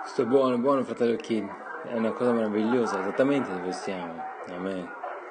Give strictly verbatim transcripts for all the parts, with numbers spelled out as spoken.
Sto buono, buono, fratello Kid. È una cosa meravigliosa, esattamente dove siamo. Amen.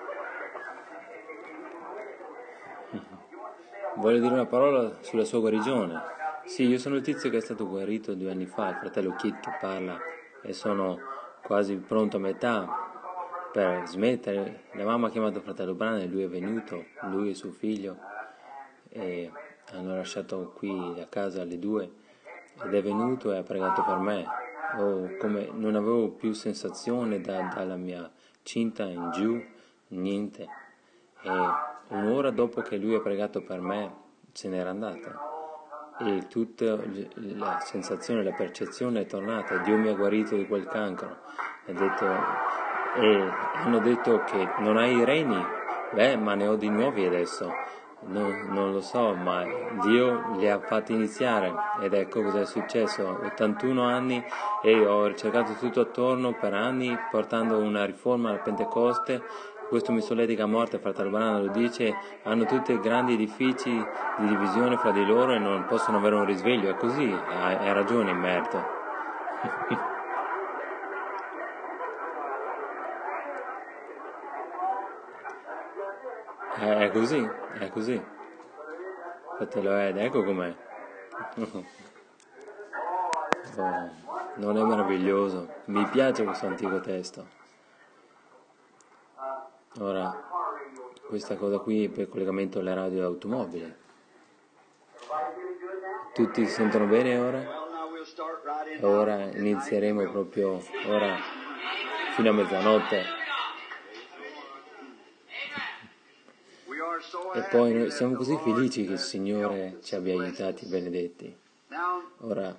Voglio dire una parola sulla sua guarigione. Sì, io sono il tizio che è stato guarito due anni fa, il fratello Kid che parla, e sono quasi pronto a metà per smettere. La mamma ha chiamato il fratello Branham e lui è venuto, lui e suo figlio, e hanno lasciato qui da casa alle due ed è venuto e ha pregato per me. Oh, come non avevo più sensazione da, dalla mia cinta in giù, niente. E un'ora dopo che lui ha pregato per me se n'era andata e tutta la sensazione, la percezione è tornata. Dio mi ha guarito di quel cancro. Ha detto, e hanno detto che non hai i reni? Beh, ma ne ho di nuovi adesso. No, non lo so, ma Dio li ha fatti iniziare ed ecco cosa è successo. ottantuno anni e ho cercato tutto attorno per anni portando una riforma al Pentecoste. Questo mi solletica a morte, fratello Branham lo dice, hanno tutti grandi edifici di divisione fra di loro e non possono avere un risveglio. È così, hai ragione, Merto. È, è così, è così. Fratello Ed, ecco com'è. Oh, non è meraviglioso? Mi piace questo antico testo. Ora, questa cosa qui per collegamento alle radio automobili. Tutti si sentono bene ora? Ora inizieremo proprio ora fino a mezzanotte. E poi noi siamo così felici che il Signore ci abbia aiutati, benedetti. Ora,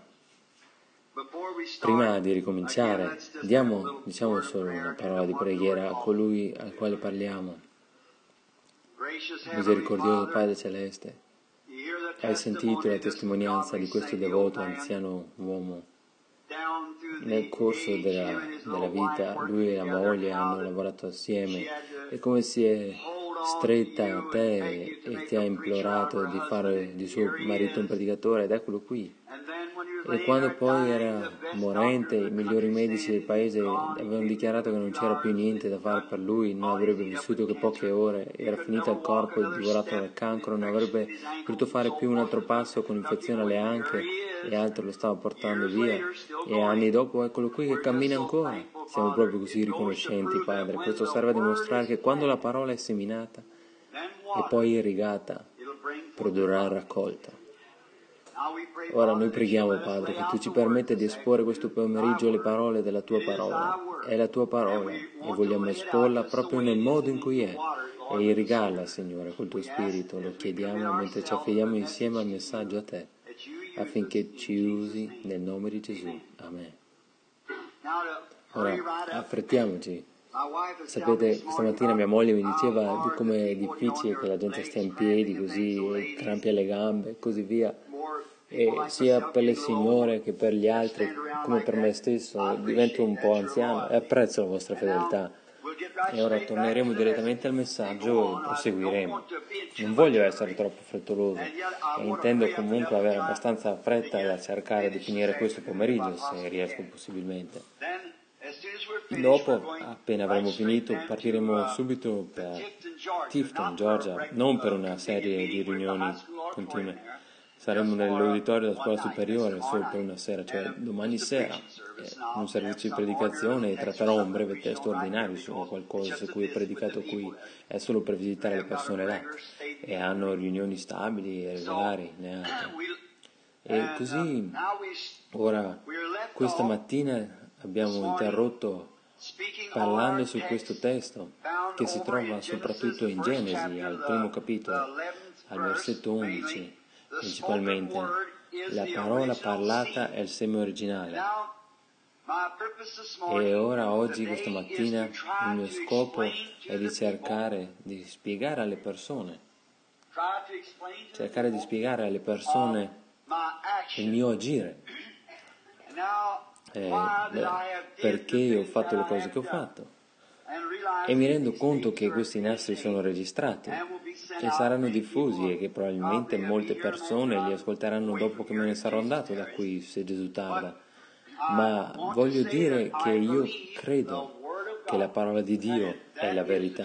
prima di ricominciare, diamo, diciamo solo una parola di preghiera a colui al quale parliamo. Misericordioso Padre Celeste, hai sentito la testimonianza di questo devoto anziano uomo. Nel corso della, della vita lui e la moglie hanno lavorato assieme e come si è stretta a te e ti ha implorato di fare di suo marito un predicatore, ed eccolo qui. E quando poi era morente, i migliori medici del paese avevano dichiarato che non c'era più niente da fare per lui, non avrebbe vissuto che poche ore, era finito il corpo, divorato dal cancro, non avrebbe potuto fare più un altro passo con infezione alle anche e altro lo stava portando via. E anni dopo eccolo qui che cammina ancora. Siamo proprio così riconoscenti, Padre. Questo serve a dimostrare che quando la parola è seminata e poi irrigata, produrrà raccolta. Ora noi preghiamo, Padre, che Tu ci permetta di esporre questo pomeriggio le parole della Tua parola. È la Tua parola e vogliamo esporla proprio nel modo in cui è e irrigarla, Signore, col Tuo Spirito. Lo chiediamo mentre ci affidiamo insieme al messaggio a Te, affinché ci usi nel nome di Gesù. Amen. Ora, affrettiamoci. Sapete, questa mattina mia moglie mi diceva di come è difficile che la gente stia in piedi così, e crampi alle gambe e così via. E sia per le signore che per gli altri, come per me stesso, divento un po' anziano e apprezzo la vostra fedeltà. E ora torneremo direttamente al messaggio e proseguiremo. Non voglio essere troppo frettoloso e intendo comunque avere abbastanza fretta da cercare di finire questo pomeriggio, se riesco possibilmente. Dopo, appena avremo finito, partiremo subito per Tifton, Georgia, non per una serie di riunioni continue. Saremo nell'auditorio della scuola superiore solo per una sera, cioè domani sera, eh, un servizio di predicazione, e tratterò un breve testo ordinario su qualcosa su cui ho predicato qui, è solo per visitare le persone là, e hanno riunioni stabili e regolari, neanche. E così, ora, questa mattina abbiamo interrotto parlando su questo testo, che si trova soprattutto in Genesi, al primo capitolo, al versetto undici. Principalmente, la parola parlata è il seme originale. E ora, oggi, questa mattina, il mio scopo è di cercare di spiegare alle persone, cercare di spiegare alle persone il mio agire, eh, beh, perché io ho fatto le cose che ho fatto. E mi rendo conto che questi nastri sono registrati e saranno diffusi e che probabilmente molte persone li ascolteranno dopo che me ne sarò andato da qui, se Gesù tarda. ma voglio dire che io credo che la parola di Dio è la verità.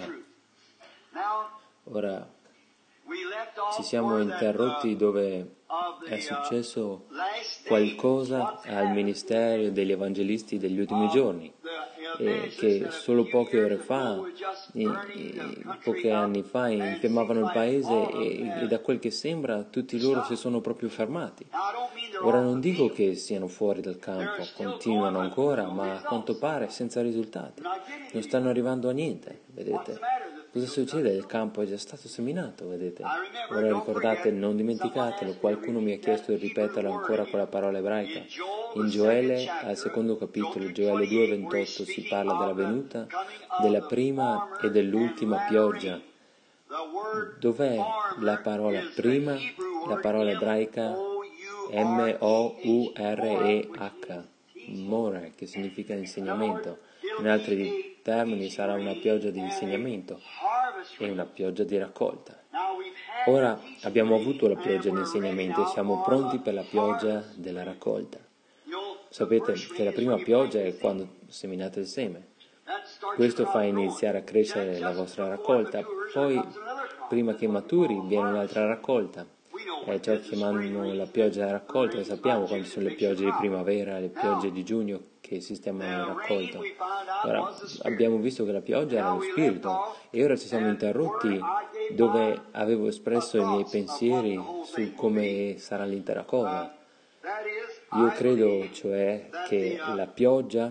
Ora, ci siamo interrotti dove è successo qualcosa al ministero degli evangelisti degli ultimi giorni, e che solo poche ore fa, e, e, pochi anni fa, infiammavano il paese e, e da quel che sembra tutti loro si sono proprio fermati. Ora non dico che siano fuori dal campo, continuano ancora, ma a quanto pare senza risultati. Non stanno arrivando a niente, vedete? Cosa succede? Il campo è già stato seminato, vedete? Ora ricordate, non dimenticatelo, qualcuno mi ha chiesto di ripeterlo ancora con la parola ebraica. In Gioele, al secondo capitolo, Gioele due ventotto, si parla della venuta, della prima e dell'ultima pioggia. Dov'è la parola prima? La parola ebraica M O U R E H, more, che significa insegnamento. In altri termini sarà una pioggia di insegnamento e una pioggia di raccolta. Ora abbiamo avuto la pioggia di insegnamento e siamo pronti per la pioggia della raccolta. Sapete che la prima pioggia è quando seminate il seme. Questo fa iniziare a crescere la vostra raccolta, poi prima che maturi viene un'altra raccolta. È ciò che chiamano la pioggia della raccolta, e sappiamo quando sono le piogge di primavera, le piogge di giugno che si chiamano raccolta. Ora, abbiamo visto che la pioggia era lo spirito e ora ci siamo interrotti dove avevo espresso i miei pensieri su come sarà l'intera cosa. Io credo cioè che la pioggia,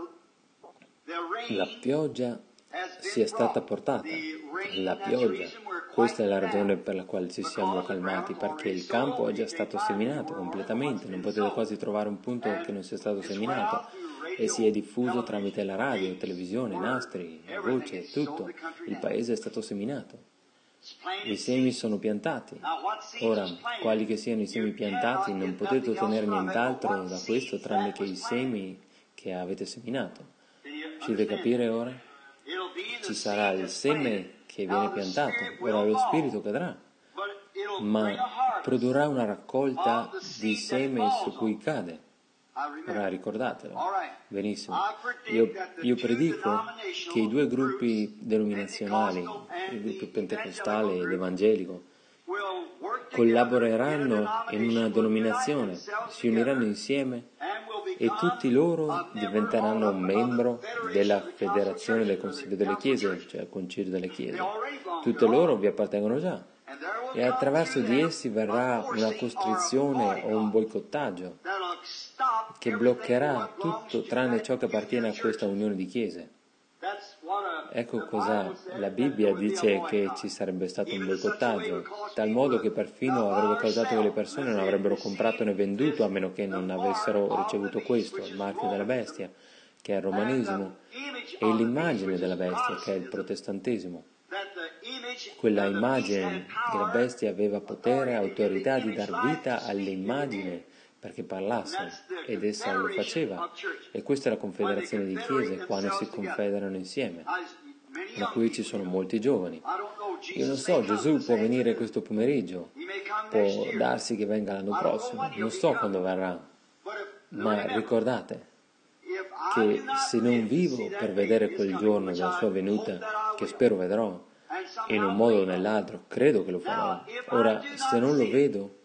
la pioggia sia stata portata, la pioggia. Questa è la ragione per la quale ci siamo calmati, perché il campo è già stato seminato completamente, non potete quasi trovare un punto che non sia stato seminato, e si è diffuso tramite la radio, televisione, nastri, voce, tutto. Il paese è stato seminato. I semi sono piantati. Ora, quali che siano i semi piantati, non potete ottenere nient'altro da questo tranne che i semi che avete seminato. Riuscite a capire ora? Ci sarà il seme che viene piantato, ora lo spirito cadrà, ma produrrà una raccolta di seme su cui cade. Ora ricordatelo, benissimo. Io, io predico che i due gruppi denominazionali, il gruppo pentecostale ed evangelico, collaboreranno in una denominazione, si uniranno insieme e tutti loro diventeranno un membro della federazione del Consiglio delle Chiese, cioè il Concilio delle Chiese. Tutte loro vi appartengono già. E attraverso di essi verrà una costrizione o un boicottaggio che bloccherà tutto tranne ciò che appartiene a questa unione di chiese. Ecco cosa la Bibbia dice che ci sarebbe stato un boicottaggio, tal modo che perfino avrebbe causato che le persone non avrebbero comprato né venduto a meno che non avessero ricevuto questo, il marchio della bestia, che è il romanesimo, e l'immagine della bestia, che è il protestantesimo. Quella immagine della bestia aveva potere e autorità di dar vita all'immagine perché parlasse, ed essa lo faceva. E questa è la confederazione di chiese, quando si confederano insieme, da cui ci sono molti giovani. Io non so, Gesù può venire questo pomeriggio, può darsi che venga l'anno prossimo, non so quando verrà, ma ricordate che se non vivo per vedere quel giorno della sua venuta, che spero vedrò, in un modo o nell'altro, credo che lo farò. Ora, se non lo vedo,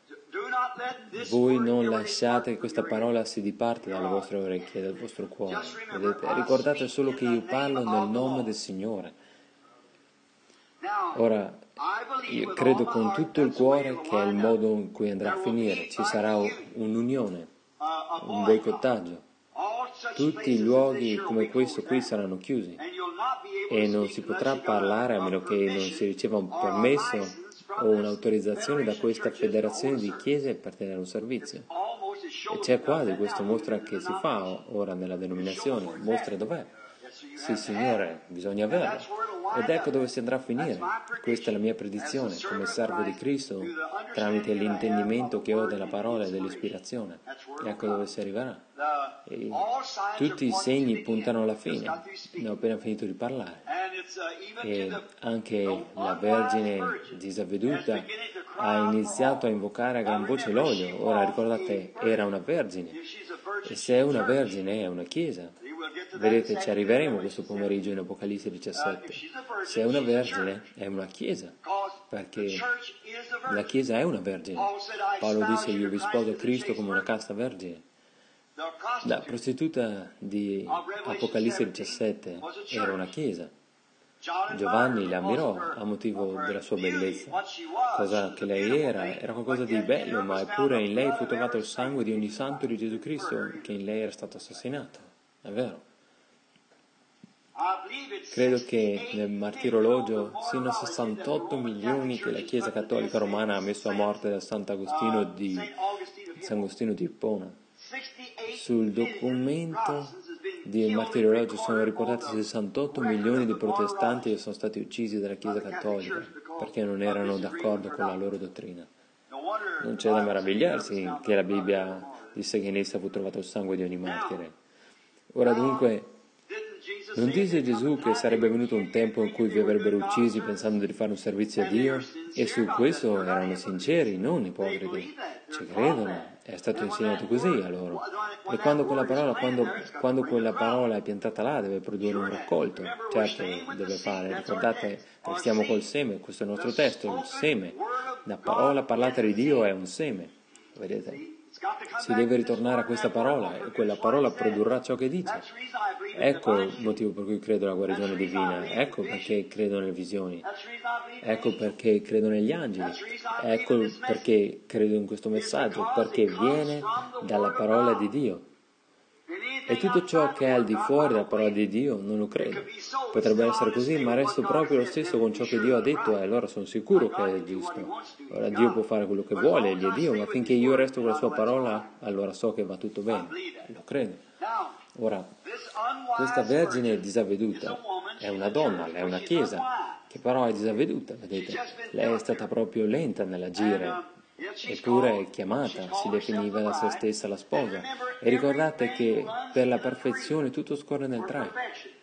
voi non lasciate che questa parola si diparta dalle vostre orecchie e dal vostro cuore. Vedete? Ricordate solo che io parlo nel nome del Signore. Ora, io credo con tutto il cuore che è il modo in cui andrà a finire. Ci sarà un'unione, un boicottaggio. Tutti i luoghi come questo qui saranno chiusi e non si potrà parlare a meno che non si riceva un permesso o un'autorizzazione da questa federazione di chiese per tenere un servizio. E c'è quasi, questo mostra che si fa ora nella denominazione, mostra dov'è. Sì, Signore, bisogna averlo. Ed ecco dove si andrà a finire. Questa è la mia predizione, come servo di Cristo, tramite l'intendimento che ho della parola e dell'ispirazione. Ecco dove si arriverà. E tutti i segni puntano alla fine. Ne ho appena finito di parlare. E anche la Vergine disavveduta ha iniziato a invocare a gran voce l'olio. Ora ricordate, era una vergine. E se è una vergine è una chiesa. Vedete, ci arriveremo questo pomeriggio in Apocalisse diciassette. Se è una vergine è una chiesa, perché la chiesa è una vergine. Paolo disse: io vi sposo Cristo come una casta vergine. La prostituta di Apocalisse diciassette era una chiesa. Giovanni la ammirò a motivo della sua bellezza. Cosa che lei era, era qualcosa di bello, ma eppure in lei fu trovato il sangue di ogni santo di Gesù Cristo, che in lei era stato assassinato. È vero. Credo che nel martirologio siano sessantotto milioni che la Chiesa Cattolica Romana ha messo a morte da Sant'Agostino di Sant'Agostino di Ippona. Sul documento del martirologio sono riportati sessantotto milioni di protestanti che sono stati uccisi dalla Chiesa Cattolica perché non erano d'accordo con la loro dottrina. Non c'è da meravigliarsi che la Bibbia disse che in essa fu trovato il sangue di ogni martire. Ora dunque, non disse Gesù che sarebbe venuto un tempo in cui vi avrebbero uccisi pensando di fare un servizio a Dio? E su questo erano sinceri, non ipocriti. Ci credono, è stato insegnato così a loro. E quando quella parola, quando, quando quella parola è piantata là, deve produrre un raccolto. Certo, deve fare. Ricordate che stiamo col seme, questo è il nostro testo, il seme. La parola parlata di Dio è un seme, vedete? Si deve ritornare a questa parola e quella parola produrrà ciò che dice. Ecco il motivo per cui credo nella guarigione divina, ecco perché credo nelle visioni, ecco perché credo negli angeli, ecco perché credo in questo messaggio, perché viene dalla parola di Dio. E tutto ciò che è al di fuori della parola di Dio non lo credo. Potrebbe essere così, ma resto proprio lo stesso con ciò che Dio ha detto e allora sono sicuro che è giusto. Ora Dio può fare quello che vuole, egli è Dio, ma finché io resto con la sua parola, allora so che va tutto bene. Lo credo. Ora, questa vergine disavveduta è una donna, è una chiesa, che però è disavveduta, vedete? Lei è stata proprio lenta nell'agire. Eppure è chiamata, si definiva da se stessa la sposa. E ricordate che per la perfezione tutto scorre nel tre.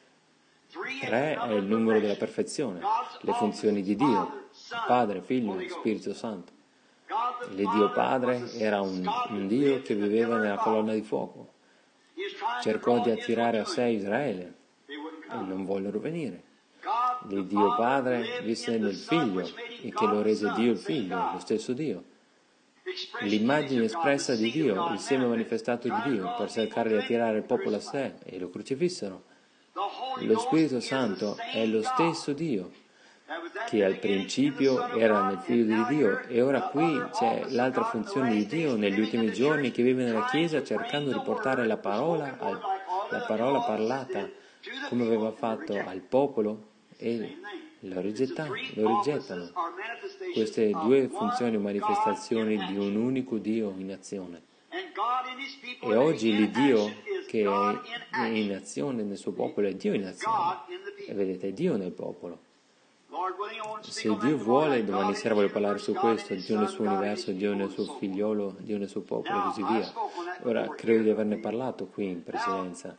Tre è il numero della perfezione, le funzioni di Dio, Padre, Figlio e Spirito Santo. L'Iddio Padre era un, un Dio che viveva nella colonna di fuoco. Cercò di attirare a sé Israele e non vollero venire. L'Iddio Padre visse nel Figlio e che lo rese Dio il Figlio, lo stesso Dio. L'immagine espressa di Dio, il seme manifestato di Dio, per cercare di attirare il popolo a sé, e lo crocifissero. Lo Spirito Santo è lo stesso Dio, che al principio era nel Figlio di Dio, e ora qui c'è l'altra funzione di Dio negli ultimi giorni che vive nella Chiesa cercando di portare la parola, al, la parola parlata, come aveva fatto al popolo, e lo rigettano, lo rigettano. Queste due funzioni o manifestazioni di un unico Dio in azione. E oggi l'Iddio che è in azione nel suo popolo è Dio in azione. E vedete, è Dio nel popolo. Se Dio vuole, domani sera voglio parlare su questo, Dio nel suo universo, Dio nel suo figliolo, Dio nel suo popolo e così via. Ora, credo di averne parlato qui in precedenza.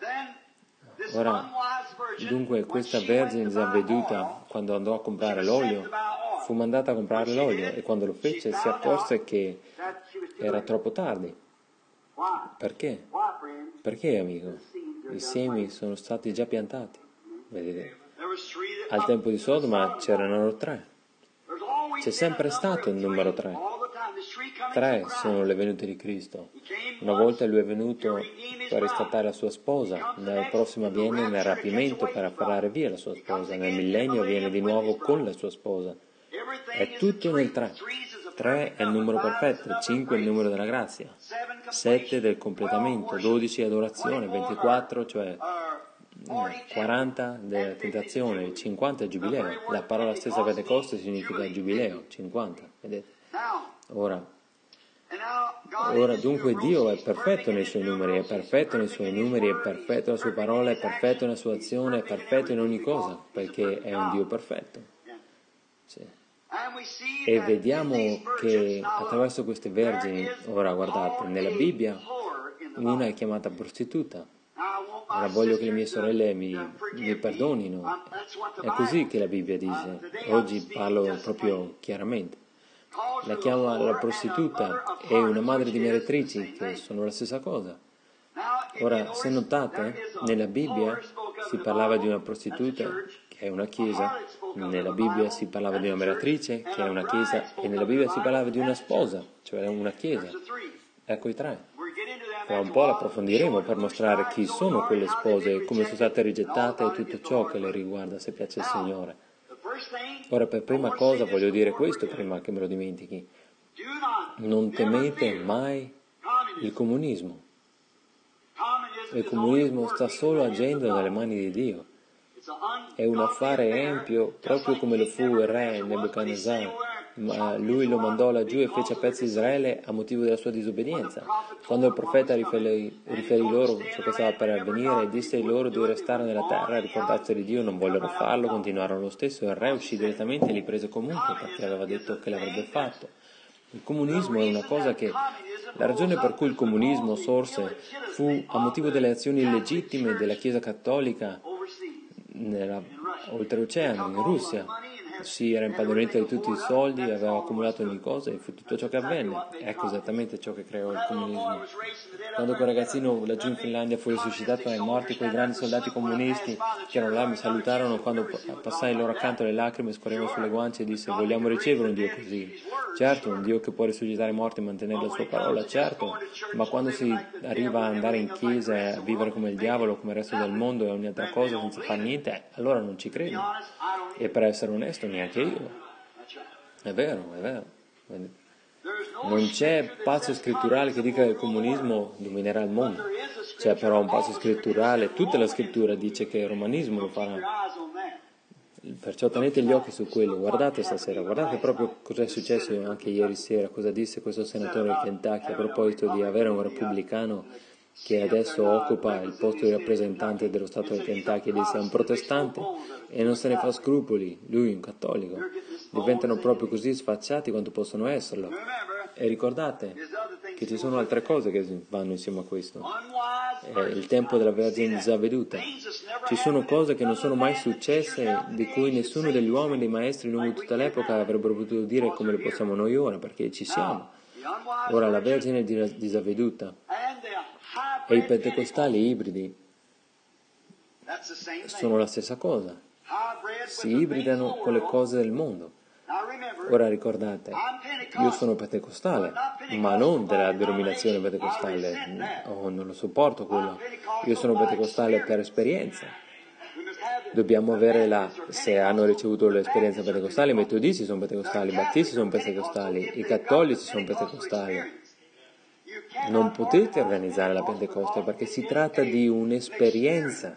Ora, dunque, questa vergine disavveduta, quando andò a comprare l'olio, fu mandata a comprare l'olio e quando lo fece si accorse che era troppo tardi. Perché? Perché, amico? I semi sono stati già piantati. Vedete? Al tempo di Sodoma c'erano tre. C'è sempre stato il numero tre. Tre sono le venute di Cristo. Una volta lui è venuto per riscattare la sua sposa, nella prossima viene nel rapimento per afferrare via la sua sposa, nel millennio viene di nuovo con la sua sposa. È tutto nel tre. Tre è il numero perfetto, cinque è il numero della grazia, sette del completamento, dodici adorazione, ventiquattro, cioè quaranta della tentazione, cinquanta è giubileo. La parola stessa Pentecoste significa giubileo, cinquanta, vedete? Ora, ora dunque Dio è perfetto nei suoi numeri, è perfetto nei suoi numeri, è perfetto nella sua parola, è perfetto nella sua azione, è perfetto in ogni cosa, perché è un Dio perfetto. Sì. E vediamo che attraverso queste vergini, ora guardate, nella Bibbia una è chiamata prostituta. Ora voglio che le mie sorelle mi, mi perdonino. È così che la Bibbia dice. Oggi parlo proprio chiaramente. La chiama la prostituta e una madre di meretrici, che sono la stessa cosa. Ora, se notate, nella Bibbia si parlava di una prostituta, che è una chiesa, nella Bibbia si parlava di una meretrice, che è una chiesa, e nella Bibbia si parlava di una sposa, cioè una chiesa. Ecco i tre. Tra un po' l'approfondiremo per mostrare chi sono quelle spose, come sono state rigettate e tutto ciò che le riguarda, se piace il Signore. Ora, per prima cosa voglio dire questo, prima che me lo dimentichi. Non temete mai il comunismo. Il comunismo sta solo agendo nelle mani di Dio. È un affare empio, proprio come lo fu il re Nebuchadnezzar, ma lui lo mandò laggiù e fece a pezzi Israele a motivo della sua disobbedienza. Quando il profeta riferì, riferì loro ciò che stava per avvenire e disse loro di restare nella terra e ricordarsi di Dio, non vollero farlo, continuarono lo stesso, e il re uscì direttamente e li prese comunque perché aveva detto che l'avrebbe fatto. Il comunismo è una cosa che... La ragione per cui il comunismo sorse fu a motivo delle azioni illegittime della Chiesa Cattolica nella, oltreoceano, in Russia. Si era impadronita di tutti i soldi, aveva accumulato ogni cosa e fu tutto ciò che avvenne. Ecco esattamente ciò che creò il comunismo. Quando quel ragazzino laggiù in Finlandia fu risuscitato dai morti, quei grandi soldati comunisti che erano là mi salutarono, quando passai loro accanto le lacrime scorrevano sulle guance e disse: vogliamo ricevere un Dio così? Certo, un Dio che può risuscitare i morti e mantenere la sua parola, certo, ma quando si arriva ad andare in chiesa e a vivere come il diavolo, come il resto del mondo e ogni altra cosa senza fare niente, allora non ci credo. E per essere onesto, neanche io. È vero, è vero. Non c'è passo scritturale che dica che il comunismo dominerà il mondo. C'è però un passo scritturale, tutta la scrittura dice che il romanismo lo farà. Perciò tenete gli occhi su quello, guardate stasera, guardate proprio cosa è successo anche ieri sera, cosa disse questo senatore del Kentucky a proposito di avere un repubblicano che adesso occupa il posto di rappresentante dello Stato del Kentucky, e disse: è un protestante e non se ne fa scrupoli, lui è un cattolico. Diventano proprio così sfacciati quanto possono esserlo. E ricordate che ci sono altre cose che vanno insieme a questo. È il tempo della Vergine disavveduta. Ci sono cose che non sono mai successe, di cui nessuno degli uomini, dei maestri lungo tutta l'epoca avrebbero potuto dire come le possiamo noi ora, perché ci siamo. Ora la Vergine disavveduta e i pentecostali ibridi sono la stessa cosa. Si ibridano con le cose del mondo. Ora ricordate, io sono pentecostale, ma non della denominazione pentecostale, oh, non lo sopporto quello. Io sono pentecostale per esperienza. Dobbiamo avere la, se hanno ricevuto l'esperienza pentecostale, i metodisti sono pentecostali, i battisti sono pentecostali, i cattolici sono pentecostali. Non potete organizzare la Pentecoste perché si tratta di un'esperienza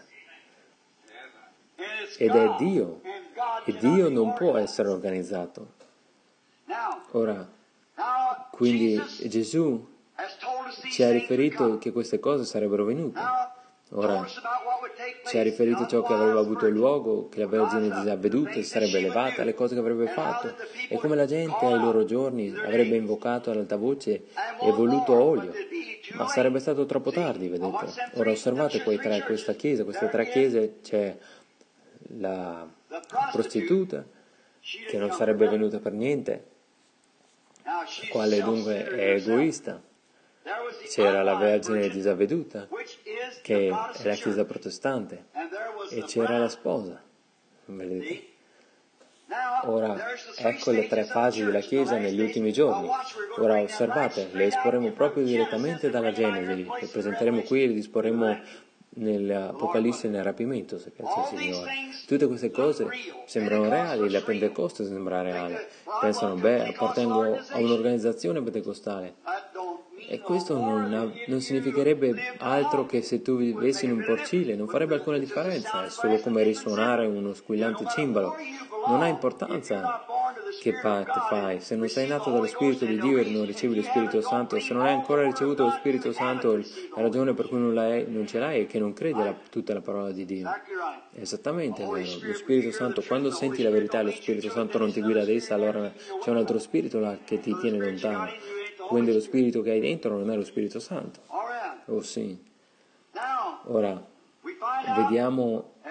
ed è Dio, e Dio non può essere organizzato. Ora, quindi Gesù ci ha riferito che queste cose sarebbero venute. Ora, ci ha riferito ciò che aveva avuto luogo, che la Vergine disavveduta si sarebbe elevata, le cose che avrebbe fatto, e come la gente ai loro giorni avrebbe invocato ad alta voce e voluto olio, ma sarebbe stato troppo tardi, vedete. Ora osservate quei tre, questa chiesa, queste tre chiese, c'è la prostituta, che non sarebbe venuta per niente, la quale dunque è egoista. C'era la Vergine disavveduta, che è la Chiesa protestante, e c'era la sposa, vedete? Ora, ecco le tre fasi della Chiesa negli ultimi giorni. Ora osservate, le esporremo proprio direttamente dalla Genesi, le presenteremo qui e le disporremo nell'Apocalisse e nel rapimento, se piace il Signore. Tutte queste cose sembrano reali, la Pentecoste sembra reale. Pensano, beh, appartengo a un'organizzazione pentecostale. E questo non, ha, non significherebbe altro che se tu vivessi in un porcile, non farebbe alcuna differenza, è solo come risuonare uno squillante cimbalo. Non ha importanza che parte fai, se non sei nato dallo Spirito di Dio e non ricevi lo Spirito Santo, se non hai ancora ricevuto lo Spirito Santo, la ragione per cui non, l'hai, non ce l'hai è che non credi a tutta la parola di Dio. È esattamente vero, lo Spirito Santo, quando senti la verità e lo Spirito Santo non ti guida ad essa, allora c'è un altro Spirito là che ti tiene lontano. Quindi lo Spirito che hai dentro non è lo Spirito Santo. Oh sì. Ora, vediamo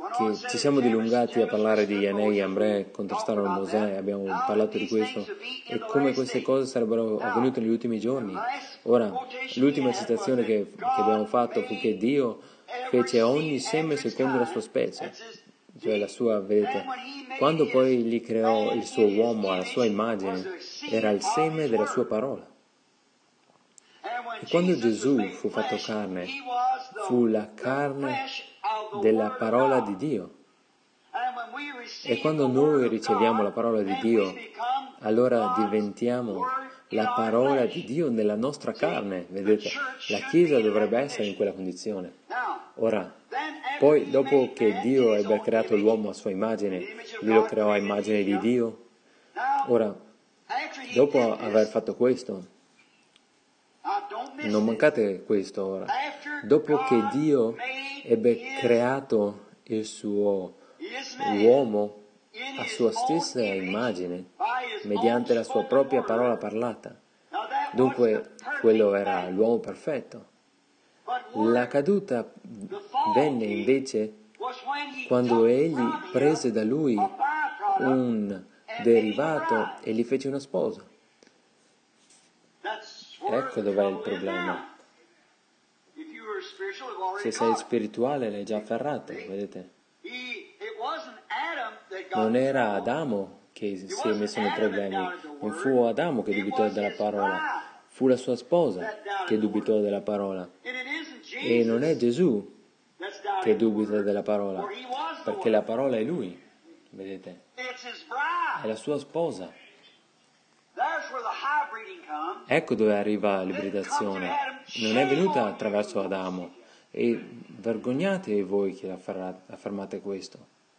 che ci siamo dilungati a parlare di Yanei e Ambre contrastarono Mosè, abbiamo parlato di questo, e come queste cose sarebbero avvenute negli ultimi giorni. Ora, l'ultima citazione che, che abbiamo fatto fu che Dio fece ogni seme secondo la sua specie, cioè la sua, vedete, quando poi gli creò il suo uomo alla sua immagine, era il seme della sua parola. E quando Gesù fu fatto carne, fu la carne della parola di Dio. E quando noi riceviamo la parola di Dio, allora diventiamo la parola di Dio nella nostra carne, vedete? La Chiesa dovrebbe essere in quella condizione. Ora, poi dopo che Dio ebbe creato l'uomo a sua immagine, Lui lo creò a immagine di Dio. Ora, dopo aver fatto questo, non mancate questo ora, dopo che Dio ebbe creato il suo uomo a sua stessa immagine, mediante la sua propria parola parlata, dunque quello era l'uomo perfetto. La caduta venne invece quando egli prese da lui un derivato e gli fece una sposa. Ecco dov'è il problema. Se sei spirituale l'hai già afferrato, vedete? Non era Adamo che si è messo nei problemi, non fu Adamo che dubitò della parola, fu la sua sposa che dubitò della parola. E non è Gesù che dubita della parola, perché la parola è Lui, vedete? È la sua sposa. Ecco dove arriva l'ibridazione. Non è venuta attraverso Adamo. E vergognatevi voi che affermate questo.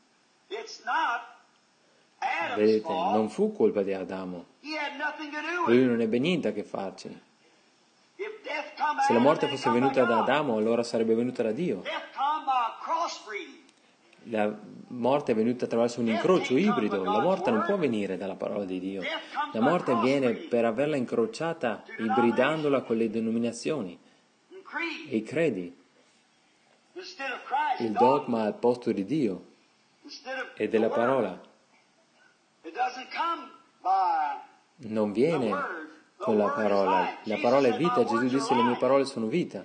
Vedete, non fu colpa di Adamo. Lui non ebbe niente a che farci. Se la morte fosse venuta da Adamo, allora sarebbe venuta da Dio. La morte è venuta attraverso un incrocio ibrido. La morte non può venire dalla parola di Dio. La morte viene per averla incrociata, ibridandola con le denominazioni e i credi. Il dogma al posto di Dio e della parola non viene con la parola. La parola è vita. Gesù disse: le mie parole sono vita.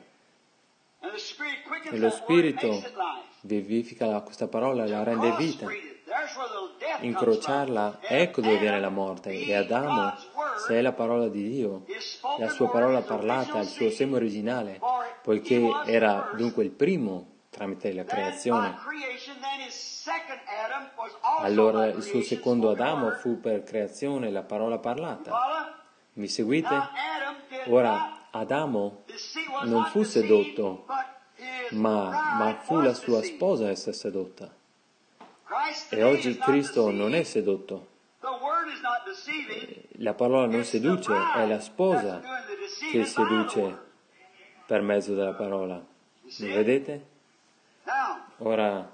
E lo Spirito vivifica questa parola e la rende vita. Incrociarla, ecco dove viene la morte. E Adamo, se è la parola di Dio, la sua parola parlata, il suo seme originale, poiché era dunque il primo tramite la creazione, allora il suo secondo Adamo fu per creazione la parola parlata. Mi seguite? Ora, Adamo non fu sedotto, ma, ma fu la sua sposa a essere sedotta. E oggi Cristo non è sedotto. La parola non seduce, è la sposa che seduce per mezzo della parola. Lo vedete? Ora,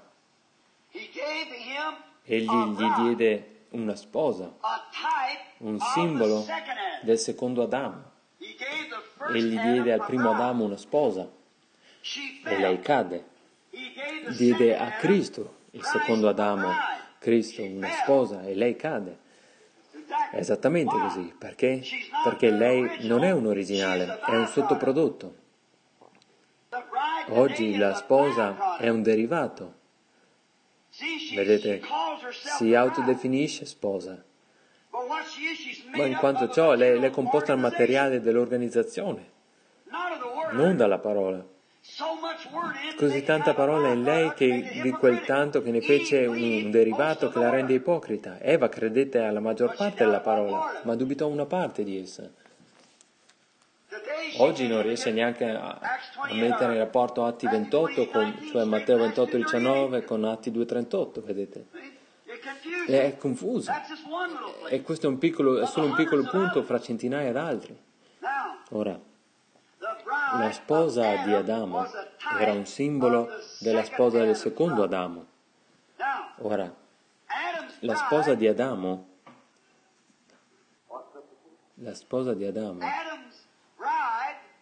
egli gli diede una sposa, un simbolo del secondo Adamo. Egli diede al primo Adamo una sposa e lei cadde. Diede a Cristo, il secondo Adamo, Cristo, una sposa e lei cadde. È esattamente così. Perché? Perché lei non è un originale, è un sottoprodotto. Oggi la sposa è un derivato. Vedete, si autodefinisce sposa, ma in quanto ciò lei, lei è composta dal materiale dell'organizzazione, non dalla parola. Così tanta parola in lei che di quel tanto che ne fece un derivato che la rende ipocrita. Eva credette alla maggior parte della parola, ma dubitò una parte di essa. Oggi non riesce neanche a, a mettere in rapporto Atti ventotto, con, cioè Matteo ventotto diciannove con Atti due trentotto, vedete? È confusa. E questo è, un piccolo, è solo un piccolo punto fra centinaia d'altri. Ora, la sposa di Adamo era un simbolo della sposa del secondo Adamo. Ora, la sposa di Adamo, la sposa di Adamo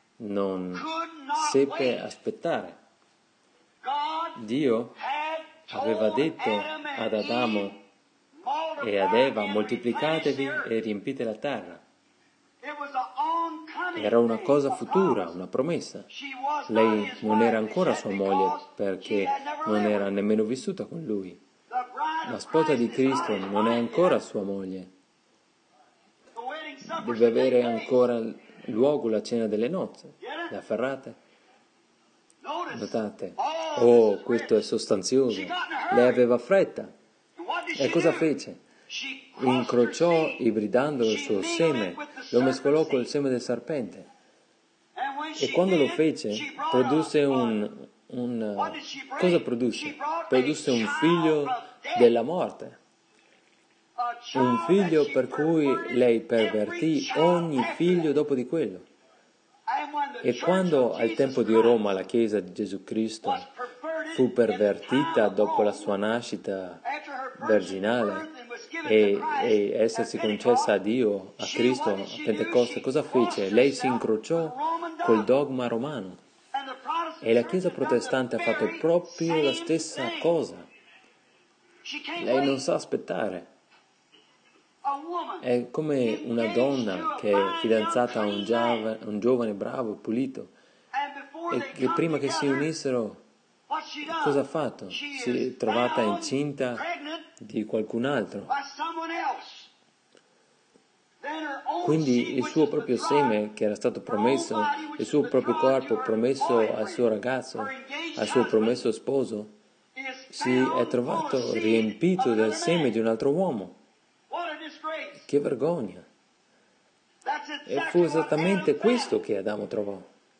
non seppe aspettare. Dio aveva detto ad Adamo e ad Eva: moltiplicatevi e riempite la terra. Era una cosa futura, una promessa. Lei non era ancora sua moglie perché non era nemmeno vissuta con lui. La sposa di Cristo non è ancora sua moglie. Deve avere ancora luogo la cena delle nozze. Le afferrate? Notate? Oh, questo è sostanzioso. Lei aveva fretta. E cosa fece? Incrociò ibridando il suo seme, lo mescolò col seme del serpente. E quando lo fece, produsse un... un cosa produsse? Produsse un figlio della morte. Un figlio per cui lei pervertì ogni figlio dopo di quello. E quando al tempo di Roma la Chiesa di Gesù Cristo fu pervertita dopo la sua nascita virginale e, e essersi concessa a Dio, a Cristo, a Pentecoste, cosa fece? Lei si incrociò col dogma romano e la Chiesa protestante ha fatto proprio la stessa cosa. Lei non sa aspettare. È come una donna che è fidanzata a un, giava, un giovane bravo, pulito, e che prima che si unissero, cosa ha fatto? Si è trovata incinta di qualcun altro. Quindi il suo proprio seme, che era stato promesso, il suo proprio corpo promesso al suo ragazzo, al suo promesso sposo, si è trovato riempito del seme di un altro uomo. Che vergogna! E fu esattamente questo che Adamo trovò.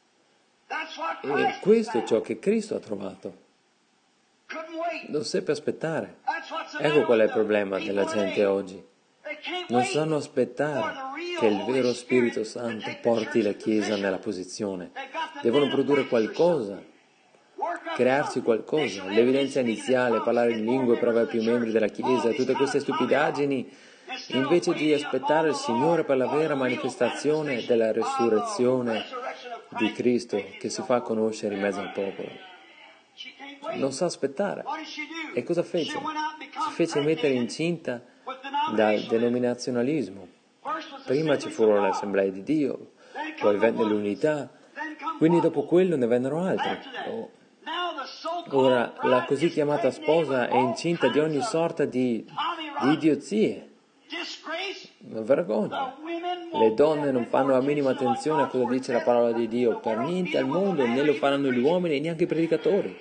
E questo è ciò che Cristo ha trovato. Non seppe aspettare. Ecco qual è il problema della gente oggi. Non sanno aspettare che il vero Spirito Santo porti la Chiesa nella posizione. Devono produrre qualcosa, crearsi qualcosa. L'evidenza iniziale, parlare in lingue per avere più membri della Chiesa, tutte queste stupidaggini, invece di aspettare il Signore per la vera manifestazione della resurrezione di Cristo che si fa conoscere in mezzo al popolo. Non sa aspettare. E cosa fece? Si fece mettere incinta dal denominazionalismo. Prima ci furono le assemblee di Dio, poi venne l'unità, quindi dopo quello ne vennero altri. Oh. Ora la così chiamata sposa è incinta di ogni sorta di, di idiozie. Una vergogna. Le donne non fanno la minima attenzione a cosa dice la parola di Dio, per niente al mondo, né lo faranno gli uomini, neanche i predicatori.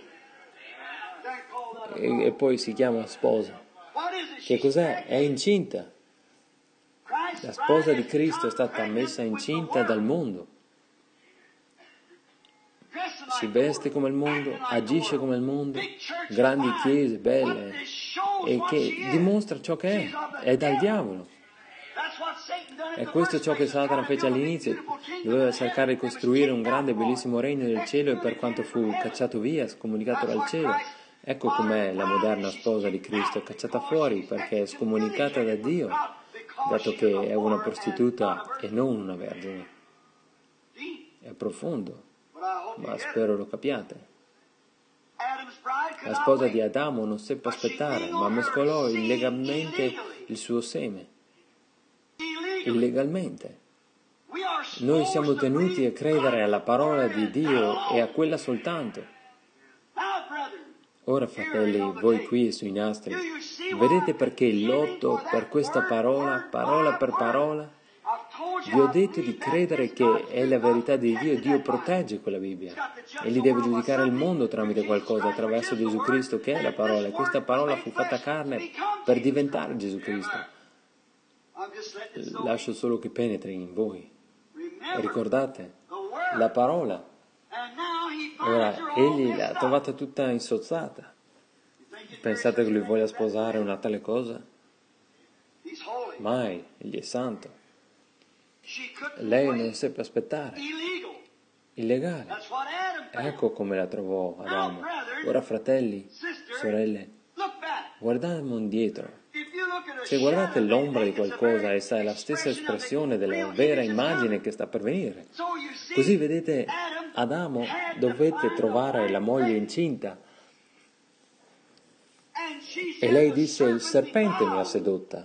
E, e poi si chiama sposa. Che cos'è? È incinta. La sposa di Cristo è stata messa incinta dal mondo. Si veste come il mondo, agisce come il mondo, grandi chiese, belle, e che dimostra ciò che è, è dal diavolo. E questo è ciò che Satana fece all'inizio, doveva cercare di costruire un grande e bellissimo regno del cielo e per quanto fu cacciato via, scomunicato dal cielo. Ecco com'è la moderna sposa di Cristo, cacciata fuori perché è scomunicata da Dio, dato che è una prostituta e non una vergine. È profondo, ma spero lo capiate. La sposa di Adamo non seppe aspettare, ma mescolò illegalmente il suo seme. Illegalmente. Noi siamo tenuti a credere alla parola di Dio e a quella soltanto. Ora, fratelli, voi qui sui nastri, vedete perché lotto per questa parola, parola per parola? Vi ho detto di credere che è la verità di Dio. Dio protegge quella Bibbia. Egli deve giudicare il mondo tramite qualcosa, attraverso Gesù Cristo, che è la parola. E questa parola fu fatta carne per diventare Gesù Cristo. Lascio solo che penetri in voi. E ricordate, la parola. Ora, egli l'ha trovata tutta insozzata. Pensate che lui voglia sposare una tale cosa? Mai, egli è santo. Lei non seppe aspettare. Illegale. Ecco come la trovò Adamo. Ora, fratelli, sorelle, guardiamo indietro. Se guardate l'ombra di qualcosa, essa è la stessa espressione della vera immagine che sta per venire. Così vedete, Adamo dovette trovare la moglie incinta. E lei disse, il serpente mi ha sedotta.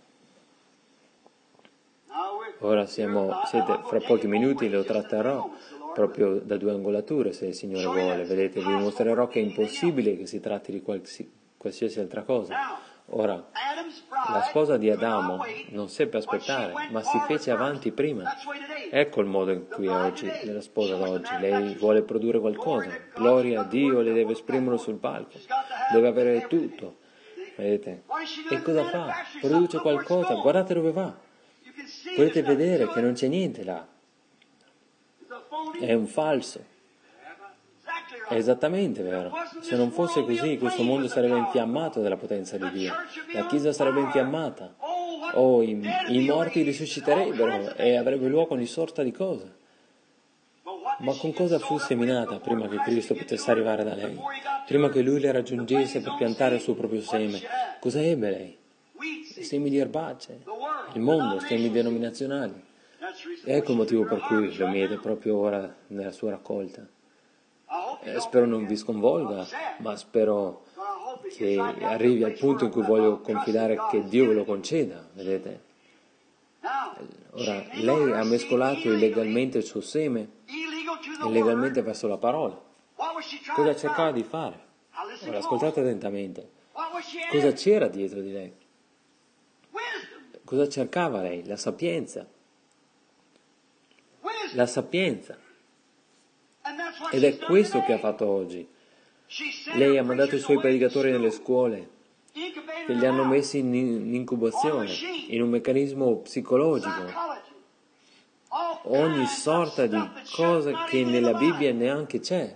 Ora siamo, siete, fra pochi minuti lo tratterò proprio da due angolature, se il Signore vuole. Vedete, vi mostrerò che è impossibile che si tratti di qualsi, qualsiasi altra cosa. Ora, la sposa di Adamo non seppe aspettare, ma si fece avanti prima. Ecco il modo in cui oggi, la sposa d'oggi, lei vuole produrre qualcosa. Gloria a Dio, le deve esprimerlo sul palco. Deve avere tutto. Vedete? E cosa fa? Produce qualcosa, guardate dove va. Potete vedere che non c'è niente là. È un falso. È esattamente vero. Se non fosse così, questo mondo sarebbe infiammato dalla potenza di Dio. La Chiesa sarebbe infiammata. Oh, i, i morti risusciterebbero e avrebbe luogo ogni sorta di cosa. Ma con cosa fu seminata prima che Cristo potesse arrivare da lei? Prima che Lui le raggiungesse per piantare il suo proprio seme? Cosa ebbe lei? Semi di erbacee, il mondo, semi denominazionali. Ecco il motivo per cui lo miete proprio ora nella sua raccolta. Eh, spero non vi sconvolga, ma spero che arrivi al punto in cui voglio confidare che Dio ve lo conceda, vedete? Ora, lei ha mescolato illegalmente il suo seme, illegalmente verso la parola. Cosa cercava di fare? Ora, ascoltate attentamente. Cosa c'era dietro di lei? Cosa cercava lei? La sapienza. La sapienza. Ed è questo che ha fatto oggi. Lei ha mandato i suoi predicatori nelle scuole, che li hanno messi in, in incubazione, in un meccanismo psicologico. Ogni sorta di cosa che nella Bibbia neanche c'è.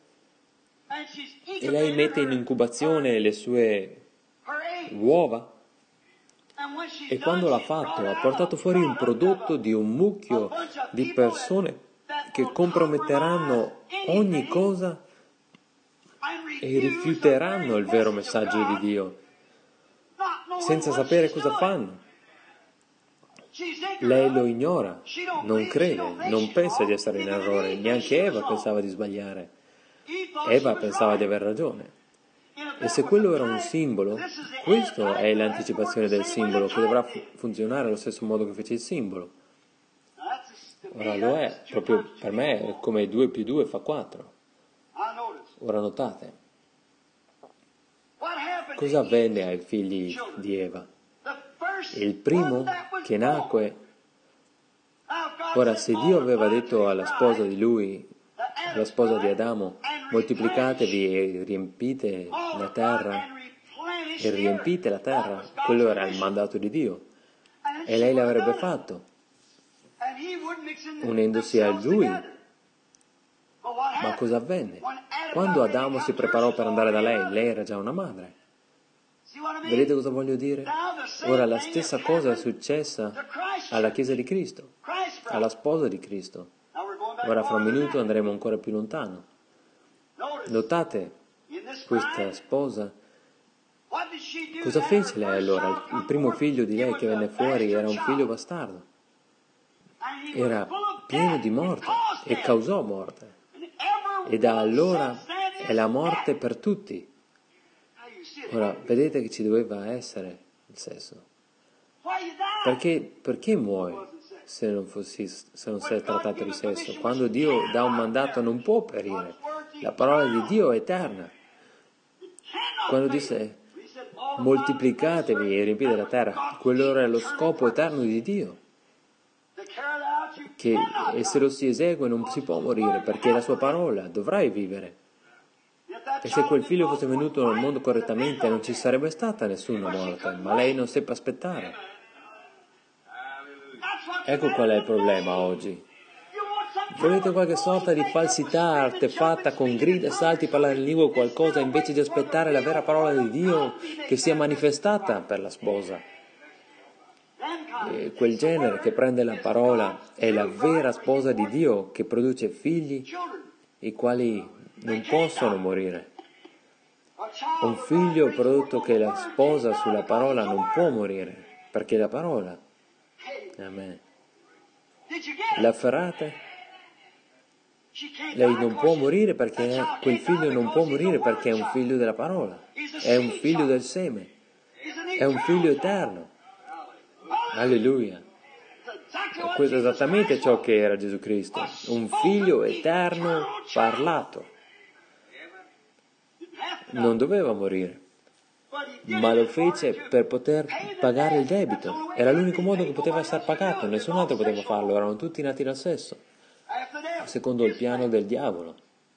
E lei mette in incubazione le sue uova. E quando l'ha fatto, ha portato fuori un prodotto di un mucchio di persone che comprometteranno ogni cosa e rifiuteranno il vero messaggio di Dio, senza sapere cosa fanno. Lei lo ignora, non crede, non pensa di essere in errore, neanche Eva pensava di sbagliare. Eva pensava di aver ragione. E se quello era un simbolo, questo è l'anticipazione del simbolo, che dovrà fu- funzionare allo stesso modo che fece il simbolo. Ora lo è, proprio per me è come due più due fa quattro. Ora notate, cosa avvenne ai figli di Eva? Il primo che nacque, ora se Dio aveva detto alla sposa di lui, alla sposa di Adamo, moltiplicatevi e riempite la terra, e riempite la terra, quello era il mandato di Dio, e lei l'avrebbe fatto, unendosi a lui. Ma cosa avvenne? Quando Adamo si preparò per andare da lei, lei era già una madre. Vedete cosa voglio dire? Ora la stessa cosa è successa alla Chiesa di Cristo, alla sposa di Cristo. Ora fra un minuto andremo ancora più lontano. Notate questa sposa. Cosa fece lei allora? Il primo figlio di lei che venne fuori era un figlio bastardo. Era pieno di morte e causò morte. E da allora è la morte per tutti. Ora, vedete che ci doveva essere il sesso. Perché, perché muori se non, fossi, se non si è trattato di sesso? Quando Dio dà un mandato non può perire. La parola di Dio è eterna. Quando disse moltiplicatevi e riempite la terra, quello era lo scopo eterno di Dio. Che, e se lo si esegue non si può morire, perché è la sua parola, dovrai vivere. E se quel figlio fosse venuto nel mondo correttamente non ci sarebbe stata nessuna morte, ma lei non seppe aspettare. Ecco qual è il problema oggi. Volete qualche sorta di falsità artefatta con grida, salti, parlare in lingua o qualcosa, invece di aspettare la vera parola di Dio che sia manifestata per la sposa. E quel genere che prende la parola è la vera sposa di Dio che produce figli i quali non possono morire. Un figlio prodotto che la sposa sulla parola non può morire, perché la parola. Amen. L'afferrate? Lei non può morire perché quel figlio non può morire perché è un figlio della parola, è un figlio del seme, è un figlio eterno. Alleluia. E questo è esattamente ciò che era Gesù Cristo, un figlio eterno parlato. Non doveva morire, ma lo fece per poter pagare il debito. Era l'unico modo che poteva essere pagato, nessun altro poteva farlo, erano tutti nati dal sesso, secondo il piano del diavolo.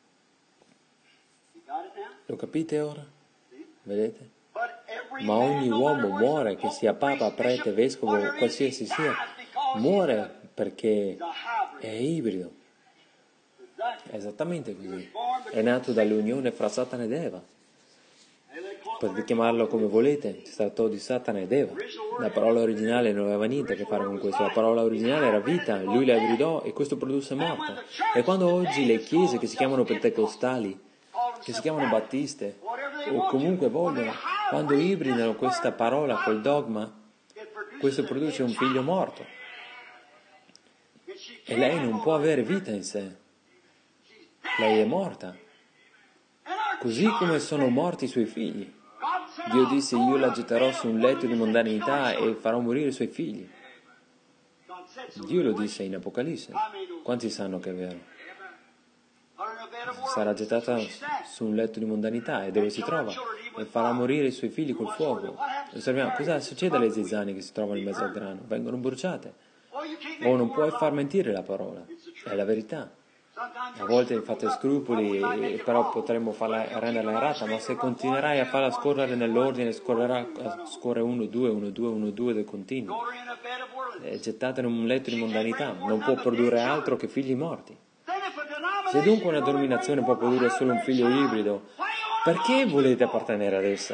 Lo capite ora? Vedete? Ma ogni uomo muore, che sia papa, prete, vescovo, qualsiasi sia, muore perché è ibrido. È esattamente così. È nato dall'unione fra Satana ed Eva. Potete chiamarlo come volete, si trattò di Satana ed Eva. La parola originale non aveva niente a che fare con questo, la parola originale era vita, lui la ibridò e questo produsse morte. E quando oggi le chiese che si chiamano pentecostali, che si chiamano battiste, o comunque vogliono, quando ibridano questa parola col dogma, questo produce un figlio morto. E lei non può avere vita in sé. Lei è morta. Così come sono morti i suoi figli. Dio disse: io la getterò su un letto di mondanità e farò morire i suoi figli. Dio lo disse in Apocalisse. Quanti sanno che è vero? Sarà gettata su un letto di mondanità, e dove si trova? E farà morire i suoi figli col fuoco. Osserviamo, cosa succede alle zizzanie che si trovano in mezzo al grano? Vengono bruciate. O non puoi far mentire la parola, è la verità. A volte fate scrupoli, e, però potremmo farla, renderla errata, ma se continuerai a farla scorrere nell'ordine, scorrerà, scorre uno, due, uno, due, uno, due del continuo. È gettata in un letto di mondanità, non può produrre altro che figli morti. Se dunque una denominazione può produrre solo un figlio ibrido, perché volete appartenere ad essa?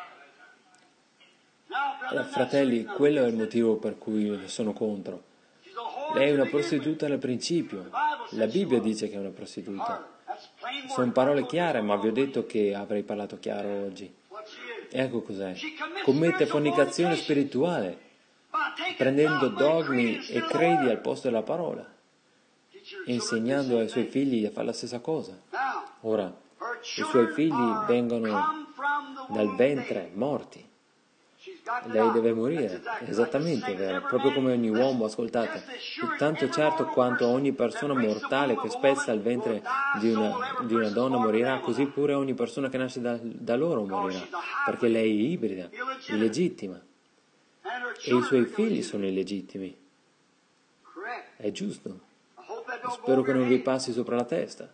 Eh, fratelli, quello è il motivo per cui sono contro. Lei è una prostituta dal principio. La Bibbia dice che è una prostituta. Sono parole chiare, ma vi ho detto che avrei parlato chiaro oggi. Ecco cos'è. Commette fornicazione spirituale, prendendo dogmi e credi al posto della parola, e insegnando ai suoi figli a fare la stessa cosa. Ora, i suoi figli vengono dal ventre morti. Lei deve morire, esattamente vero, proprio come ogni uomo, ascoltate, tanto certo quanto ogni persona mortale che spezza il ventre di una, di una donna morirà, così pure ogni persona che nasce da, da loro morirà, perché lei è ibrida, illegittima, e i suoi figli sono illegittimi. È giusto. Spero che non vi passi sopra la testa.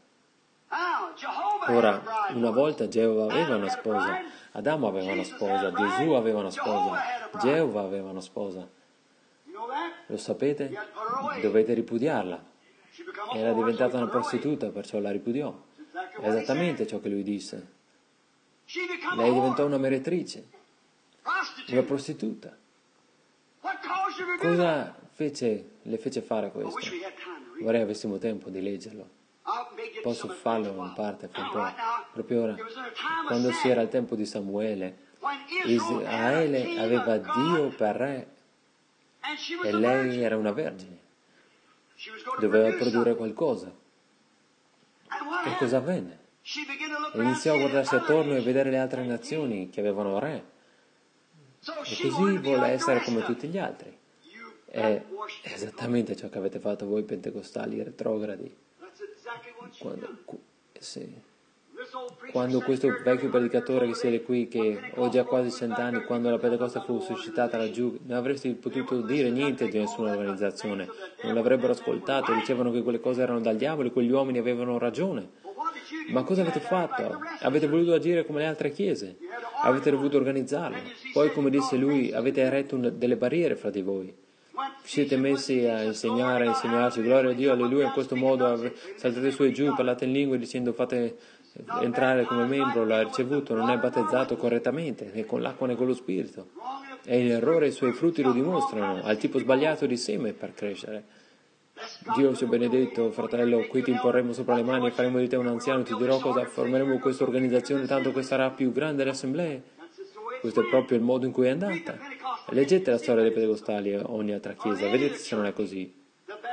Ora, una volta Geova aveva una sposa, Adamo aveva una sposa, Gesù aveva una sposa, Geova aveva una sposa. Lo sapete? Dovete ripudiarla. Era diventata una prostituta, perciò la ripudiò. È esattamente ciò che lui disse. Lei diventò una meretrice, una prostituta. Cosa fece, le fece fare questo? Vorrei avessimo tempo di leggerlo. Posso farlo in parte fra un po'. Proprio ora, quando si era al tempo di Samuele, Israele aveva Dio per re e lei era una vergine. Doveva produrre qualcosa. E cosa avvenne? Iniziò a guardarsi attorno e vedere le altre nazioni che avevano re. E così vuole essere come tutti gli altri. È esattamente ciò che avete fatto voi pentecostali retrogradi. Quando, sì. Quando questo vecchio predicatore che siede qui, che oggi ha quasi cent'anni, quando la Pentecoste fu suscitata laggiù, non avresti potuto dire niente di nessuna organizzazione, non l'avrebbero ascoltato, dicevano che quelle cose erano dal diavolo e quegli uomini avevano ragione. Ma cosa avete fatto? Avete voluto agire come le altre chiese, avete dovuto organizzarlo, poi come disse lui avete eretto un, delle barriere fra di voi. Siete messi a insegnare, a insegnarci, gloria a Dio, alleluia, in questo modo saltate su e giù, parlate in lingue dicendo fate entrare come membro, l'ha ricevuto, non è battezzato correttamente, né con l'acqua né con lo spirito. È in errore, i suoi frutti lo dimostrano, ha il tipo sbagliato di seme per crescere. Dio sia benedetto, fratello, qui ti imporremo sopra le mani e faremo di te un anziano, ti dirò cosa formeremo questa organizzazione, tanto che sarà più grande delle assemblee. Questo è proprio il modo in cui è andata. Leggete la storia dei pentecostali e ogni altra chiesa, vedete se non è così.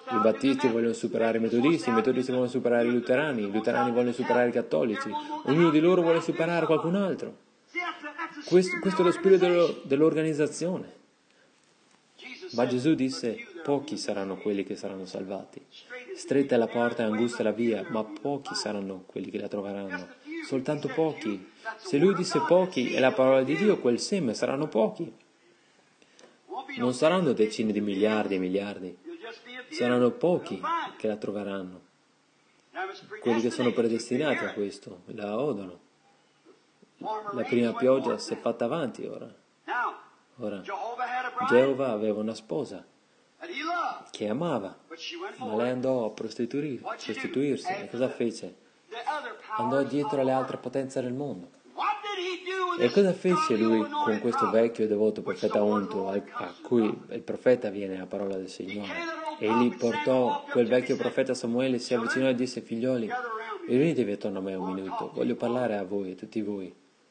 I battisti vogliono superare i metodisti, i metodisti vogliono superare i luterani, i luterani vogliono superare i cattolici, ognuno di loro vuole superare qualcun altro. Questo, questo è lo spirito dell'organizzazione. Ma Gesù disse, pochi saranno quelli che saranno salvati. Stretta è la porta e angusta è la via, ma pochi saranno quelli che la troveranno. Soltanto pochi. Se lui disse pochi è la parola di Dio, quel seme saranno pochi. Non saranno decine di miliardi e miliardi. Saranno pochi che la troveranno. Quelli che sono predestinati a questo, la odono. La prima pioggia si è fatta avanti ora. Ora, Geova aveva una sposa che amava, ma lei andò a prostituir- prostituirsi. E cosa fece? Andò dietro alle altre potenze del mondo. E cosa fece lui con questo vecchio e devoto profeta unto, a cui il profeta viene la parola del Signore? Egli portò quel vecchio profeta Samuele, si avvicinò e disse, figlioli, riunitevi attorno a me un minuto, voglio parlare a voi, a tutti voi.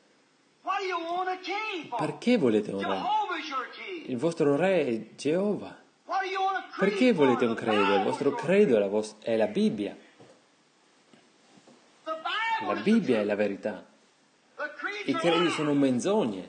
Perché volete un re? Il vostro re è Geova. Perché volete un credo? Il vostro credo è la, vos- è la Bibbia. La Bibbia è la verità. I credi sono menzogne,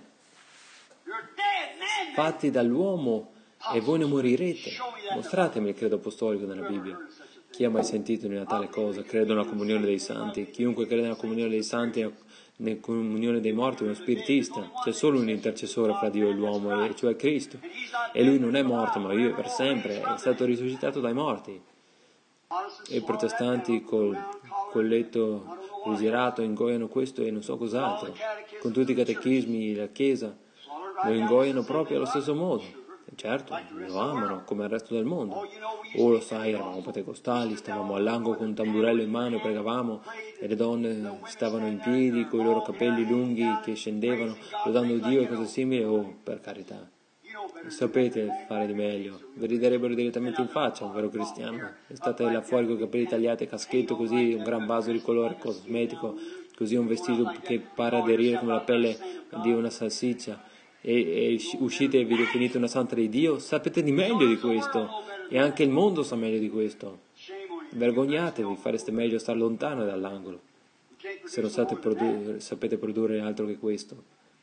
fatti dall'uomo, e voi ne morirete. Mostratemi il credo apostolico nella Bibbia. Chi ha mai sentito di una tale cosa? Credo nella comunione dei santi. Chiunque crede nella comunione dei santi, nella comunione dei morti, è uno spiritista. C'è solo un intercessore fra Dio e l'uomo, e cioè Cristo. E lui non è morto, ma vive per sempre, è stato risuscitato dai morti. E i protestanti col, col letto rigirato ingoiano questo e non so cos'altro. Con tutti i catechismi, la Chiesa lo ingoiano proprio allo stesso modo. E certo, lo amano come il resto del mondo. Oh, lo sai, eravamo pentecostali, stavamo all'angolo con un tamburello in mano e pregavamo, e le donne stavano in piedi con i loro capelli lunghi che scendevano, lodando Dio e cose simili. Oh, per carità. Sapete fare di meglio, vi riderebbero direttamente in faccia un vero cristiano. E state là fuori con i capelli tagliati a caschetto così, un gran vaso di colore cosmetico, così un vestito che pare aderire come la pelle di una salsiccia, e, e uscite e vi definite una santa di Dio. Sapete di meglio di questo, e anche il mondo sa meglio di questo. Vergognatevi, fareste meglio star lontano dall'angolo, se non sapete produrre, sapete produrre altro che questo.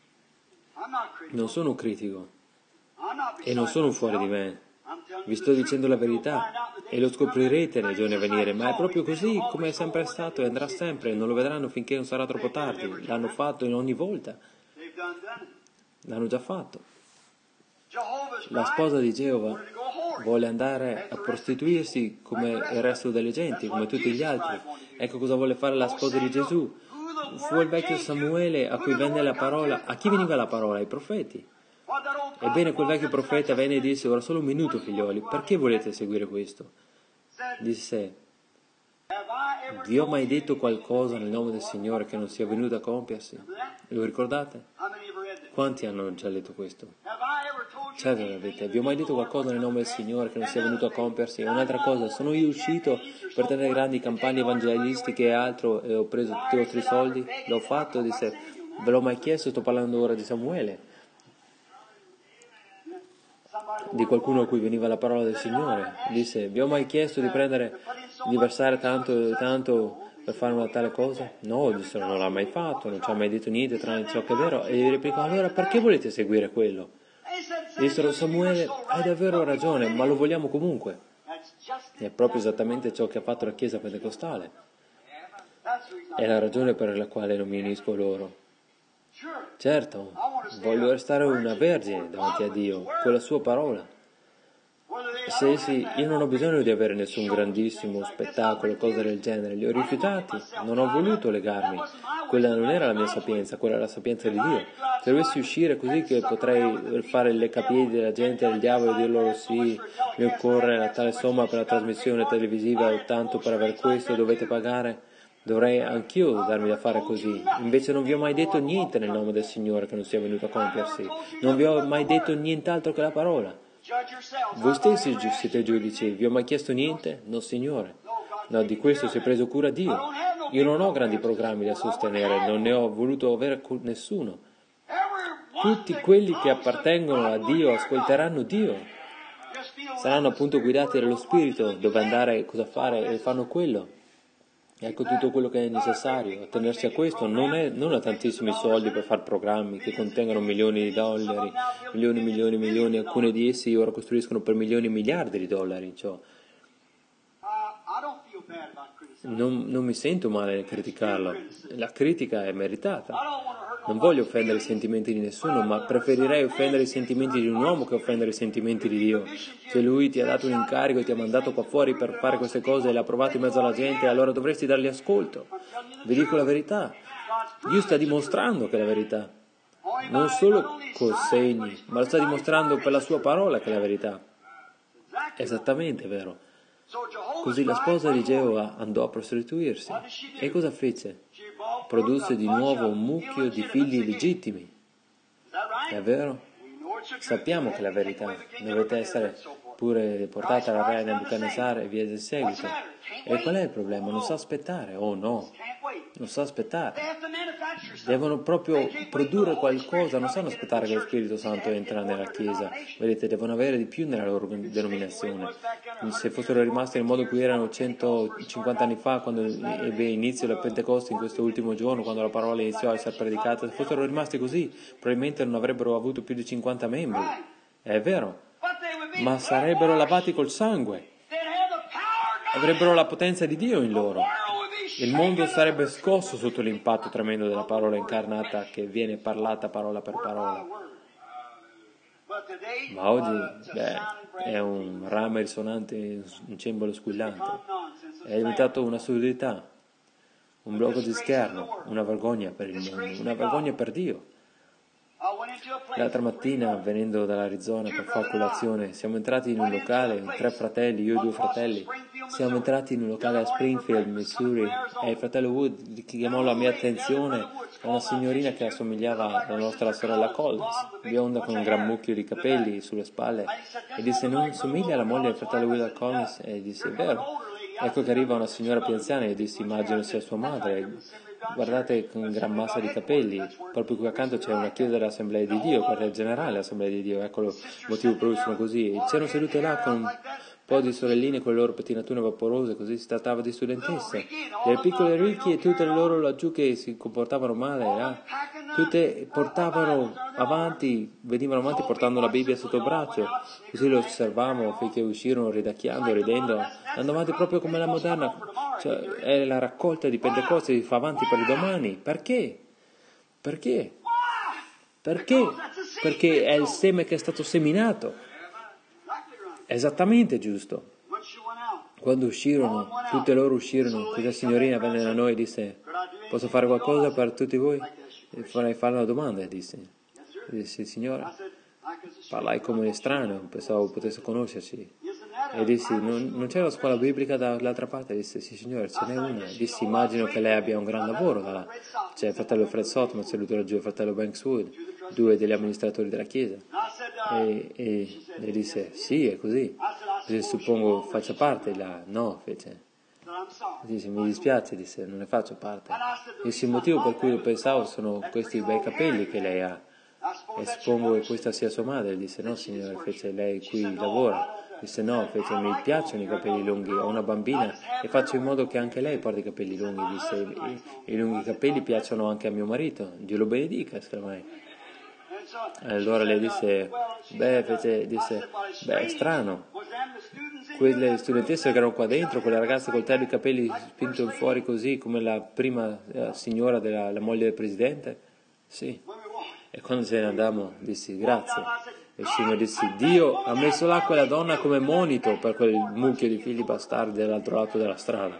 Non sono un critico e non sono fuori di me, vi sto dicendo la verità e lo scoprirete nei giorni a venire, ma è proprio così come è sempre stato e andrà sempre. Non lo vedranno finché non sarà troppo tardi. L'hanno fatto in ogni volta, l'hanno già fatto. La sposa di Geova vuole andare a prostituirsi come il resto delle genti, come tutti gli altri. Ecco cosa vuole fare la sposa di Gesù. Fu il vecchio Samuele a cui venne la parola. A chi veniva la parola? Ai profeti. Ebbene, quel vecchio profeta venne e disse, ora solo un minuto, figlioli, perché volete seguire questo? Disse, vi ho mai detto qualcosa nel nome del Signore che non sia venuto a compiersi? Lo ricordate? Quanti hanno già letto questo? Certo l'avete. Vi ho mai detto qualcosa nel nome del Signore che non sia venuto a compiersi? E un'altra cosa, sono io uscito per tenere grandi campagne evangelistiche e altro e ho preso tutti i vostri soldi? L'ho fatto? Disse, ve l'ho mai chiesto? Sto parlando ora di Samuele, di qualcuno a cui veniva la parola del Signore. Disse, vi ho mai chiesto di prendere, di versare tanto e tanto per fare una tale cosa? No, dissero, non l'ha mai fatto, non ci ha mai detto niente tranne ciò che è vero. E gli replicò, allora perché volete seguire quello? Dissero, Samuele, hai davvero ragione, ma lo vogliamo comunque. È proprio esattamente ciò che ha fatto la Chiesa pentecostale. È la ragione per la quale non mi unisco loro. Certo, voglio restare una vergine davanti a Dio, con la sua parola. Se sì, io non ho bisogno di avere nessun grandissimo spettacolo, cose del genere, li ho rifiutati, non ho voluto legarmi. Quella non era la mia sapienza, quella era la sapienza di Dio. Se dovessi uscire così che potrei fare il leccapiedi della gente, del diavolo, e dir loro sì, mi occorre la tale somma per la trasmissione televisiva, o tanto per aver questo, dovete pagare, dovrei anch'io darmi da fare così. Invece non vi ho mai detto niente nel nome del Signore che non sia venuto a compiersi. Non vi ho mai detto nient'altro che la parola. Voi stessi siete giudici, vi ho mai chiesto niente? No, Signore. No, di questo si è preso cura Dio. Io non ho grandi programmi da sostenere, non ne ho voluto avere nessuno. Tutti quelli che appartengono a Dio ascolteranno Dio. saranno appunto guidati dallo Spirito, dove andare, cosa fare, e fanno quello. Ecco tutto quello che è necessario, attenersi a questo, non, è, non a tantissimi soldi per fare programmi che contengono milioni di dollari, milioni, milioni, milioni, alcune di essi ora costruiscono per milioni e miliardi di dollari, cioè. Non, non mi sento male nel criticarlo, la critica è meritata. Non voglio offendere i sentimenti di nessuno, ma preferirei offendere i sentimenti di un uomo che offendere i sentimenti di Dio. Se Lui ti ha dato un incarico e ti ha mandato qua fuori per fare queste cose e le ha provate in mezzo alla gente, allora dovresti dargli ascolto. Vi dico la verità, Dio sta dimostrando che è la verità, non solo con segni, ma lo sta dimostrando per la sua parola che è la verità. Esattamente vero. Così la sposa di Geova andò a prostituirsi. E cosa fece? Produsse di nuovo un mucchio di figli legittimi. È vero? Sappiamo che è la verità. Dovete essere pure portata alla re Nebuchadnezzar e via del seguito. E qual è il problema? Non sa aspettare. Oh no, non sa aspettare. Devono proprio produrre qualcosa, non sanno aspettare che lo Spirito Santo entra nella Chiesa. Vedete, devono avere di più nella loro denominazione. Se fossero rimasti nel modo in cui erano centocinquanta anni fa, quando ebbe inizio la Pentecoste, in questo ultimo giorno, quando la parola iniziò a essere predicata, se fossero rimasti così, probabilmente non avrebbero avuto più di cinquanta membri. È vero, ma sarebbero lavati col sangue. Avrebbero la potenza di Dio in loro. Il mondo sarebbe scosso sotto l'impatto tremendo della parola incarnata che viene parlata parola per parola. Ma oggi, beh, è un rame risonante, un cembalo squillante. È diventato un'assurdità, un blocco di scherno, una vergogna per il mondo, una vergogna per Dio. L'altra mattina, venendo dall'Arizona per fare colazione, siamo entrati in un locale, tre fratelli, io e due fratelli, siamo entrati in un locale a Springfield, Missouri, e il fratello Wood chiamò la mia attenzione a una signorina che assomigliava alla nostra sorella Collins, bionda con un gran mucchio di capelli sulle spalle, e disse: non somiglia alla moglie del fratello Will Collins? E disse: è vero. Ecco che arriva una signora più anziana e disse: immagino sia sua madre. Guardate, con gran massa di capelli, proprio qui accanto c'è una chiesa dell'Assemblea di Dio, quartier generale dell'Assemblea di Dio, ecco il motivo per cui sono così. E c'erano sedute là con un po' di sorelline con le loro pettinature vaporose, così si trattava di studentesse, delle piccole ricchi e tutte le loro laggiù che si comportavano male, eh? Tutte portavano avanti, venivano avanti portando la Bibbia sotto il braccio, così lo osservavamo finché uscirono ridacchiando, ridendo, andando avanti proprio come la moderna, cioè è la raccolta di Pentecoste, si fa avanti per il domani. Perché? Perché? Perché? Perché è il seme che è stato seminato. Esattamente giusto. Quando uscirono, tutte loro uscirono, questa signorina venne da noi e disse: posso fare qualcosa per tutti voi? E vorrei fare una domanda, disse. E disse: signora, parlai come un estraneo, pensavo potesse conoscerci. E dissi: non, non c'è la scuola biblica dall'altra parte? E disse: sì signore, ce n'è una. E dissi: immagino che lei abbia un gran lavoro da là. C'è il fratello Fred Sotman, saluto laggiù il fratello Banks Wood, due degli amministratori della chiesa. E, e, e disse: sì, è così. E suppongo faccia parte là. No, fece. Disse: mi dispiace, disse, non ne faccio parte. Disse: il motivo per cui lo pensavo sono questi bei capelli che lei ha. E suppongo che questa sia sua madre. Disse: no signore, fece, lei qui lavora. Disse: no, fece, mi piacciono i capelli lunghi, ho una bambina e faccio in modo che anche lei porti i capelli lunghi. Disse: i, i lunghi capelli piacciono anche a mio marito. Dio lo benedica, esclamai. Allora lei disse: beh, fece, disse, beh, è strano. Quelle studentesse che erano qua dentro, quelle ragazze col taglio di capelli spinto fuori così, come la prima eh, signora della la moglie del presidente? Sì. E quando ce ne andammo, dissi: grazie. E uscimmo e dissi: Dio ha messo là quella donna come monito per quel mucchio di figli bastardi dall'altro lato della strada.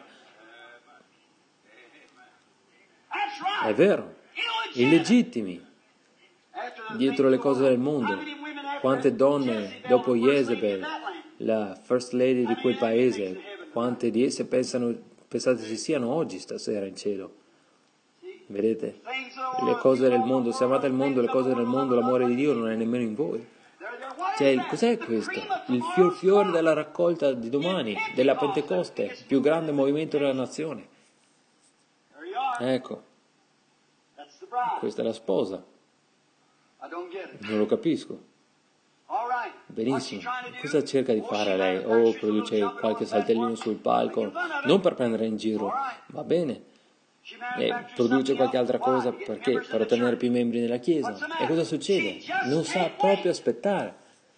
È vero, illegittimi, dietro le cose del mondo. Quante donne, dopo Jezebel, la first lady di quel paese, quante di esse pensano, pensate si siano oggi stasera in cielo? Vedete? Le cose del mondo, se amate il mondo, le cose del mondo, l'amore di Dio non è nemmeno in voi. Cioè, cos'è questo? Il fior fiore della raccolta di domani, della Pentecoste, il più grande movimento della nazione. Ecco, questa è la sposa. Non lo capisco. Benissimo, cosa cerca di fare lei? O produce qualche saltellino sul palco, non per prendere in giro, va bene, e produce qualche altra cosa perché? Per ottenere più membri nella Chiesa. E cosa succede? Non sa proprio aspettare.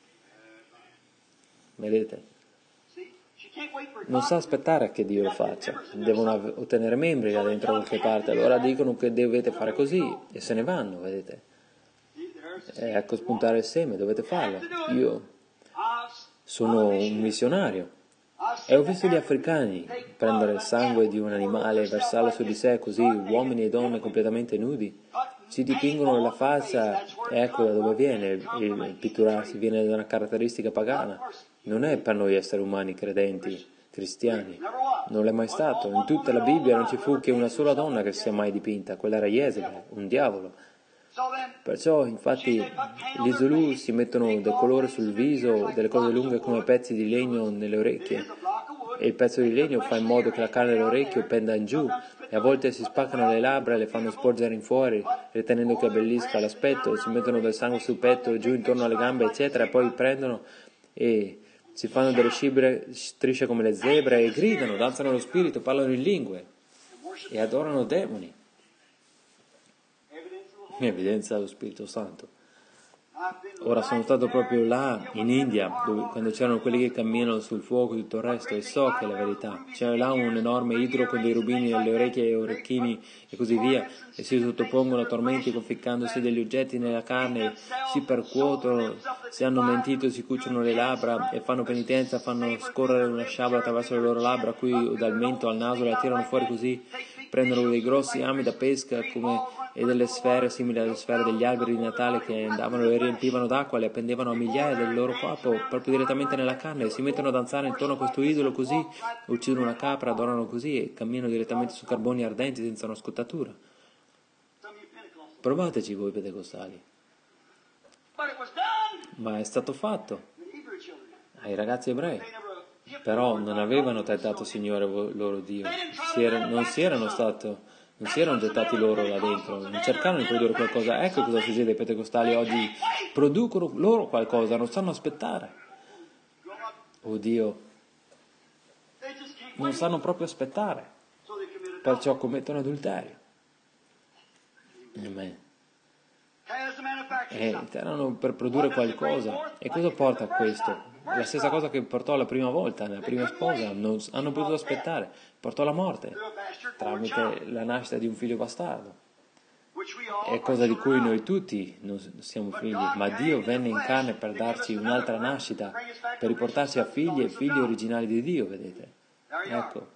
Vedete? Non sa aspettare che Dio lo faccia. Devono ottenere membri là dentro da qualche parte, allora dicono che dovete fare così e se ne vanno, vedete? E ecco spuntare il seme, dovete farlo. Io sono un missionario e ho visto gli africani prendere il sangue di un animale e versarlo su di sé, così uomini e donne completamente nudi si dipingono la faccia, e ecco da dove viene il, il pitturarsi, viene da una caratteristica pagana. Non è per noi esseri umani credenti, cristiani, non l'è mai stato. In tutta la Bibbia non ci fu che una sola donna che si sia mai dipinta, quella era Jezebel, un diavolo. Perciò, infatti, gli Zulu si mettono del colore sul viso, delle cose lunghe come pezzi di legno nelle orecchie, e il pezzo di legno fa in modo che la carne dell'orecchio penda in giù, e a volte si spaccano le labbra e le fanno sporgere in fuori, ritenendo che abbellisca l'aspetto, si mettono del sangue sul petto e giù intorno alle gambe, eccetera, e poi prendono e si fanno delle scibre, strisce come le zebre e gridano, danzano lo spirito, parlano in lingue e adorano demoni. Evidenza dello Spirito Santo. Ora sono stato proprio là in India, dove, quando c'erano quelli che camminano sul fuoco e tutto il resto, e so che è la verità. C'è là un enorme idro con dei rubini nelle orecchie e orecchini e così via, e si sottopongono a tormenti conficcandosi degli oggetti nella carne, si percuotono, se hanno mentito si cuciono le labbra e fanno penitenza, fanno scorrere una sciabola attraverso le loro labbra, a cui dal mento al naso la tirano fuori così, prendono dei grossi ami da pesca come e delle sfere simili alle sfere degli alberi di Natale che andavano e riempivano d'acqua, le appendevano a migliaia del loro corpo, proprio direttamente nella carne, e si mettono a danzare intorno a questo idolo così, uccidono una capra, adorano così e camminano direttamente su carboni ardenti senza una scottatura. Provateci voi pentecostali. Ma è stato fatto ai ragazzi ebrei. Però non avevano tentato il Signore loro Dio, si era, non si erano stato... Non si erano gettati loro là dentro, non cercarono di produrre qualcosa. Ecco cosa succede ai pentecostali oggi, producono loro qualcosa, non sanno aspettare. Oh Dio, non sanno proprio aspettare, perciò commettono adulterio. Amen. E erano per produrre qualcosa. E cosa porta a questo? La stessa cosa che portò la prima volta, nella prima sposa, non hanno potuto aspettare, portò alla morte tramite la nascita di un figlio bastardo. È cosa di cui noi tutti non siamo figli, ma Dio venne in carne per darci un'altra nascita, per riportarci a figli e figli originali di Dio, vedete? Ecco.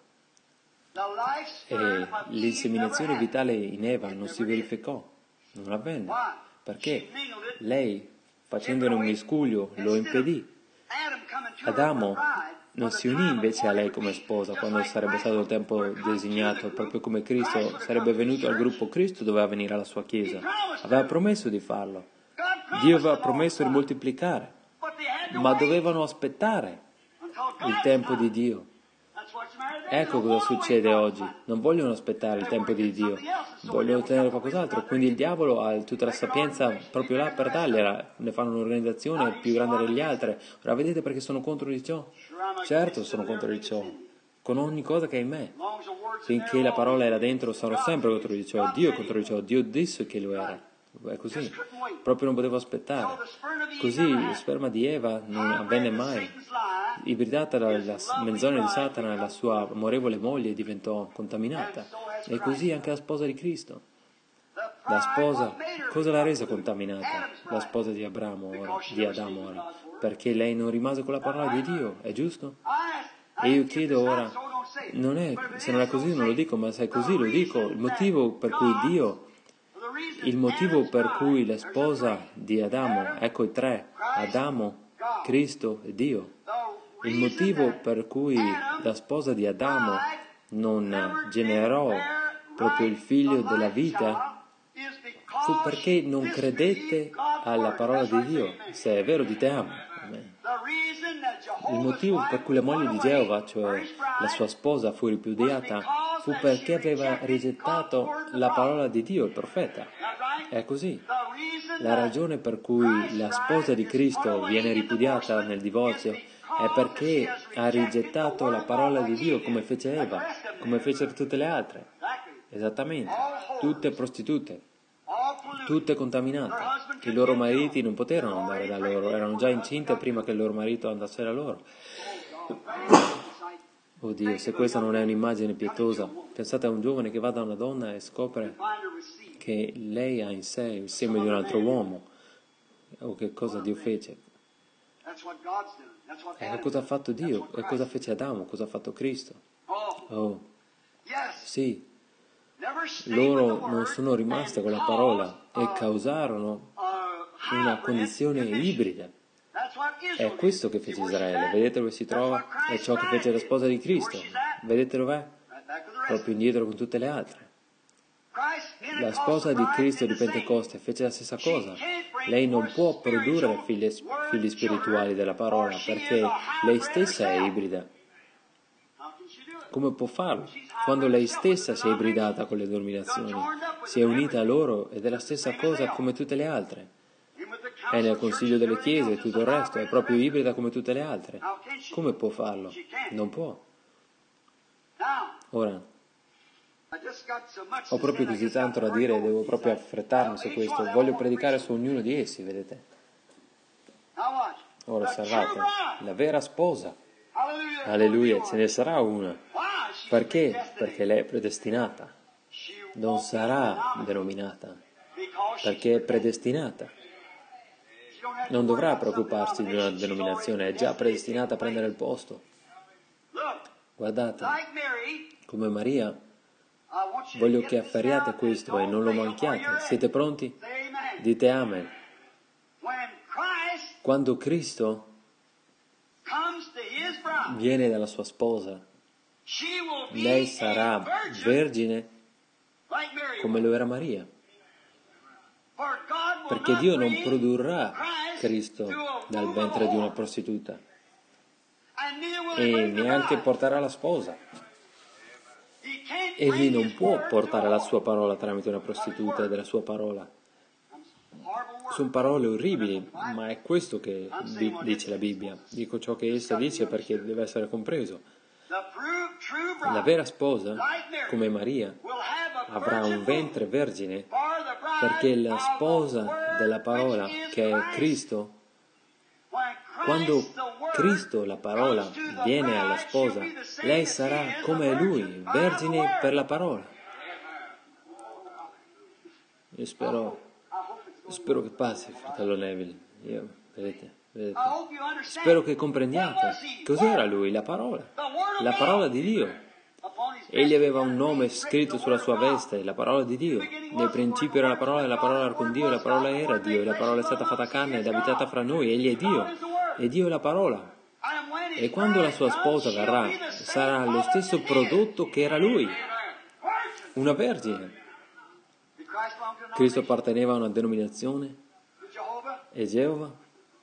E l'inseminazione vitale in Eva non si verificò, non avvenne, perché lei, facendone un miscuglio, lo impedì. Adamo non si unì invece a lei come sposa quando sarebbe stato il tempo designato, proprio come Cristo sarebbe venuto al gruppo. Cristo doveva venire alla sua Chiesa, aveva promesso di farlo, Dio aveva promesso di moltiplicare, ma dovevano aspettare il tempo di Dio. Ecco cosa succede oggi, non vogliono aspettare il tempo di Dio, vogliono ottenere qualcos'altro, quindi il diavolo ha tutta la sapienza proprio là per dargliela, ne fanno un'organizzazione più grande degli altri. Ora vedete perché sono contro di ciò? Certo sono contro di ciò, con ogni cosa che è in me. Finché la parola era dentro sarò sempre contro di ciò, Dio è contro di ciò, Dio disse che lo era. È così, proprio non potevo aspettare. Così lo sperma di Eva non avvenne mai. Ibridata dalla menzogna di Satana, la sua amorevole moglie diventò contaminata. E così anche la sposa di Cristo. La sposa, cosa l'ha resa contaminata? La sposa di Abramo ora, di Adamo ora, perché lei non rimase con la parola di Dio, è giusto? E io chiedo ora, non è, se non è così non lo dico, ma se è così lo dico, il motivo per cui Dio, il motivo per cui la sposa di Adamo, ecco i tre, Adamo, Cristo e Dio, il motivo per cui la sposa di Adamo non generò proprio il figlio della vita fu perché non credette alla parola di Dio. Se è vero, dite amo. Amen. Il motivo per cui la moglie di Geova, cioè la sua sposa, fu ripudiata fu perché aveva rigettato la parola di Dio, il profeta. È così. La ragione per cui la sposa di Cristo viene ripudiata nel divorzio è perché ha rigettato la parola di Dio come fece Eva, come fecero tutte le altre. Esattamente, tutte prostitute, tutte contaminate. I loro mariti non poterono andare da loro, erano già incinte prima che il loro marito andasse da loro. Oddio, se questa non è un'immagine pietosa, pensate a un giovane che va da una donna e scopre che lei ha in sé il seme di un altro uomo, o che cosa Dio fece. E cosa ha fatto Dio? E cosa fece Adamo? Cosa ha fatto Cristo? Oh, sì, loro non sono rimaste con la parola e causarono una condizione ibrida. È questo che fece Israele, vedete dove si trova? È ciò che fece la sposa di Cristo, vedete dov'è? Proprio indietro con tutte le altre. La sposa di Cristo di Pentecoste fece la stessa cosa. Lei non può produrre figli, figli spirituali della parola perché lei stessa è ibrida. Come può farlo? Quando lei stessa si è ibridata con le denominazioni, si è unita a loro ed è la stessa cosa come tutte le altre. È nel consiglio delle chiese e tutto il resto, è proprio ibrida come tutte le altre. Come può farlo? Non può. Ora, ho proprio così tanto da dire, devo proprio affrettarmi su questo. Voglio predicare su ognuno di essi, vedete? Ora osservate, la vera sposa, alleluia, ce ne sarà una. Perché? Perché lei è predestinata, non sarà denominata, perché è predestinata. Non dovrà preoccuparsi di una denominazione, è già predestinata a prendere il posto. Guardate, come Maria, voglio che afferriate questo e non lo manchiate. Siete pronti? Dite amen. Quando Cristo viene dalla sua sposa, lei sarà vergine come lo era Maria. Perché Dio non produrrà Cristo dal ventre di una prostituta e neanche porterà la sposa. Egli non può portare la sua parola tramite una prostituta e della sua parola. Sono parole orribili, ma è questo che dice la Bibbia. Dico ciò che essa dice perché deve essere compreso. La vera sposa, come Maria, avrà un ventre vergine perché la sposa della parola, che è Cristo, quando Cristo, la parola, viene alla sposa, lei sarà come Lui, vergine per la parola. Io spero, spero che passi, fratello Neville. Io, vedete, vedete. Spero che comprendiate. Cos'era Lui? La parola. La parola di Dio. Egli aveva un nome scritto sulla sua veste, la parola di Dio. Nel principio era la parola, e la parola era con Dio, e la parola era Dio, e la parola è stata fatta carne ed abitata fra noi. Egli è Dio, e Dio è la parola. E quando la sua sposa verrà, sarà lo stesso prodotto che era Lui, una vergine. Cristo apparteneva a una denominazione, e Geova,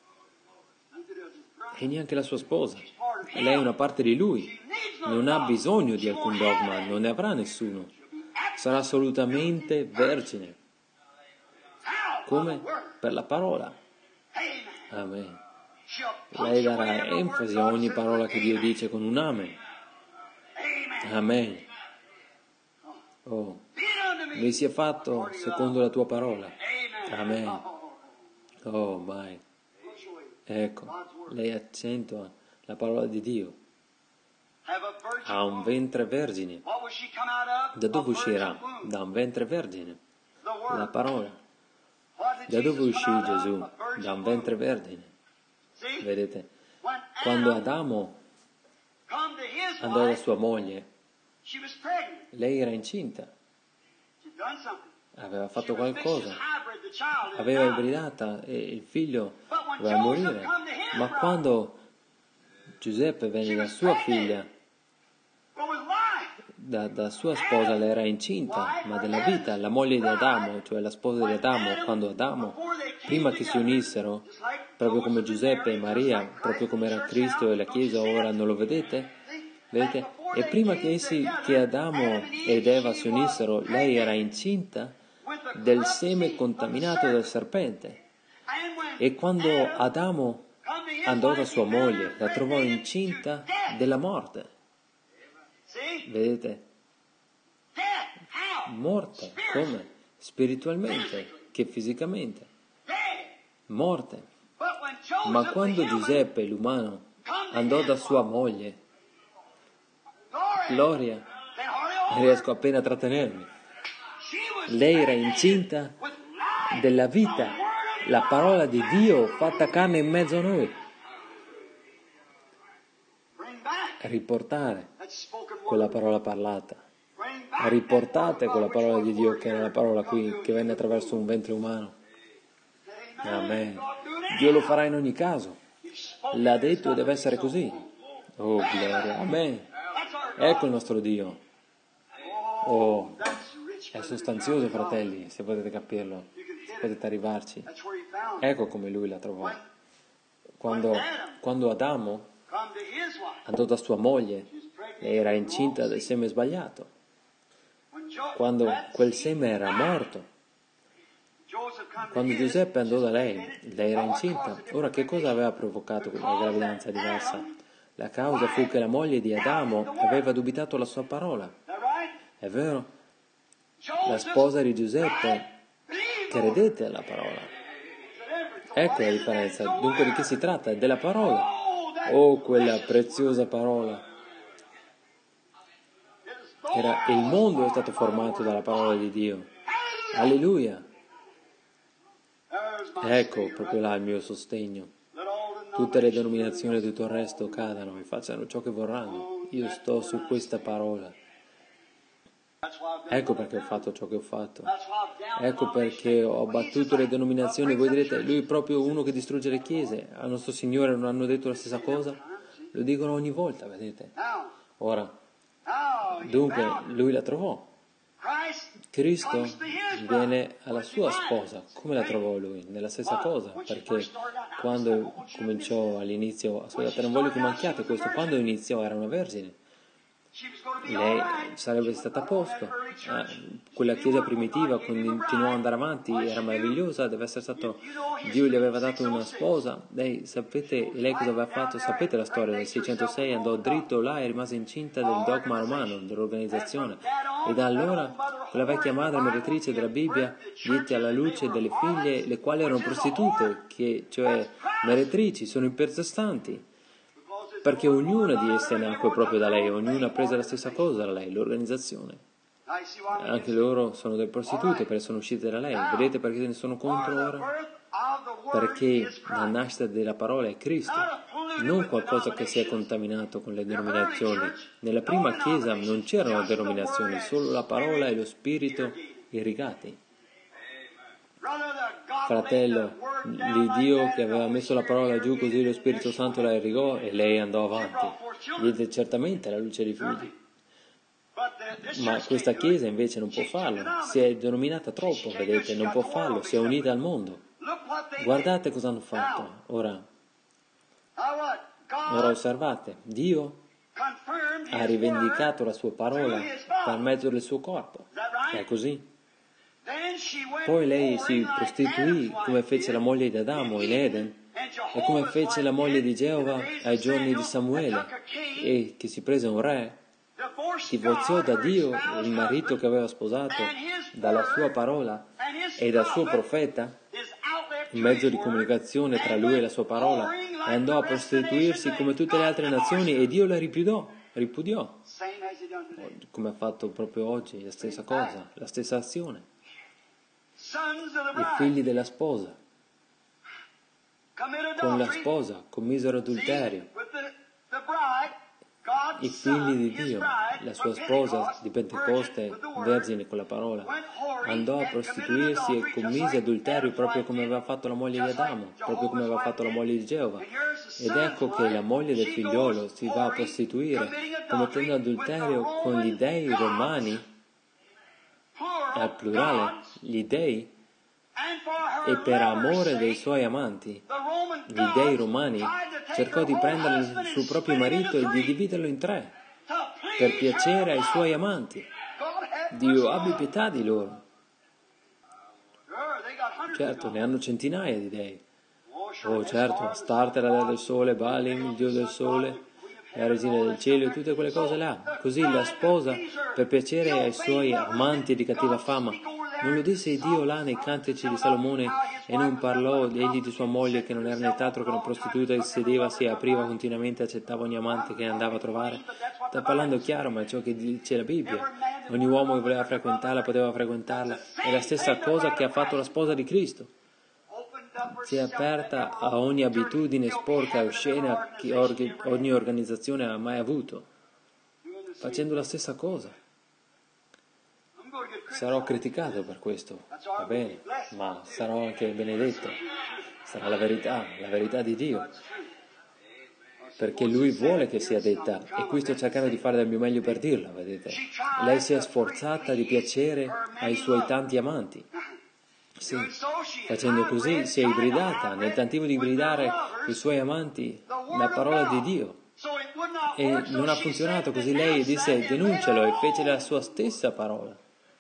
e neanche la sua sposa. Lei è una parte di Lui, non ha bisogno di alcun dogma, non ne avrà nessuno. Sarà assolutamente vergine, come per la parola. Amen. Lei darà enfasi a ogni parola che Dio dice con un amen. Amen. Oh, mi sia fatto secondo la tua parola. Amen. Oh, mai. Ecco, lei accentua la parola di Dio. Ha un ventre vergine. Da dove uscirà? Da un ventre vergine. La parola. Da dove uscì Gesù? Da un ventre vergine. Vedete? Quando Adamo andò da sua moglie, lei era incinta. Aveva fatto qualcosa. Aveva ibridata e il figlio doveva morire. Ma quando Giuseppe venne da sua figlia, da, da sua sposa, lei era incinta, ma della vita, la moglie di Adamo, cioè la sposa di Adamo, quando Adamo, prima che si unissero, proprio come Giuseppe e Maria, proprio come era Cristo e la Chiesa ora, non lo vedete? Vedete? E prima che essi, che Adamo ed Eva si unissero, lei era incinta del seme contaminato dal serpente. E quando Adamo andò da sua moglie, la trovò incinta della morte. Vedete? Morte. Come? Spiritualmente che fisicamente. Morte. Ma quando Giuseppe, l'umano, andò da sua moglie, gloria, riesco appena a trattenermi. Lei era incinta della vita, la parola di Dio fatta carne in mezzo a noi. Riportare quella parola parlata. Riportate quella parola di Dio che è la parola qui, che venne attraverso un ventre umano. Amen. Dio lo farà in ogni caso. L'ha detto e deve essere così. Oh, gloria. Amen. Ecco il nostro Dio. Oh, è sostanzioso, fratelli, se potete capirlo, se potete arrivarci. Ecco come lui la trovò. Quando, quando Adamo andò da sua moglie, lei era incinta del seme sbagliato. Quando quel seme era morto, quando Giuseppe andò da lei, lei era incinta. Ora, che cosa aveva provocato quella gravidanza diversa? La causa fu che la moglie di Adamo aveva dubitato la sua parola. È vero? La sposa di Giuseppe credette alla parola. Ecco la differenza. Dunque di che si tratta? Della parola. Oh, quella preziosa parola. Era, il mondo è stato formato dalla parola di Dio. Alleluia. Ecco proprio là il mio sostegno. Tutte le denominazioni e tutto il resto cadano e facciano ciò che vorranno. Io sto su questa parola. Ecco perché ho fatto ciò che ho fatto. Ecco perché ho abbattuto le denominazioni. Voi direte, lui è proprio uno che distrugge le chiese. Al nostro Signore non hanno detto la stessa cosa? Lo dicono ogni volta, vedete? Ora, dunque, lui la trovò. Cristo viene alla sua sposa. Come la trovò lui? Nella stessa cosa, perché quando cominciò all'inizio, ascoltate, non voglio che manchiate questo, quando iniziò era una vergine. Lei sarebbe stata a posto, eh, quella chiesa primitiva continuò ad andare avanti, era meravigliosa, deve essere stato, Dio gli aveva dato una sposa. Lei, sapete, lei cosa aveva fatto? Sapete la storia, nel seicentosei andò dritto là e rimase incinta del dogma romano, dell'organizzazione, e da allora quella vecchia madre meretrice della Bibbia diede alla luce delle figlie, le quali erano prostitute, che, cioè meretrici, sono i protestanti. Perché ognuna di esse nacque proprio da lei, ognuna ha preso la stessa cosa da lei, l'organizzazione. Anche loro sono delle prostitute perché sono uscite da lei. Vedete perché ne sono contro ora? Perché la nascita della parola è Cristo, non qualcosa che si è contaminato con le denominazioni. Nella prima chiesa non c'erano denominazioni, solo la parola e lo spirito irrigati. Fratello, l'Iddio che aveva messo la parola giù, così lo Spirito Santo la irrigò e lei andò avanti. Diede certamente la luce dei figli. Ma questa Chiesa invece non può farlo. Si è denominata troppo, vedete, non può farlo, si è unita al mondo. Guardate cosa hanno fatto. Ora, ora osservate, Dio ha rivendicato la sua parola per mezzo del suo corpo. È così? Poi lei si prostituì come fece la moglie di Adamo in Eden e come fece la moglie di Geova ai giorni di Samuele, e che si prese un re, divorziò da Dio il marito che aveva sposato, dalla sua parola e dal suo profeta, il mezzo di comunicazione tra lui e la sua parola, e andò a prostituirsi come tutte le altre nazioni e Dio la ripudiò, ripudiò. Come ha fatto proprio oggi, la stessa cosa, la stessa azione. I figli della sposa, con la sposa, commisero adulterio. I figli di Dio, la sua sposa di Pentecoste, vergine con la parola, andò a prostituirsi e commise adulterio proprio come aveva fatto la moglie di Adamo, proprio come aveva fatto la moglie di Geova. Ed ecco che la moglie del figliolo si va a prostituire, commettendo adulterio con gli dei romani, al plurale, gli dei, e per amore dei suoi amanti, gli dei romani, cercò di prendere il suo proprio marito e di dividerlo in tre, per piacere ai suoi amanti. Dio abbi pietà di loro. Certo, ne hanno centinaia di dei. Oh certo, Astarte, la dea del sole, Baalim, il dio del sole, la regina del cielo e tutte quelle cose là. Così la sposa, per piacere ai suoi amanti di cattiva fama, non lo disse Dio là nei cantici di Salomone, e non parlò egli di sua moglie che non era nient'altro che una prostituta e sedeva, si apriva continuamente, accettava ogni amante che andava a trovare. Sta parlando chiaro, ma è ciò che dice la Bibbia. Ogni uomo che voleva frequentarla poteva frequentarla. È la stessa cosa che ha fatto la sposa di Cristo. Si è aperta a ogni abitudine sporca e oscena che ogni organizzazione ha mai avuto, facendo la stessa cosa. Sarò criticato per questo, va bene, ma sarò anche benedetto. Sarà la verità, la verità di Dio, perché Lui vuole che sia detta, e qui sto cercando di fare del mio meglio per dirla, vedete. Lei si è sforzata di piacere ai suoi tanti amanti. Sì, facendo così si è ibridata, nel tentativo di ibridare i suoi amanti, la parola di Dio. E non ha funzionato, così lei disse denuncialo e fece la sua stessa parola.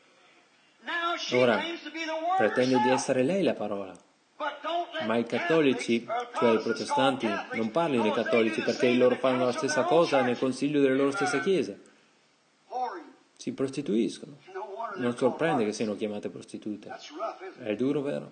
Ora pretende di essere lei la parola, ma i cattolici, cioè i protestanti, non parlino dei cattolici perché loro fanno la stessa cosa nel consiglio delle loro stesse chiese. Si prostituiscono. Non sorprende che siano chiamate prostitute. È duro, vero?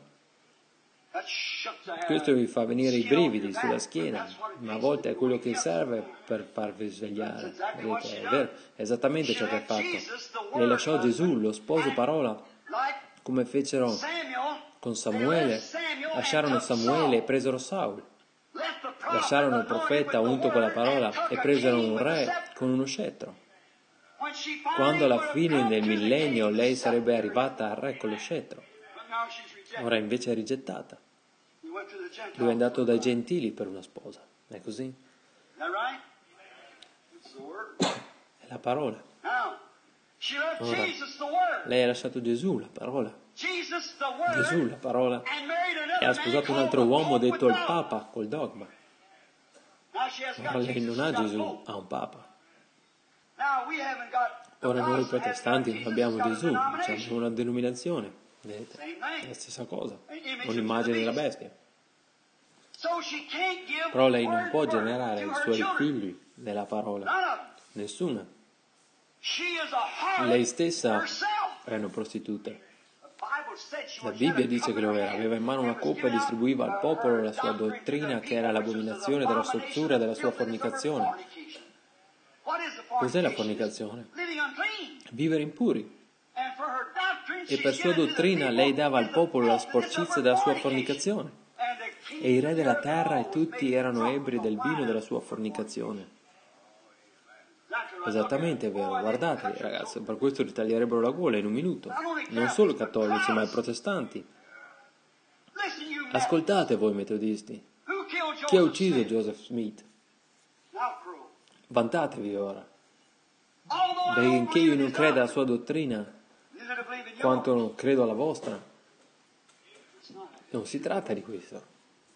Questo vi fa venire i brividi sulla schiena, ma a volte è quello che serve per farvi svegliare. Vedete, è vero, è esattamente ciò che ha fatto. Le lasciò Gesù, lo sposo parola, come fecero con Samuele. Lasciarono Samuele e presero Saul. Lasciarono il profeta unto con la parola e presero un re con uno scettro. Quando alla fine del millennio lei sarebbe arrivata al re con lo scettro, ora invece è rigettata. Lui è andato dai gentili per una sposa, è così? È la parola. Ora, lei ha lasciato Gesù, la parola. Gesù, la parola, e ha sposato un altro uomo detto il Papa col dogma. Ora lei non ha Gesù, ha un Papa. Ora noi protestanti non abbiamo Gesù, abbiamo una denominazione, vedete? È la stessa cosa, un'immagine della bestia. Però lei non può generare i suoi figli nella parola, nessuna. Lei stessa è una prostituta. La Bibbia dice che lo era, aveva in mano una coppa e distribuiva al popolo la sua dottrina che era l'abominazione della sozzura e della sua fornicazione. Cos'è la fornicazione? Vivere impuri. E per sua dottrina lei dava al popolo la sporcizia della sua fornicazione. E i re della terra e tutti erano ebbri del vino della sua fornicazione. Esattamente, è vero. Guardate, ragazzi, per questo gli taglierebbero la gola in un minuto. Non solo i cattolici, ma i protestanti. Ascoltate voi metodisti. Chi ha ucciso Joseph Smith? Vantatevi ora. Benché io non creda alla sua dottrina, quanto non credo alla vostra, non si tratta di questo.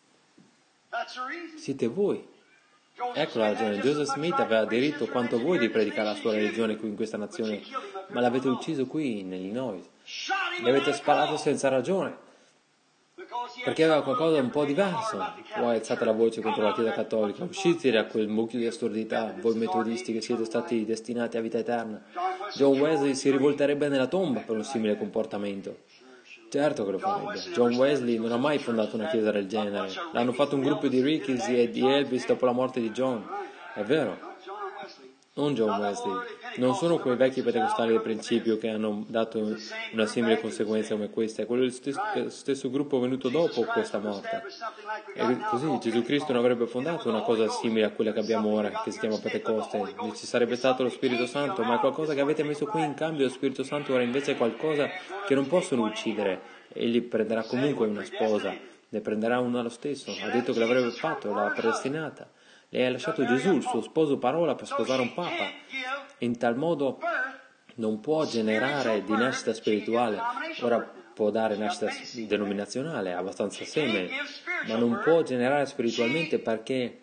Siete voi. Ecco la ragione. Joseph Smith aveva diritto quanto voi di predicare la sua religione qui in questa nazione, ma l'avete ucciso qui in Illinois. Gli avete sparato senza ragione, perché aveva qualcosa un po' diverso. Poi alzate la voce contro la Chiesa Cattolica. Uscite da quel mucchio di assurdità, voi metodisti che siete stati destinati a vita eterna. John Wesley si rivolterebbe nella tomba per un simile comportamento. Certo che lo farebbe. John Wesley non ha mai fondato una chiesa del genere. L'hanno fatto un gruppo di Rickies e di Elvis dopo la morte di John. È vero. Non John Wesley. Non sono quei vecchi pentecostali del principio che hanno dato una simile conseguenza come questa. È quello stesso, stesso gruppo venuto dopo questa morte. E così Gesù Cristo non avrebbe fondato una cosa simile a quella che abbiamo ora, che si chiama Pentecoste. Ci sarebbe stato lo Spirito Santo, ma è qualcosa che avete messo qui in cambio. Lo Spirito Santo ora invece è qualcosa che non possono uccidere. Egli prenderà comunque una sposa, ne prenderà una lo stesso. Ha detto che l'avrebbe fatto, l'ha predestinata. Lei ha lasciato Gesù, il suo sposo parola, per sposare un papa. In tal modo non può generare di nascita spirituale. Ora può dare nascita denominazionale, ha abbastanza seme, ma non può generare spiritualmente perché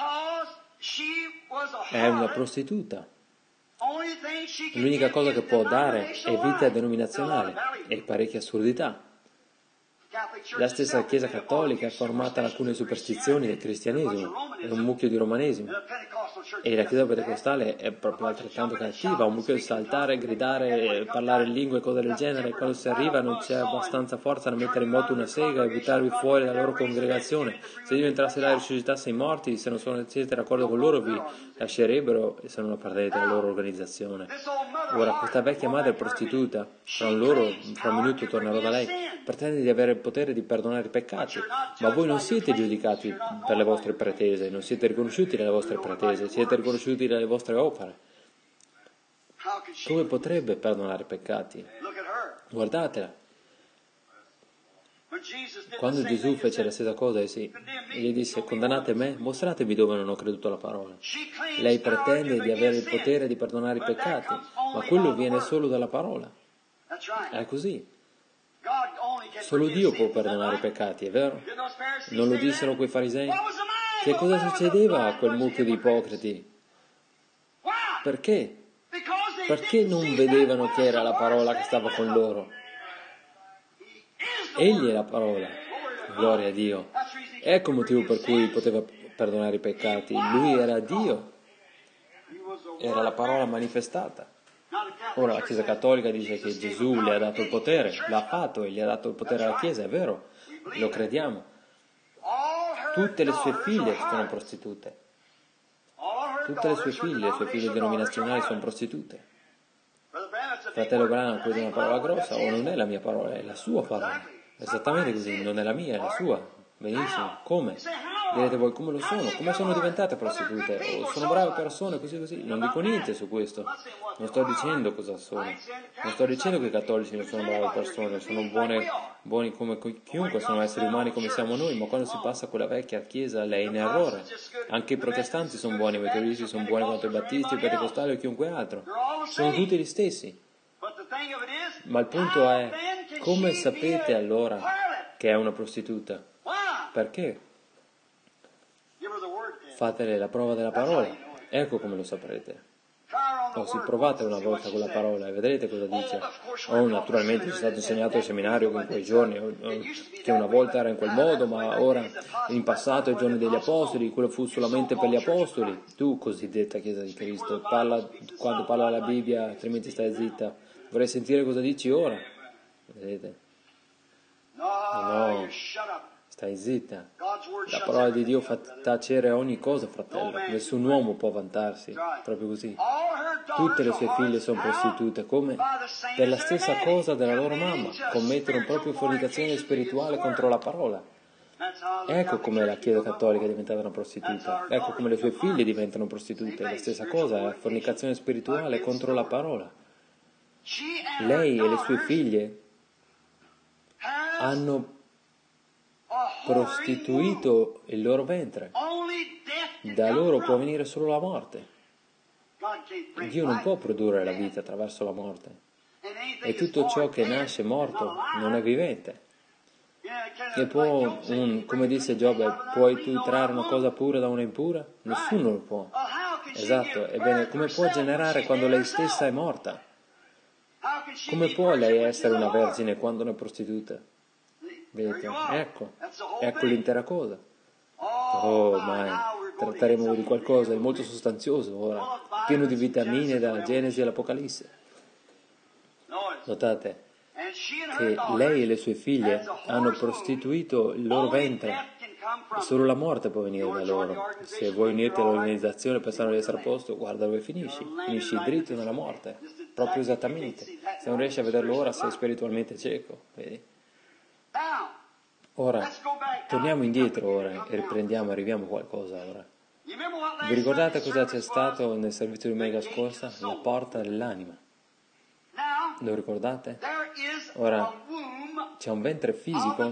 è una prostituta. L'unica cosa che può dare è vita denominazionale e parecchia assurdità. La stessa Chiesa Cattolica è formata da alcune superstizioni del cristianesimo, è un mucchio di romanesimo. E la Chiesa Pentecostale è proprio altrettanto cattiva, un mucchio di saltare, gridare, parlare in lingue e cose del genere. Quando si arriva non c'è abbastanza forza da mettere in moto una sega e buttarvi fuori dalla loro congregazione. Se diventasse la risuscitasse i morti, se non sono, siete d'accordo con loro, vi lascerebbero e se non perdete la loro organizzazione. Ora, questa vecchia madre prostituta, fra un loro, fra un minuto tornerò da lei, pretende di avere il potere di perdonare i peccati, ma voi non siete giudicati per le vostre pretese, non siete riconosciuti dalle vostre pretese, siete riconosciuti dalle vostre opere. Come potrebbe perdonare i peccati? Guardatela. Quando Gesù fece la stessa cosa, e sì, gli disse: condannate me, mostratemi dove non ho creduto alla parola. Lei pretende di avere il potere di perdonare i peccati, ma quello viene solo dalla parola. È così. Solo Dio può perdonare i peccati, è vero? Non lo dissero quei farisei? Che cosa succedeva a quel mucchio di ipocriti? Perché? Perché non vedevano che era la parola che stava con loro? Egli è la parola, gloria a Dio. Ecco il motivo per cui poteva perdonare i peccati. Lui era Dio, era la parola manifestata. Ora la Chiesa Cattolica dice che Gesù le ha dato il potere, l'ha fatto e gli ha dato il potere alla Chiesa, è vero, lo crediamo. Tutte le sue figlie sono prostitute. Tutte le sue figlie, le sue figlie denominazionali sono prostitute. Fratello Branham, questa è una parola grossa, o non è la mia parola, è la sua parola. Esattamente così, non è la mia, è la sua. Benissimo, come? Direte voi, come lo sono? Come sono diventate prostitute? O sono brave persone, così così? Non dico niente su questo. Non sto dicendo cosa sono. Non sto dicendo che i cattolici non sono brave persone, sono buone, buoni come chiunque, sono esseri umani come siamo noi, ma quando si passa a quella vecchia chiesa, lei è in errore. Anche i protestanti sono buoni, i metodisti sono buoni quanto i battisti, i pentecostali o chiunque altro. Sono tutti gli stessi. Ma il punto è, come sapete allora che è una prostituta? Perché? Fatele la prova della parola, ecco come lo saprete. O se provate una volta con la parola e vedrete cosa dice. O naturalmente ci è stato insegnato al seminario in quei giorni, che una volta era in quel modo, ma ora in passato, ai giorni degli apostoli, quello fu solamente per gli apostoli. Tu, cosiddetta Chiesa di Cristo, parla quando parla la Bibbia, altrimenti stai zitta. Vorrei sentire cosa dici ora. Vedete? No, stai zitta. La parola di Dio fa tacere ogni cosa, fratello. Nessun uomo può vantarsi. Proprio così. Tutte le sue figlie sono prostitute, come? Per la stessa cosa della loro mamma. Commettono proprio fornicazione spirituale contro la parola. Ecco come la Chiesa Cattolica è diventata una prostituta. Ecco come le sue figlie diventano prostitute. La stessa cosa, è fornicazione spirituale contro la parola. Lei e le sue figlie hanno prostituito il loro ventre. Da loro può venire solo la morte. Dio non può produrre la vita attraverso la morte. E tutto ciò che nasce morto non è vivente. E può, un, come disse Giobbe, puoi tu trarre una cosa pura da una impura? Nessuno lo può. Esatto. Ebbene, come può generare quando lei stessa è morta? Come può lei essere una vergine quando è una prostituta? Vedete? Ecco, ecco l'intera cosa. Oh, mai, tratteremo di qualcosa di molto sostanzioso ora, pieno di vitamine dalla Genesi all'Apocalisse. Notate che lei e le sue figlie hanno prostituito il loro ventre. Solo la morte può venire da loro. Se vuoi unirti all'organizzazione pensando di essere a posto, guarda dove finisci. Finisci dritto nella morte. Proprio esattamente. Se non riesci a vederlo ora, sei spiritualmente cieco. Vedi? Ora, torniamo indietro ora e riprendiamo, arriviamo a qualcosa ora. Vi ricordate cosa c'è stato nel servizio di domenica scorsa? La porta dell'anima. Lo ricordate? Ora, c'è un ventre fisico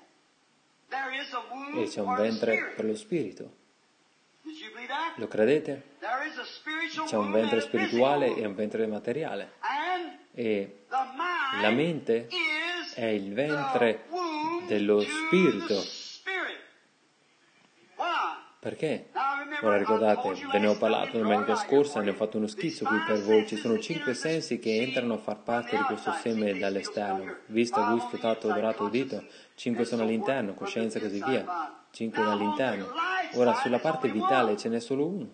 e c'è un ventre per lo spirito. Lo credete? C'è un ventre spirituale e un ventre materiale. E la mente è il ventre dello spirito. Perché? Ora ricordate, ve ne ho parlato domenica scorsa, ne ho fatto uno schizzo qui per voi. Ci sono cinque sensi che entrano a far parte di questo seme dall'esterno. Vista, gusto, tatto, odorato, udito. Cinque sono all'interno, coscienza e così via. Cinque dall'interno. Ora sulla parte vitale ce n'è solo uno.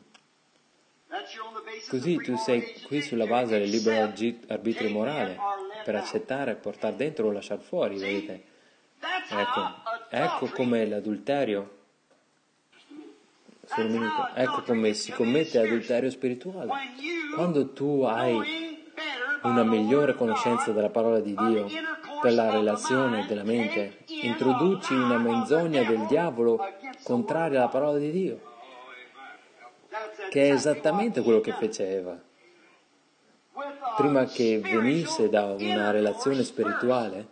Così tu sei qui sulla base del libero arbitrio morale per accettare, portare dentro o lasciare fuori, vedete? Ecco, ecco come l'adulterio, solo un minuto, ecco come si commette adulterio spirituale. Quando tu hai una migliore conoscenza della parola di Dio per la relazione della mente, introduci una menzogna del diavolo contraria alla parola di Dio, che è esattamente quello che fece Eva. Prima che venisse da una relazione spirituale,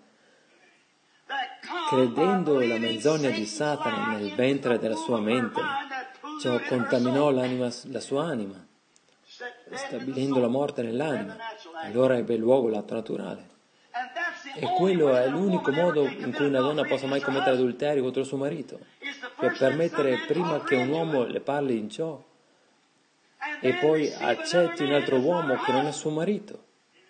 credendo la menzogna di Satana nel ventre della sua mente, ciò contaminò l'anima, la sua anima, stabilendo la morte nell'anima. Allora ebbe luogo l'atto naturale. E quello è l'unico modo in cui una donna possa mai commettere adulterio contro il suo marito, per permettere prima che un uomo le parli in ciò e poi accetti un altro uomo che non è suo marito.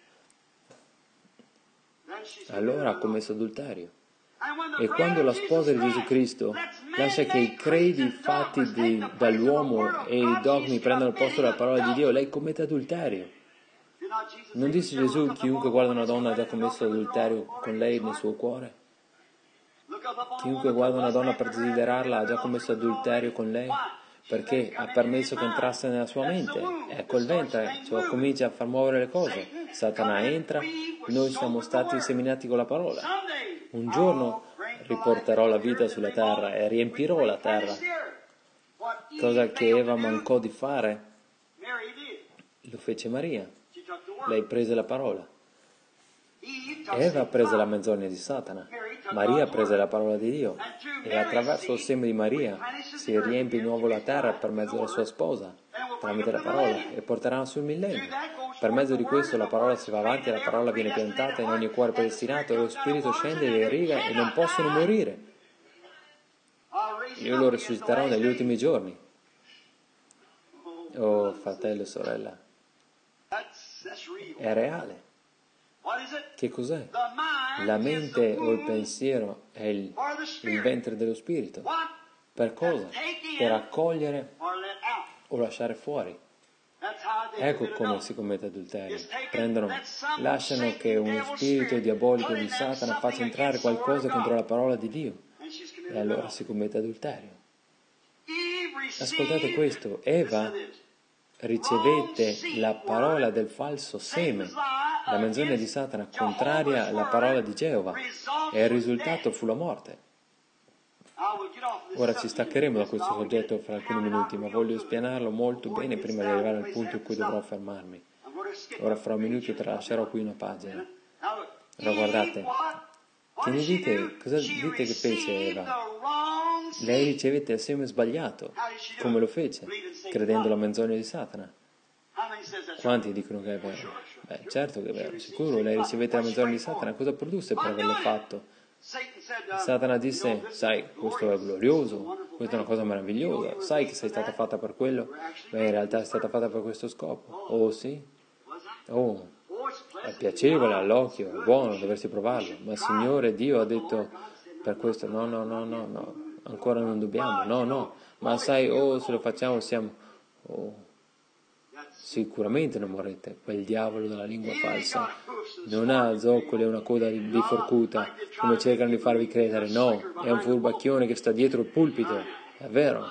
Allora ha commesso adulterio. E quando la sposa di Gesù Cristo lascia che i credi fatti di, dall'uomo e i dogmi prendano il posto della parola di Dio, lei commette adulterio. Non disse Gesù: chiunque guarda una donna ha già commesso adulterio con lei nel suo cuore? Chiunque guarda una donna per desiderarla ha già commesso adulterio con lei? Perché ha permesso che entrasse nella sua mente. Ecco il ventre, cioè comincia a far muovere le cose. Satana entra, noi siamo stati seminati con la parola. Un giorno riporterò la vita sulla terra e riempirò la terra. Cosa che Eva mancò di fare, lo fece Maria. Lei prese la parola. Eva prese la menzogna di Satana, Maria prese la parola di Dio e attraverso il seme di Maria si riempie di nuovo la terra per mezzo della sua sposa, tramite la parola, e porteranno sul millennio. Per mezzo di questo la parola si va avanti e la parola viene piantata in ogni cuore predestinato e lo Spirito scende e li irriga e non possono morire. Io lo risusciterò negli ultimi giorni. Oh, fratello e sorella, è reale. Che cos'è? La mente o il pensiero è il, il ventre dello spirito. Per cosa? Per accogliere o lasciare fuori. Ecco come si commette adulterio. Prendono, lasciano che uno spirito diabolico di Satana faccia entrare qualcosa contro la parola di Dio. E allora si commette adulterio. Ascoltate questo. Eva ricevette la parola del falso seme, la menzogna di Satana contraria alla parola di Geova, e il risultato fu la morte. Ora ci staccheremo da questo soggetto fra alcuni minuti, ma voglio spianarlo molto bene prima di arrivare al punto in cui dovrò fermarmi. Ora fra un minuto tralascerò qui una pagina. Ora guardate, che ne dite? Cosa dite che fece Eva? Lei ricevette il seme sbagliato. Come lo fece? Credendo la menzogna di Satana. Quanti dicono che è vero? Beh, certo che è vero, sicuro. Lei ricevette la menzogna di Satana. Cosa produsse per averlo fatto? Satana disse: sai, questo è glorioso, questa è una cosa meravigliosa, sai che sei stata fatta per quello? Beh, in realtà è stata fatta per questo scopo. Oh sì? Oh, è piacevole all'occhio, è buono, dovresti provarlo, ma il Signore Dio ha detto per questo: no, no, no, no, no, ancora non dobbiamo, no, no, ma sai, oh, se lo facciamo siamo, oh, sicuramente non morrete. Quel diavolo della lingua falsa non ha zoccoli e una coda biforcuta come cercano di farvi credere, no, è un furbacchione che sta dietro il pulpito, è vero.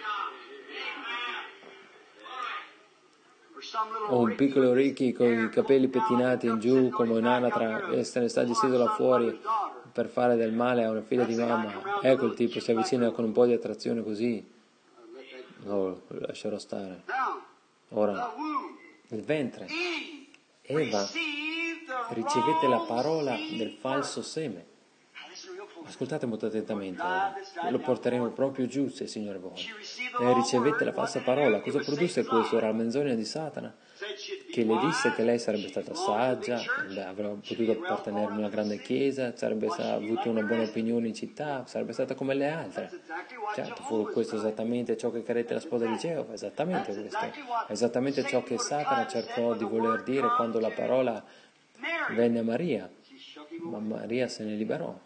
O un piccolo Ricky con i capelli pettinati in giù come un'anatra e se ne sta disteso là fuori per fare del male a una figlia di mamma. Ecco il tipo, si avvicina con un po' di attrazione così. No, lo lascerò stare. Ora, il ventre. Eva ricevette la parola del falso seme. Ascoltate molto attentamente, lo porteremo proprio giù se il Signore vuole. Lei ricevette la falsa parola. Cosa produsse questo? Era la menzogna di Satana, che le disse che lei sarebbe stata saggia, beh, avrebbe potuto appartenere a una grande chiesa, sarebbe avuto una buona opinione in città, sarebbe stata come le altre. Certo, fu questo esattamente ciò che credette la sposa di Geova, esattamente questo, esattamente ciò che Satana cercò di voler dire quando la parola venne a Maria, ma Maria se ne liberò.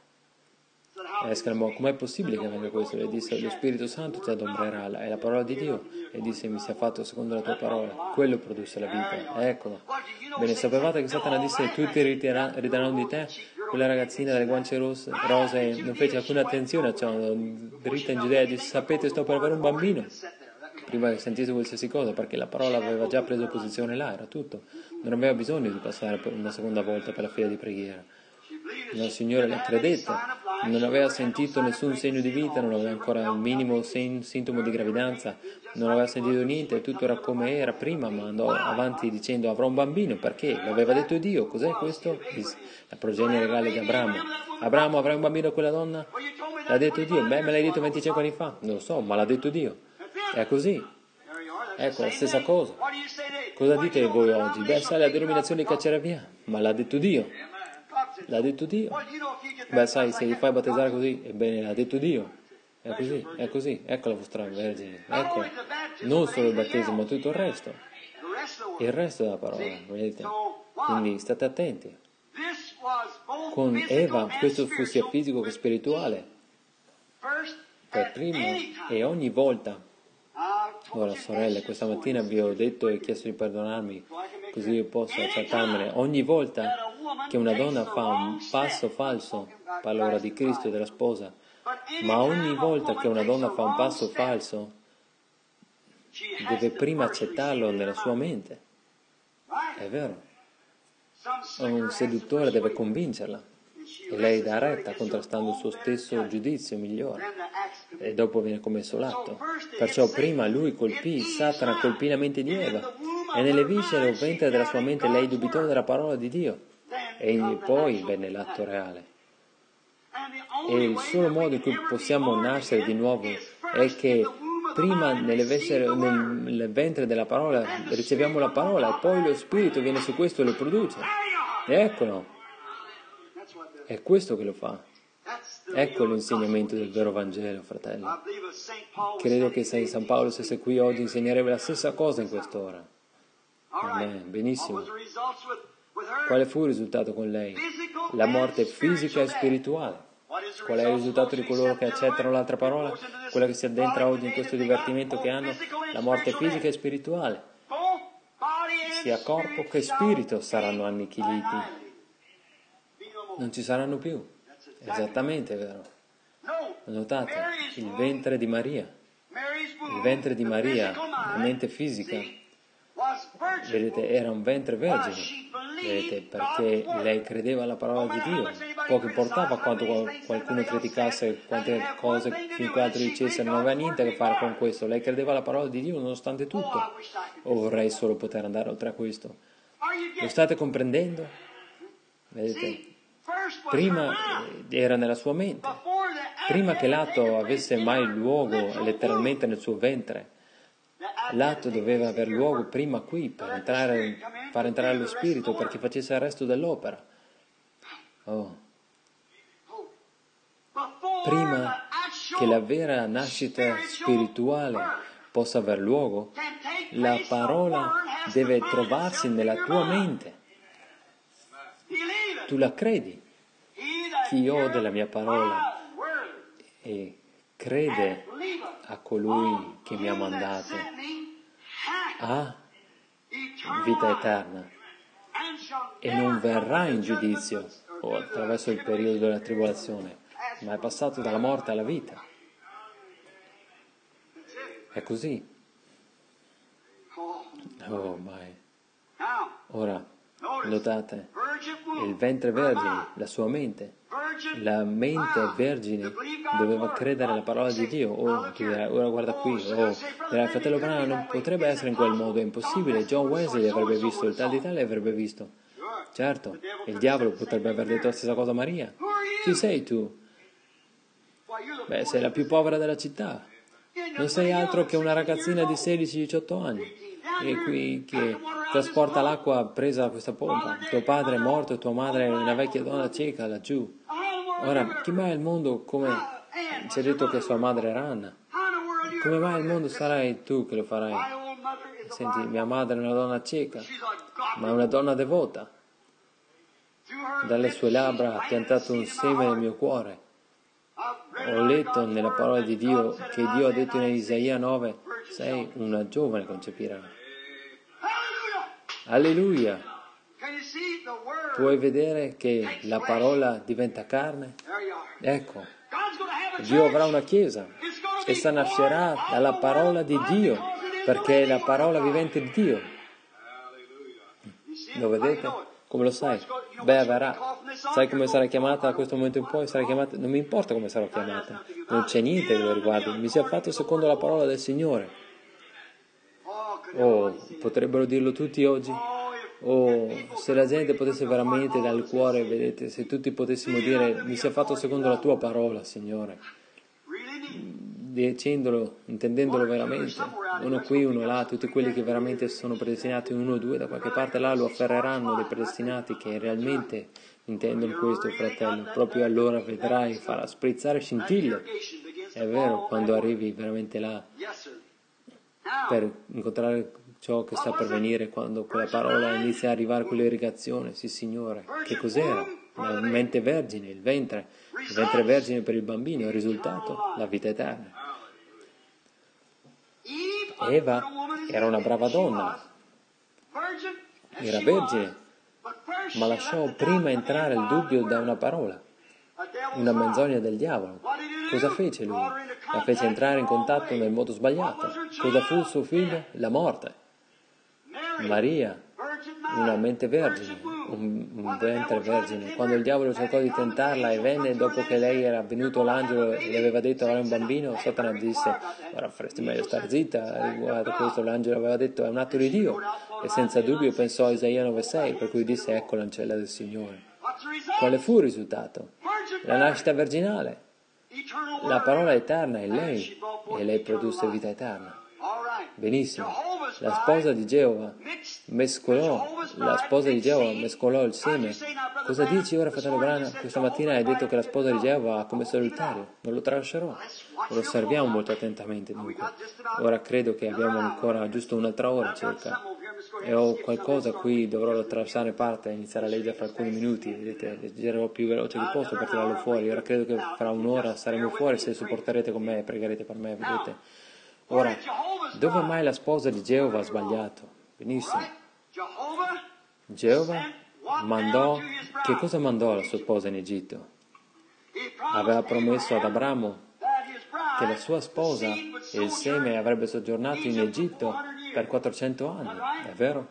E esclamò: com'è possibile che avvenga questo? Le disse: lo Spirito Santo ti adombrerà, è la parola di Dio. E disse: mi sia fatto secondo la tua parola. Quello produsse la vita. Eccolo. Bene, sapevate che Satana disse: tutti rideranno di te? Quella ragazzina dalle guance rosse, rose non fece alcuna attenzione a ciò, dritta in Giudea, disse: sapete, sto per avere un bambino. Prima che sentisse qualsiasi cosa, perché la parola aveva già preso posizione là, era tutto. Non aveva bisogno di passare per una seconda volta per la fila di preghiera. Il Signore le credette, non aveva sentito nessun segno di vita, non aveva ancora il minimo sen- sintomo di gravidanza, non aveva sentito niente, tutto era come era prima, ma andò avanti dicendo: avrò un bambino, perché? L'aveva detto Dio. Cos'è questo? Disse, la progenie regale di Abramo. Abramo, avrai un bambino a quella donna? L'ha detto Dio. Beh, me l'hai detto venticinque anni fa. Non lo so, ma l'ha detto Dio. È così. Ecco, la stessa cosa. Cosa dite voi oggi? Beh, sai, la denominazione caccerà via, ma l'ha detto Dio. L'ha detto Dio. Beh, sai, se li fai battezzare così, ebbene, l'ha detto Dio. È così, è così. Ecco la vostra vergine. Ecco, non solo il battesimo, ma tutto il resto. Il resto della parola, vedete? Quindi state attenti. Con Eva questo fu sia fisico che spirituale. Per primo e ogni volta. Ora, sorelle, questa mattina vi ho detto e chiesto di perdonarmi, così io posso accettarmene. Ogni volta che una donna fa un passo falso, parlo ora di Cristo e della sposa, ma ogni volta che una donna fa un passo falso, deve prima accettarlo nella sua mente. È vero. Un seduttore deve convincerla e lei dà retta contrastando il suo stesso giudizio migliore e dopo viene commesso l'atto. Perciò prima lui colpì, Satana colpì la mente di Eva e nelle viscere o ventre della sua mente lei dubitò della parola di Dio e poi venne l'atto reale. E il solo modo in cui possiamo nascere di nuovo è che prima nelle viscere, nel ventre della parola riceviamo la parola e poi lo Spirito viene su questo e lo produce. E eccolo. È questo che lo fa. Ecco l'insegnamento del vero Vangelo, fratelli. Credo che se San Paolo stesse qui oggi insegnerebbe la stessa cosa in quest'ora. Amen. Benissimo. Quale fu il risultato con lei? La morte fisica e spirituale. Qual è il risultato di coloro che accettano l'altra parola? Quella che si addentra oggi in questo divertimento che hanno? La morte fisica e spirituale. Sia corpo che spirito saranno annichiliti. Non ci saranno più. Esattamente, è vero. Notate, il ventre di Maria. Il ventre di Maria, la mente fisica, vedete, era un ventre vergine, vedete, perché lei credeva alla parola di Dio. Poco importava quanto qualcuno criticasse, quante cose chiunque altro dicesse, non aveva niente a che fare con questo. Lei credeva alla parola di Dio nonostante tutto. O vorrei solo poter andare oltre a questo. Lo state comprendendo? Vedete? Prima era nella sua mente, prima che l'atto avesse mai luogo letteralmente nel suo ventre, l'atto doveva aver luogo prima qui per entrare, far entrare lo spirito perché facesse il resto dell'opera. Oh. Prima che la vera nascita spirituale possa aver luogo, la parola deve trovarsi nella tua mente. Tu la credi? Chi ode la mia parola e crede a colui che mi ha mandato ha vita eterna e non verrà in giudizio o attraverso il periodo della tribolazione, ma è passato dalla morte alla vita. È così. Oh, mai. Ora, notate, il ventre vergine, la sua mente, la mente vergine doveva credere alla parola di Dio. Oh, tu dirai, ora guarda qui, oh, dirai, fratello Branham, non potrebbe essere in quel modo, è impossibile. John Wesley avrebbe visto, il tal di tale avrebbe visto. Certo, il diavolo potrebbe aver detto la stessa cosa a Maria. Chi sei tu? Beh, sei la più povera della città. Non sei altro che una ragazzina di sedici diciotto anni. E qui che trasporta l'acqua presa da questa pompa. Tuo padre è morto e tua madre è una vecchia donna cieca laggiù. Ora, chi mai al mondo, come ci ha detto che sua madre era Anna, come mai al mondo sarai tu che lo farai? Senti, mia madre è una donna cieca, ma è una donna devota. Dalle sue labbra ha piantato un seme nel mio cuore. Ho letto nella parola di Dio che Dio ha detto in Isaia nove, sei una giovane concepirà. Alleluia! Puoi vedere che la parola diventa carne? Ecco, Dio avrà una chiesa. Essa nascerà dalla parola di Dio, perché è la parola vivente di Dio. Lo vedete? Come lo sai? Beh, avverrà. Sai come sarà chiamata da questo momento in poi? Sarà chiamata... Non mi importa come sarò chiamata. Non c'è niente che lo riguardi. Mi sia fatto secondo la parola del Signore. Oh, potrebbero dirlo tutti oggi? Oh, se la gente potesse veramente dal cuore, vedete, se tutti potessimo dire mi sia fatto secondo la tua parola, Signore, dicendolo, intendendolo veramente, uno qui, uno là, tutti quelli che veramente sono predestinati, uno o due da qualche parte là lo afferreranno, dei predestinati che realmente intendono questo, fratello, proprio allora vedrai, farà sprizzare scintille, è vero, quando arrivi veramente là, per incontrare ciò che sta per venire, quando quella parola inizia a arrivare con l'irrigazione, sì Signore, che cos'era? La mente vergine, il ventre, il ventre vergine per il bambino, il risultato, la vita eterna. Eva era una brava donna, era vergine, ma lasciò prima entrare il dubbio da una parola, una menzogna del diavolo. Cosa fece lui? La fece entrare in contatto nel modo sbagliato. Cosa fu suo figlio? La morte. Maria, una mente vergine, un, un ventre vergine. Quando il diavolo cercò di tentarla e venne dopo che lei era venuto l'angelo e le aveva detto avrai un bambino, Satana disse ora faresti meglio star zitta, riguardo questo l'angelo aveva detto è un atto di Dio e senza dubbio pensò a Isaia nove sei, per cui disse ecco l'ancella del Signore. Quale fu il risultato? La nascita virginale. La parola eterna è lei e lei produsse vita eterna. Benissimo. La sposa di Geova mescolò, la sposa di Geova mescolò il seme. Cosa dici ora, fratello Branham? Questa mattina hai detto che la sposa di Geova ha commesso adulterio. Non lo tralascerò. Lo osserviamo molto attentamente dunque. Ora credo che abbiamo ancora giusto un'altra ora circa. E ho qualcosa qui, dovrò attraversare parte e iniziare a leggere fra alcuni minuti. Vedete, leggerò più veloce che posso per tirarlo fuori. Ora credo che fra un'ora saremo fuori se supporterete con me e pregherete per me, vedete. Ora, dove mai la sposa di Geova ha sbagliato? Benissimo. Geova mandò, che cosa mandò alla sua sposa in Egitto? Aveva promesso ad Abramo che la sua sposa e il seme avrebbe soggiornato in Egitto per quattrocento anni, è vero?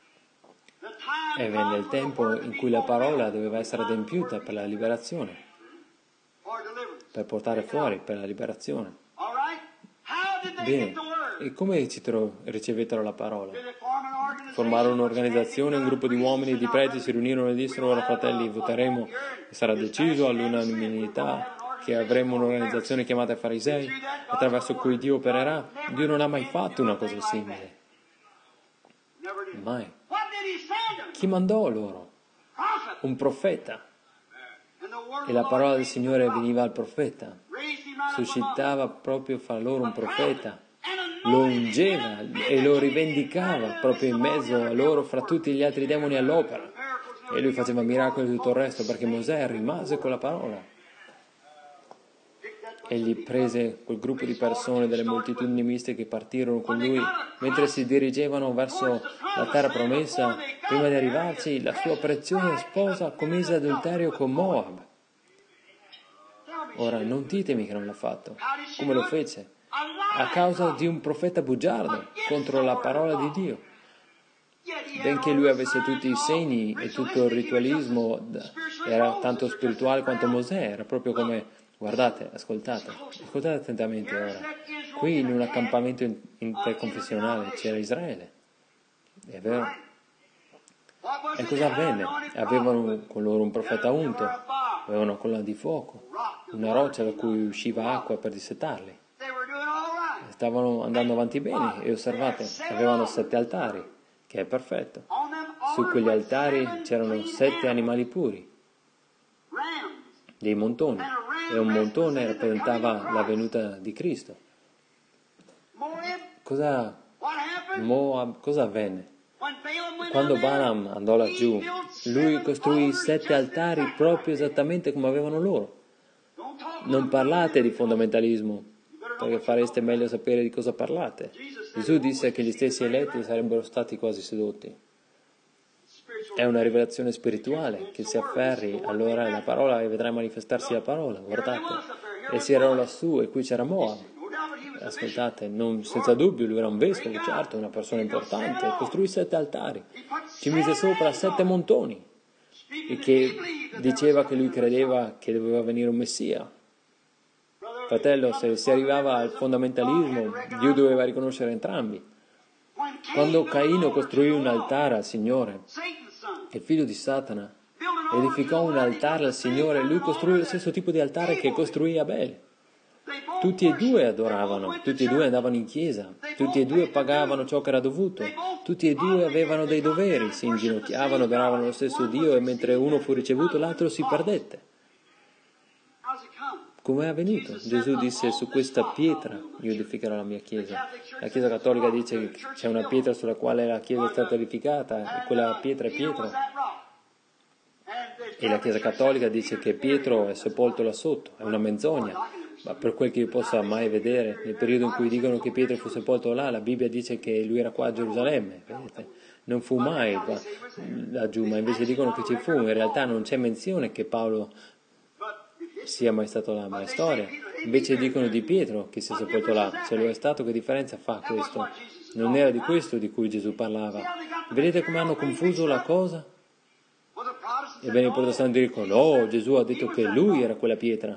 E venne il tempo in cui la parola doveva essere adempiuta per la liberazione, per portare fuori per la liberazione. Bene, e come ci ricevettero la parola? Formarono un'organizzazione, un gruppo di uomini, di preti, si riunirono e dissero ora fratelli voteremo e sarà deciso all'unanimità che avremo un'organizzazione chiamata Farisei attraverso cui Dio opererà. Dio non ha mai fatto una cosa simile. Mai. Chi mandò loro? Un profeta. E la parola del Signore veniva al profeta. Suscitava proprio fra loro un profeta. Lo ungeva e lo rivendicava proprio in mezzo a loro fra tutti gli altri demoni all'opera. E lui faceva miracoli e tutto il resto perché Mosè rimase con la parola. Egli prese quel gruppo di persone, delle moltitudini miste che partirono con lui, mentre si dirigevano verso la terra promessa, prima di arrivarci, la sua preziosa sposa commise adulterio con Moab. Ora, non ditemi che non l'ha fatto. Come lo fece? A causa di un profeta bugiardo contro la parola di Dio. Benché lui avesse tutti i segni e tutto il ritualismo, era tanto spirituale quanto Mosè, era proprio come... Guardate, ascoltate, ascoltate attentamente ora. Qui in un accampamento interconfessionale c'era Israele, è vero? E cosa avvenne? Avevano con loro un profeta unto, avevano una colonna di fuoco, una roccia da cui usciva acqua per dissetarli. Stavano andando avanti bene e osservate, avevano sette altari che è perfetto. Su quegli altari c'erano sette animali puri, dei montoni, e un montone rappresentava la venuta di Cristo. Cosa, Moab, cosa avvenne? Quando Balaam andò laggiù, lui costruì sette altari proprio esattamente come avevano loro. Non parlate di fondamentalismo, perché fareste meglio sapere di cosa parlate. Gesù disse che gli stessi eletti sarebbero stati quasi sedotti. È una rivelazione spirituale che si afferri allora alla parola e vedrai manifestarsi la parola. Guardate, essi erano lassù e qui c'era Moab. Ascoltate, non, senza dubbio lui era un vescovo, certo, una persona importante, costruì sette altari, ci mise sopra sette montoni, e che diceva che lui credeva che doveva venire un Messia. Fratello, se si arrivava al fondamentalismo, Dio doveva riconoscere entrambi. Quando Caino costruì un altare al Signore, il figlio di Satana edificò un altare al Signore, lui costruì lo stesso tipo di altare che costruì Abele. Tutti e due adoravano, tutti e due andavano in chiesa, tutti e due pagavano ciò che era dovuto, tutti e due avevano dei doveri, si inginocchiavano, adoravano lo stesso Dio, e mentre uno fu ricevuto l'altro si perdette. Come è avvenuto? Gesù disse: su questa pietra io edificherò la mia chiesa. La Chiesa Cattolica dice che c'è una pietra sulla quale la chiesa è stata edificata, e quella pietra è Pietro. E la Chiesa Cattolica dice che Pietro è sepolto là sotto, è una menzogna. Ma per quel che io possa mai vedere, nel periodo in cui dicono che Pietro fu sepolto là, la Bibbia dice che lui era qua a Gerusalemme, vedete? Non fu mai laggiù, ma invece dicono che ci fu. In realtà non c'è menzione che Paolo sia mai stato là, ma è storia. Invece dicono di Pietro che sia sepolto là. Se lo è stato, che differenza fa questo? Non era di questo di cui Gesù parlava. Vedete come hanno confuso la cosa? Ebbene i protestanti dicono: no, Gesù ha detto che lui era quella pietra.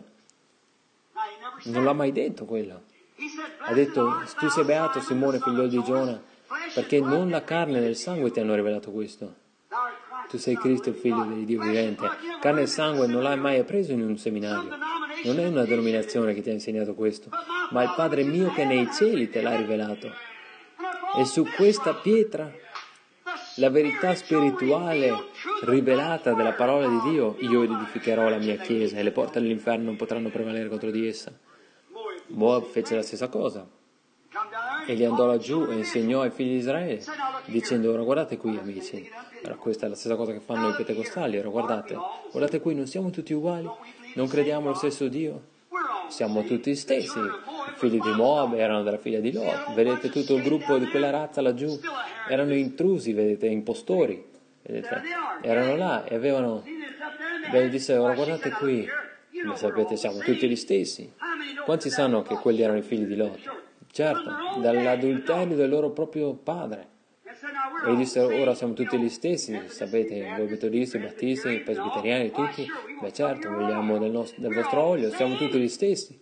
Non l'ha mai detto quello. Ha detto: tu sei beato, Simone, figlio di Giona, perché non la carne e il sangue ti hanno rivelato questo. Tu sei Cristo, il figlio di Dio vivente. Carne e sangue non l'hai mai appreso in un seminario. Non è una denominazione che ti ha insegnato questo, ma il Padre mio che è nei cieli te l'ha rivelato. E su questa pietra, la verità spirituale rivelata della parola di Dio, io edificherò la mia chiesa, e le porte dell'inferno non potranno prevalere contro di essa. Moab fece la stessa cosa. Egli andò laggiù e insegnò ai figli di Israele, dicendo: ora guardate qui, amici. Ora, questa è la stessa cosa che fanno i pentecostali. Ora guardate, guardate qui, non siamo tutti uguali? Non crediamo allo stesso Dio? Siamo tutti stessi. I figli di Moab erano della figlia di Lot. Vedete, tutto il gruppo di quella razza laggiù erano intrusi, vedete, impostori. Vedete? Erano là e avevano... Beh, disse: ora guardate qui, ma sapete, siamo tutti gli stessi. Quanti sanno che quelli erano i figli di Lot? Certo, dall'adulterio del loro proprio padre. E dissero: ora siamo tutti gli stessi, sapete, voi metodisti, battisti, presbiteriani, tutti. Beh certo, vogliamo del, nostro, del vostro olio, siamo tutti gli stessi.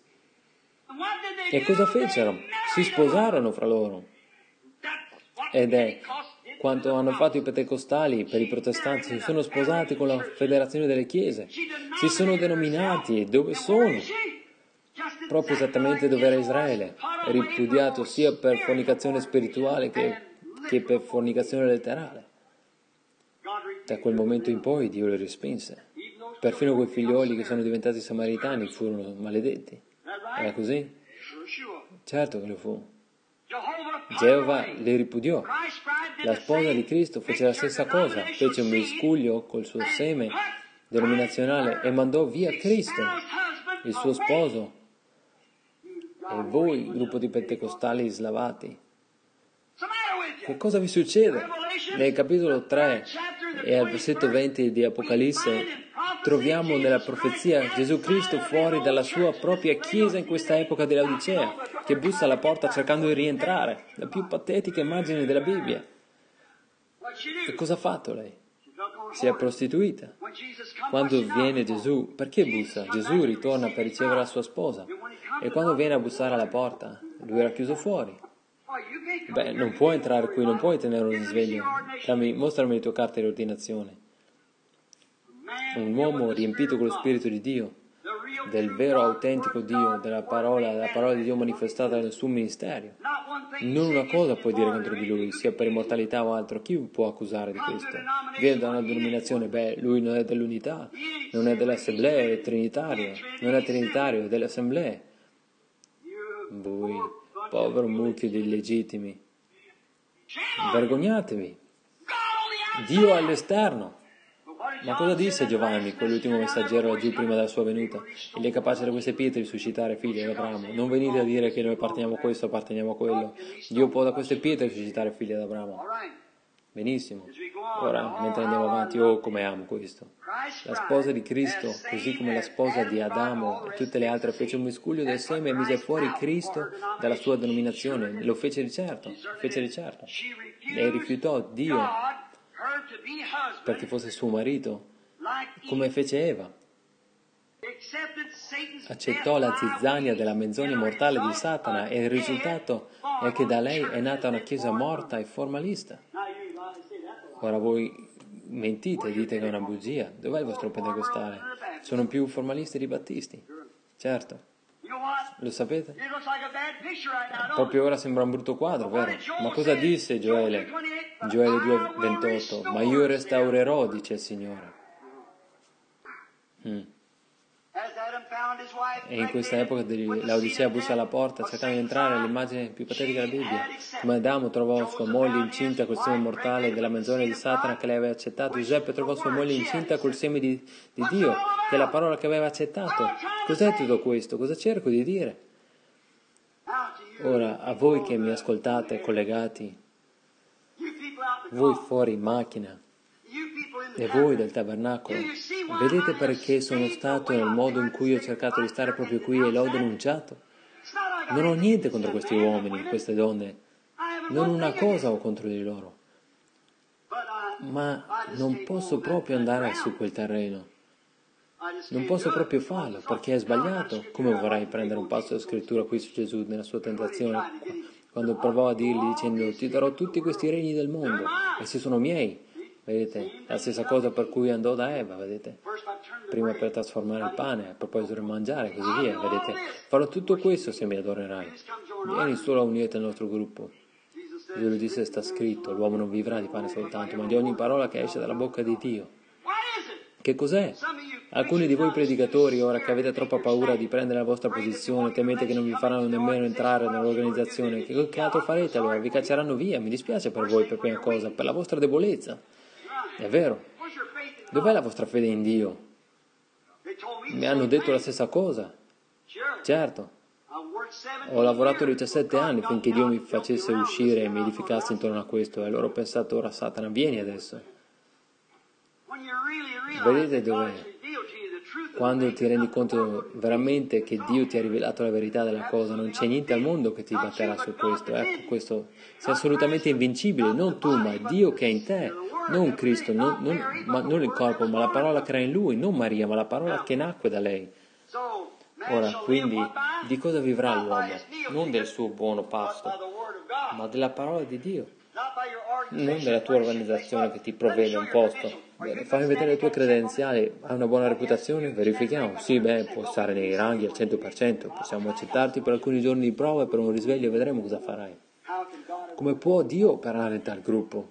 E cosa fecero? Si sposarono fra loro. Ed è quanto hanno fatto i pentecostali per i protestanti: si sono sposati con la federazione delle chiese, si sono denominati. Dove sono? Proprio esattamente dove era Israele, ripudiato sia per fornicazione spirituale che, che per fornicazione letterale. Da quel momento in poi Dio li respinse. Perfino quei figlioli che sono diventati samaritani furono maledetti. Era così? Certo che lo fu. Geova li ripudiò. La sposa di Cristo fece la stessa cosa, fece un miscuglio col suo seme denominazionale e mandò via Cristo, il suo sposo. E voi, gruppo di pentecostali slavati, che cosa vi succede? Nel capitolo tre e al versetto venti di Apocalisse troviamo nella profezia Gesù Cristo fuori dalla sua propria chiesa in questa epoca dell'Odicea, che bussa alla porta cercando di rientrare, la più patetica immagine della Bibbia. E cosa ha fatto lei? Si è prostituita. Quando viene Gesù, perché bussa? Gesù ritorna per ricevere la sua sposa. E quando viene a bussare alla porta, lui era chiuso fuori. Beh, non puoi entrare qui, non puoi tenere un risveglio. Dammi, mostrami le tue carte di ordinazione. Un uomo riempito con lo Spirito di Dio, del vero autentico Dio, della parola, della parola di Dio manifestata nel suo ministero. Non una cosa puoi dire contro di lui, sia per immortalità o altro. Chi può accusare di questo? Viene da una denominazione, beh, lui non è dell'unità, non è dell'assemblea, è trinitario, non è trinitario, è delle assemblee. Voi, povero mucchio di illegittimi, vergognatevi. Dio all'esterno. Ma cosa disse Giovanni, quell'ultimo messaggero laggiù prima della sua venuta? Egli è capace da queste pietre di suscitare figli ad Abramo. Non venite a dire che noi apparteniamo a questo, apparteniamo a quello. Dio può da queste pietre suscitare figli ad Abramo. Benissimo. Ora, mentre andiamo avanti, oh come amo questo. La sposa di Cristo, così come la sposa di Adamo e tutte le altre, fece un miscuglio del seme e mise fuori Cristo dalla sua denominazione. Lo fece di certo, lo fece di certo. E rifiutò Dio perché fosse suo marito, come fece Eva. Accettò la zizzania della menzogna mortale di Satana e il risultato è che da lei è nata una chiesa morta e formalista. Ora voi mentite e dite che è una bugia. Dov'è il vostro pentecostale? Sono più formalisti di battisti. Certo. Lo sapete? Proprio ora sembra un brutto quadro, vero? Ma cosa disse Gioele? Gioele due ventotto. Ma io restaurerò, dice il Signore. Mm. E in questa epoca l'Odissea bussa alla porta, cercando di entrare nell'immagine più patetica della Bibbia. Come Adamo trovò sua moglie incinta col seme mortale della menzogna di Satana che lei aveva accettato, Giuseppe trovò sua moglie incinta col seme di, di Dio, che è la parola che aveva accettato. Cos'è tutto questo? Cosa cerco di dire? Ora, a voi che mi ascoltate collegati, voi fuori in macchina, e voi del tabernacolo, vedete perché sono stato nel modo in cui ho cercato di stare proprio qui e l'ho denunciato? Non ho niente contro questi uomini, queste donne, non una cosa ho contro di loro, ma non posso proprio andare su quel terreno, non posso proprio farlo perché è sbagliato. Come vorrei prendere un passo della scrittura qui su Gesù nella sua tentazione, quando provò a dirgli dicendo ti darò tutti questi regni del mondo, essi sono miei. Vedete? La stessa cosa per cui andò da Eva, vedete? Prima per trasformare il pane, a proposito del mangiare e così via, vedete? Farò tutto questo se mi adorerai. Vieni solo a unirti al nostro gruppo. Gesù lo disse, sta scritto, l'uomo non vivrà di pane soltanto, ma di ogni parola che esce dalla bocca di Dio. Che cos'è? Alcuni di voi predicatori, ora che avete troppa paura di prendere la vostra posizione, temete che non vi faranno nemmeno entrare nell'organizzazione, che, che altro farete allora? Vi cacceranno via, mi dispiace per voi per prima cosa, per la vostra debolezza. È vero. Dov'è la vostra fede in Dio? Mi hanno detto la stessa cosa. Certo. Ho lavorato diciassette anni finché Dio mi facesse uscire e mi edificasse intorno a questo, e allora ho pensato, ora Satana, vieni adesso. Vedete dov'è? Quando ti rendi conto veramente che Dio ti ha rivelato la verità della cosa, non c'è niente al mondo che ti batterà su questo. Ecco, questo sei assolutamente invincibile, non tu, ma Dio che è in te, non Cristo, non, non, ma non il corpo, ma la parola che era in lui, non Maria, ma la parola che nacque da lei. Ora, quindi, di cosa vivrà l'uomo? Non del suo buono pasto, ma della parola di Dio. Non della tua organizzazione che ti provvede un posto. Bene, fammi vedere le tue credenziali, hai una buona reputazione? Verifichiamo. Sì, beh, puoi stare nei ranghi al cento per cento, possiamo accettarti per alcuni giorni di prova e per un risveglio e vedremo cosa farai. Come può Dio operare in tal gruppo?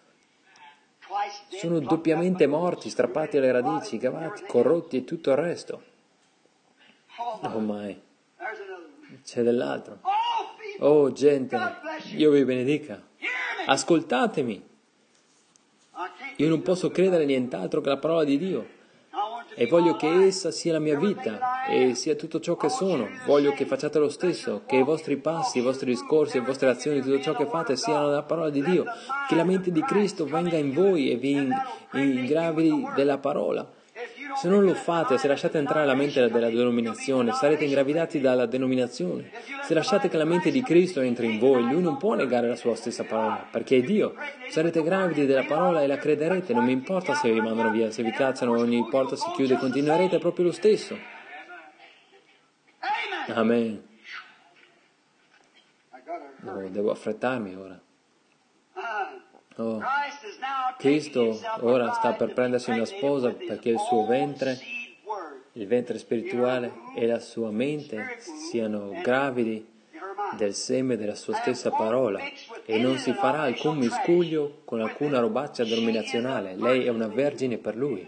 Sono doppiamente morti, strappati alle radici, cavati, corrotti e tutto il resto. Oh mai, c'è dell'altro. Oh gente, Dio vi benedica. Ascoltatemi. Io non posso credere nient'altro che la parola di Dio e voglio che essa sia la mia vita e sia tutto ciò che sono. Voglio che facciate lo stesso, che i vostri passi, i vostri discorsi, le vostre azioni, tutto ciò che fate siano la parola di Dio, che la mente di Cristo venga in voi e vi ingravidi della parola. Se non lo fate, se lasciate entrare la mente della denominazione, sarete ingravidati dalla denominazione. Se lasciate che la mente di Cristo entri in voi, Lui non può negare la sua stessa parola, perché è Dio. Sarete gravidi della parola e la crederete, non mi importa se vi mandano via, se vi cacciano, ogni porta si chiude, continuerete proprio lo stesso. Amen. Oh, devo affrettarmi ora. Oh. Cristo ora sta per prendersi una sposa perché il suo ventre il ventre spirituale e la sua mente siano gravidi del seme della sua stessa parola, e non si farà alcun miscuglio con alcuna robaccia denominazionale. Lei è una vergine per lui.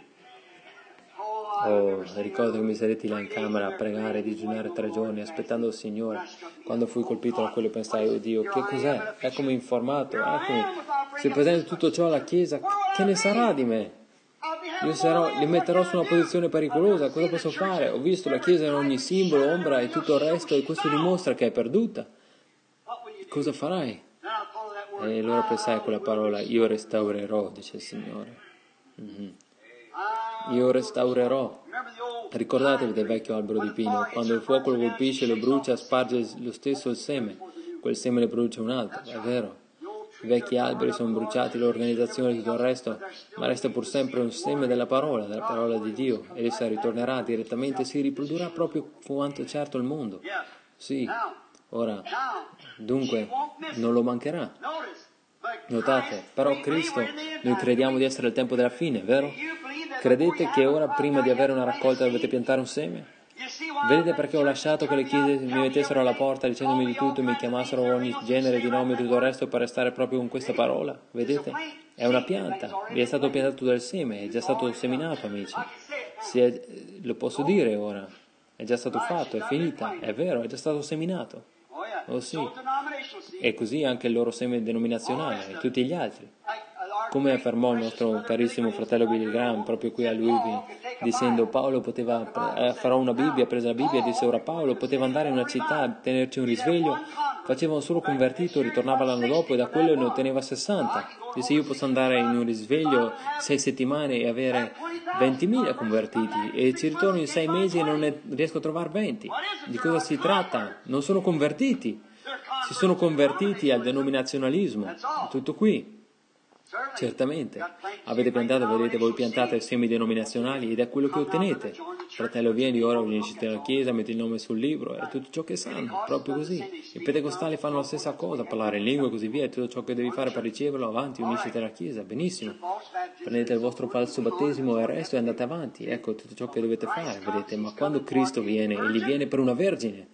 Oh, ricordo che mi sedetti là in camera a pregare e digiunare tre giorni aspettando il Signore. Quando fui colpito da quello pensai, oh Dio, che cos'è? Eccomi informato, eccomi. Se presento tutto ciò alla Chiesa, che ne sarà di me? Io sarò, li metterò su una posizione pericolosa, cosa posso fare? Ho visto la Chiesa in ogni simbolo, ombra e tutto il resto, e questo dimostra che è perduta. Cosa farai? E allora pensai a quella parola, io restaurerò, dice il Signore. Mm-hmm. Io restaurerò. Ricordatevi del vecchio albero di pino, quando il fuoco lo colpisce, lo brucia, sparge lo stesso il seme, quel seme ne produce un altro, è vero. I vecchi alberi sono bruciati, l'organizzazione e tutto il resto, ma resta pur sempre un seme della parola, della parola di Dio, ed essa ritornerà direttamente e si riprodurrà proprio quanto certo il mondo. Sì, ora, dunque, non lo mancherà. Notate, però Cristo, noi crediamo di essere il tempo della fine, vero? Credete che ora, prima di avere una raccolta, dovete piantare un seme? Vedete perché ho lasciato che le chiese mi mettessero alla porta dicendomi di tutto, mi chiamassero ogni genere di nomi e tutto il resto per restare proprio con questa parola? Vedete? È una pianta, vi è stato piantato del seme, è già stato seminato, amici. Si è, lo posso dire ora, è già stato fatto, è finita, è vero, è già stato seminato. Oh sì, e così anche il loro seme denominazionale e tutti gli altri. Come affermò il nostro carissimo fratello Billy Graham proprio qui a Louisville, dicendo Paolo poteva, eh, farò una Bibbia, prese la Bibbia e disse ora Paolo poteva andare in una città, tenerci un risveglio, faceva un solo convertito, ritornava l'anno dopo e da quello ne otteneva sessanta. Disse io posso andare in un risveglio sei settimane e avere ventimila convertiti e ci ritorno in sei mesi e non ne riesco a trovare venti. Di cosa si tratta? Non sono convertiti, si sono convertiti al denominazionalismo, tutto qui. Certamente, avete piantato, vedete, voi piantate semi denominazionali ed è quello che ottenete. Fratello, vieni, ora unisciti alla Chiesa, metti il nome sul libro, è tutto ciò che sanno, proprio così. I pentecostali fanno la stessa cosa, parlare in lingua e così via, è tutto ciò che devi fare per riceverlo, avanti, unisciti alla Chiesa, benissimo. Prendete il vostro falso battesimo e il resto e andate avanti, ecco tutto ciò che dovete fare, vedete. Ma quando Cristo viene, Egli viene per una vergine.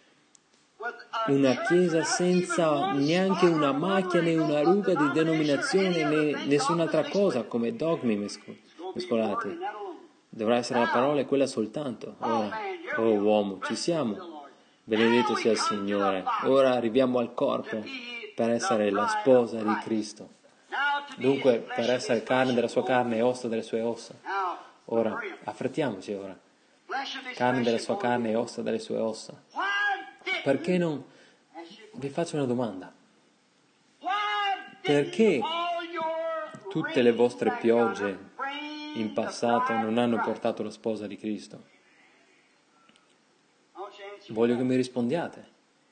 Una chiesa senza neanche una macchia né una ruga di denominazione né nessun'altra cosa come dogmi mescolati. Dovrà essere la parola e quella soltanto. Ora, oh uomo, ci siamo. Benedetto sia il Signore. Ora arriviamo al corpo per essere la sposa di Cristo. Dunque, per essere carne della sua carne e ossa delle sue ossa. Ora, affrettiamoci ora. Carne della sua carne e ossa delle sue ossa. Perché non... Vi faccio una domanda. Perché tutte le vostre piogge in passato non hanno portato la sposa di Cristo? Voglio che mi rispondiate.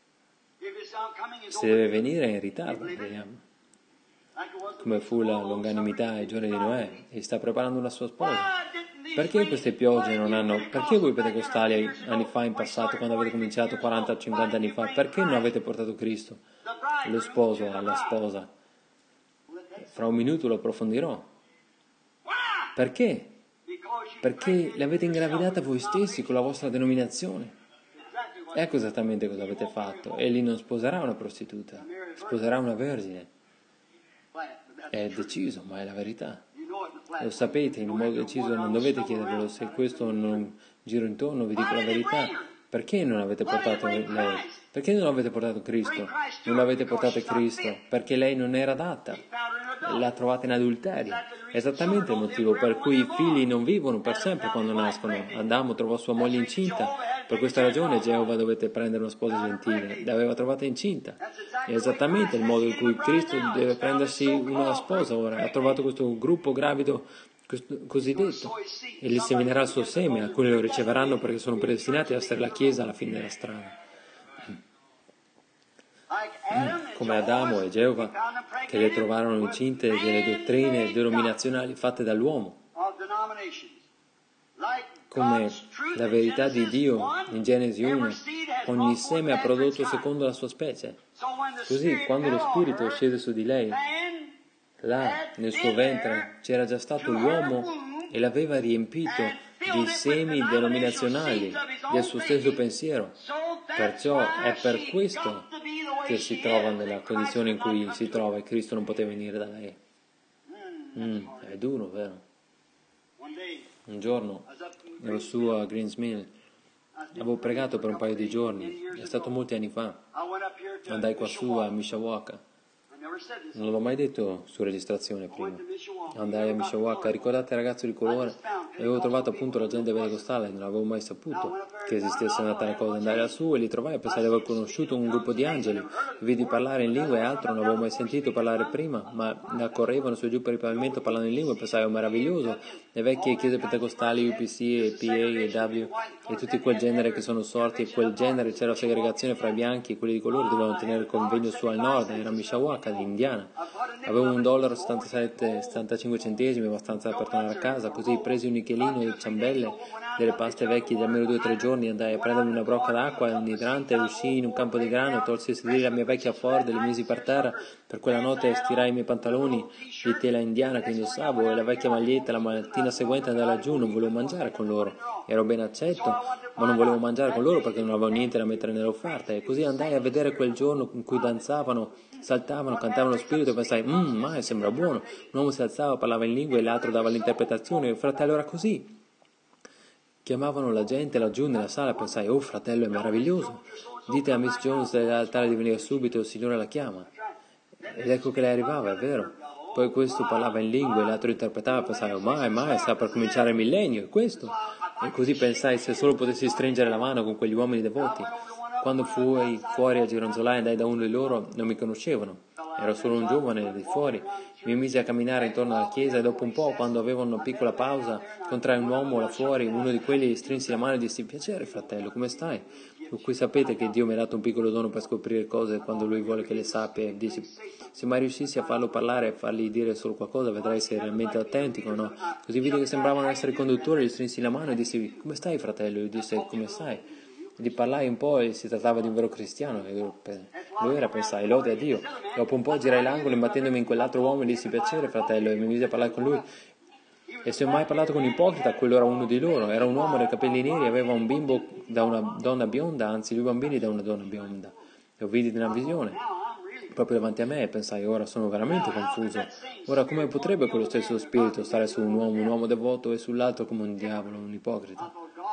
Se deve venire in ritardo, vediamo. Come fu la longanimità ai giorni di Noè, e sta preparando una sua sposa. Perché queste piogge non hanno... Perché voi pentecostali anni fa, in passato, quando avete cominciato quaranta cinquanta anni fa, perché non avete portato Cristo, lo sposo, alla sposa? Fra un minuto lo approfondirò. Perché? Perché l'avete ingravidata voi stessi con la vostra denominazione. Ecco esattamente cosa avete fatto. Egli non sposerà una prostituta, sposerà una vergine. È deciso, ma è la verità. Lo sapete, in un modo deciso, non dovete chiedervelo. Se questo non giro intorno, vi dico la verità. Perché non avete portato lei? Perché non avete portato Cristo? Non l'avete portato Cristo perché lei non era adatta. L'ha trovata in adulterio. Esattamente il motivo per cui i figli non vivono per sempre quando nascono. Adamo trovò sua moglie incinta. Per questa ragione Geova dovette prendere una sposa gentile. L'aveva trovata incinta. È esattamente il modo in cui Cristo deve prendersi una sposa ora. Ha trovato questo gruppo gravido cosiddetto e gli seminerà il suo seme. Alcuni lo riceveranno perché sono predestinati a essere la Chiesa alla fine della strada. Come Adamo e Geova, che le trovarono incinte delle dottrine denominazionali fatte dall'uomo. Come la verità di Dio in Genesi uno, ogni seme ha prodotto secondo la sua specie. Così, quando lo Spirito scese su di lei, là nel suo ventre c'era già stato l'uomo e l'aveva riempito di semi denominazionali del suo stesso pensiero. Perciò è per questo che si trova nella condizione in cui si trova e Cristo non poteva venire da lei. Mm, è duro, vero? Un giorno ero su a Greens Mill, avevo pregato per un paio di giorni, è stato molti anni fa, andai qua su a Mishawaka. Non l'ho mai detto su registrazione prima. Andai a Mishawaka, ricordate il ragazzo di colore? Avevo trovato appunto la gente pentecostale, non avevo mai saputo che esistesse una tale cosa. Andai lassù e li trovai e pensai di aver conosciuto un gruppo di angeli. Vidi parlare in lingua e altro, non avevo mai sentito parlare prima, ma correvano su e giù per il pavimento parlando in lingua e pensai, oh meraviglioso, le vecchie chiese pentecostali, U P C e P A e W e tutti quel genere che sono sorti e quel genere, c'era segregazione fra i bianchi e quelli di colore, dovevano tenere il convegno su al nord, era Mishawaka, in Indiana. Avevo un dollaro settantasette settantacinque centesimi, abbastanza per tornare a casa, così presi un nichelino e ciambelle, delle paste vecchie di almeno due o tre giorni, andai a prendermi una brocca d'acqua, un idrante, uscii in un campo di grano, tolsi a sedere la mia vecchia Ford e le misi per terra. Per quella notte stirai i miei pantaloni di tela indiana che indossavo e la vecchia maglietta. La mattina seguente andai laggiù, non volevo mangiare con loro, ero ben accetto, ma non volevo mangiare con loro perché non avevo niente da mettere nell'offerta, e così andai a vedere quel giorno in cui danzavano, saltavano, cantavano lo spirito e pensai, mmm, ma sembra buono. Un uomo si alzava, parlava in lingua e l'altro dava l'interpretazione, e il fratello era così. Chiamavano la gente laggiù nella sala e pensai, oh fratello, è meraviglioso. Dite a Miss Jones dall'altare di venire subito, il Signore la chiama. Ed ecco che lei arrivava, è vero. Poi questo parlava in lingua e l'altro interpretava e pensai, oh mai, mai, sta per cominciare il millennio, è questo. E così pensai, se solo potessi stringere la mano con quegli uomini devoti. Quando fui fuori a gironzolare e andai da uno di loro, non mi conoscevano. Ero solo un giovane di fuori. Mi misi a camminare intorno alla chiesa e dopo un po', quando avevo una piccola pausa, incontrai un uomo là fuori, uno di quelli strinsi la mano e dissi, piacere fratello, come stai? Con cui sapete che Dio mi ha dato un piccolo dono per scoprire cose quando Lui vuole che le sappia, e dissi, se mai riuscissi a farlo parlare e fargli dire solo qualcosa, vedrai se è realmente autentico o no. Così vidi che sembravano essere conduttori, gli strinsi la mano e dissi, come stai fratello? Io disse, come stai? Gli parlai un po' e si trattava di un vero cristiano, e lui era, pensai, lode a Dio. Dopo un po' girai l'angolo e battendomi in quell'altro uomo dissi, piacere fratello, e mi misi a parlare con lui. E se ho mai parlato con un ipocrita, quello era uno di loro. Era un uomo dai capelli neri, aveva un bimbo da una donna bionda, anzi due bambini da una donna bionda. E lo vidi nella visione, proprio davanti a me, e pensai, ora sono veramente confuso. Ora come potrebbe quello stesso spirito stare su un uomo, un uomo devoto, e sull'altro come un diavolo, un ipocrita?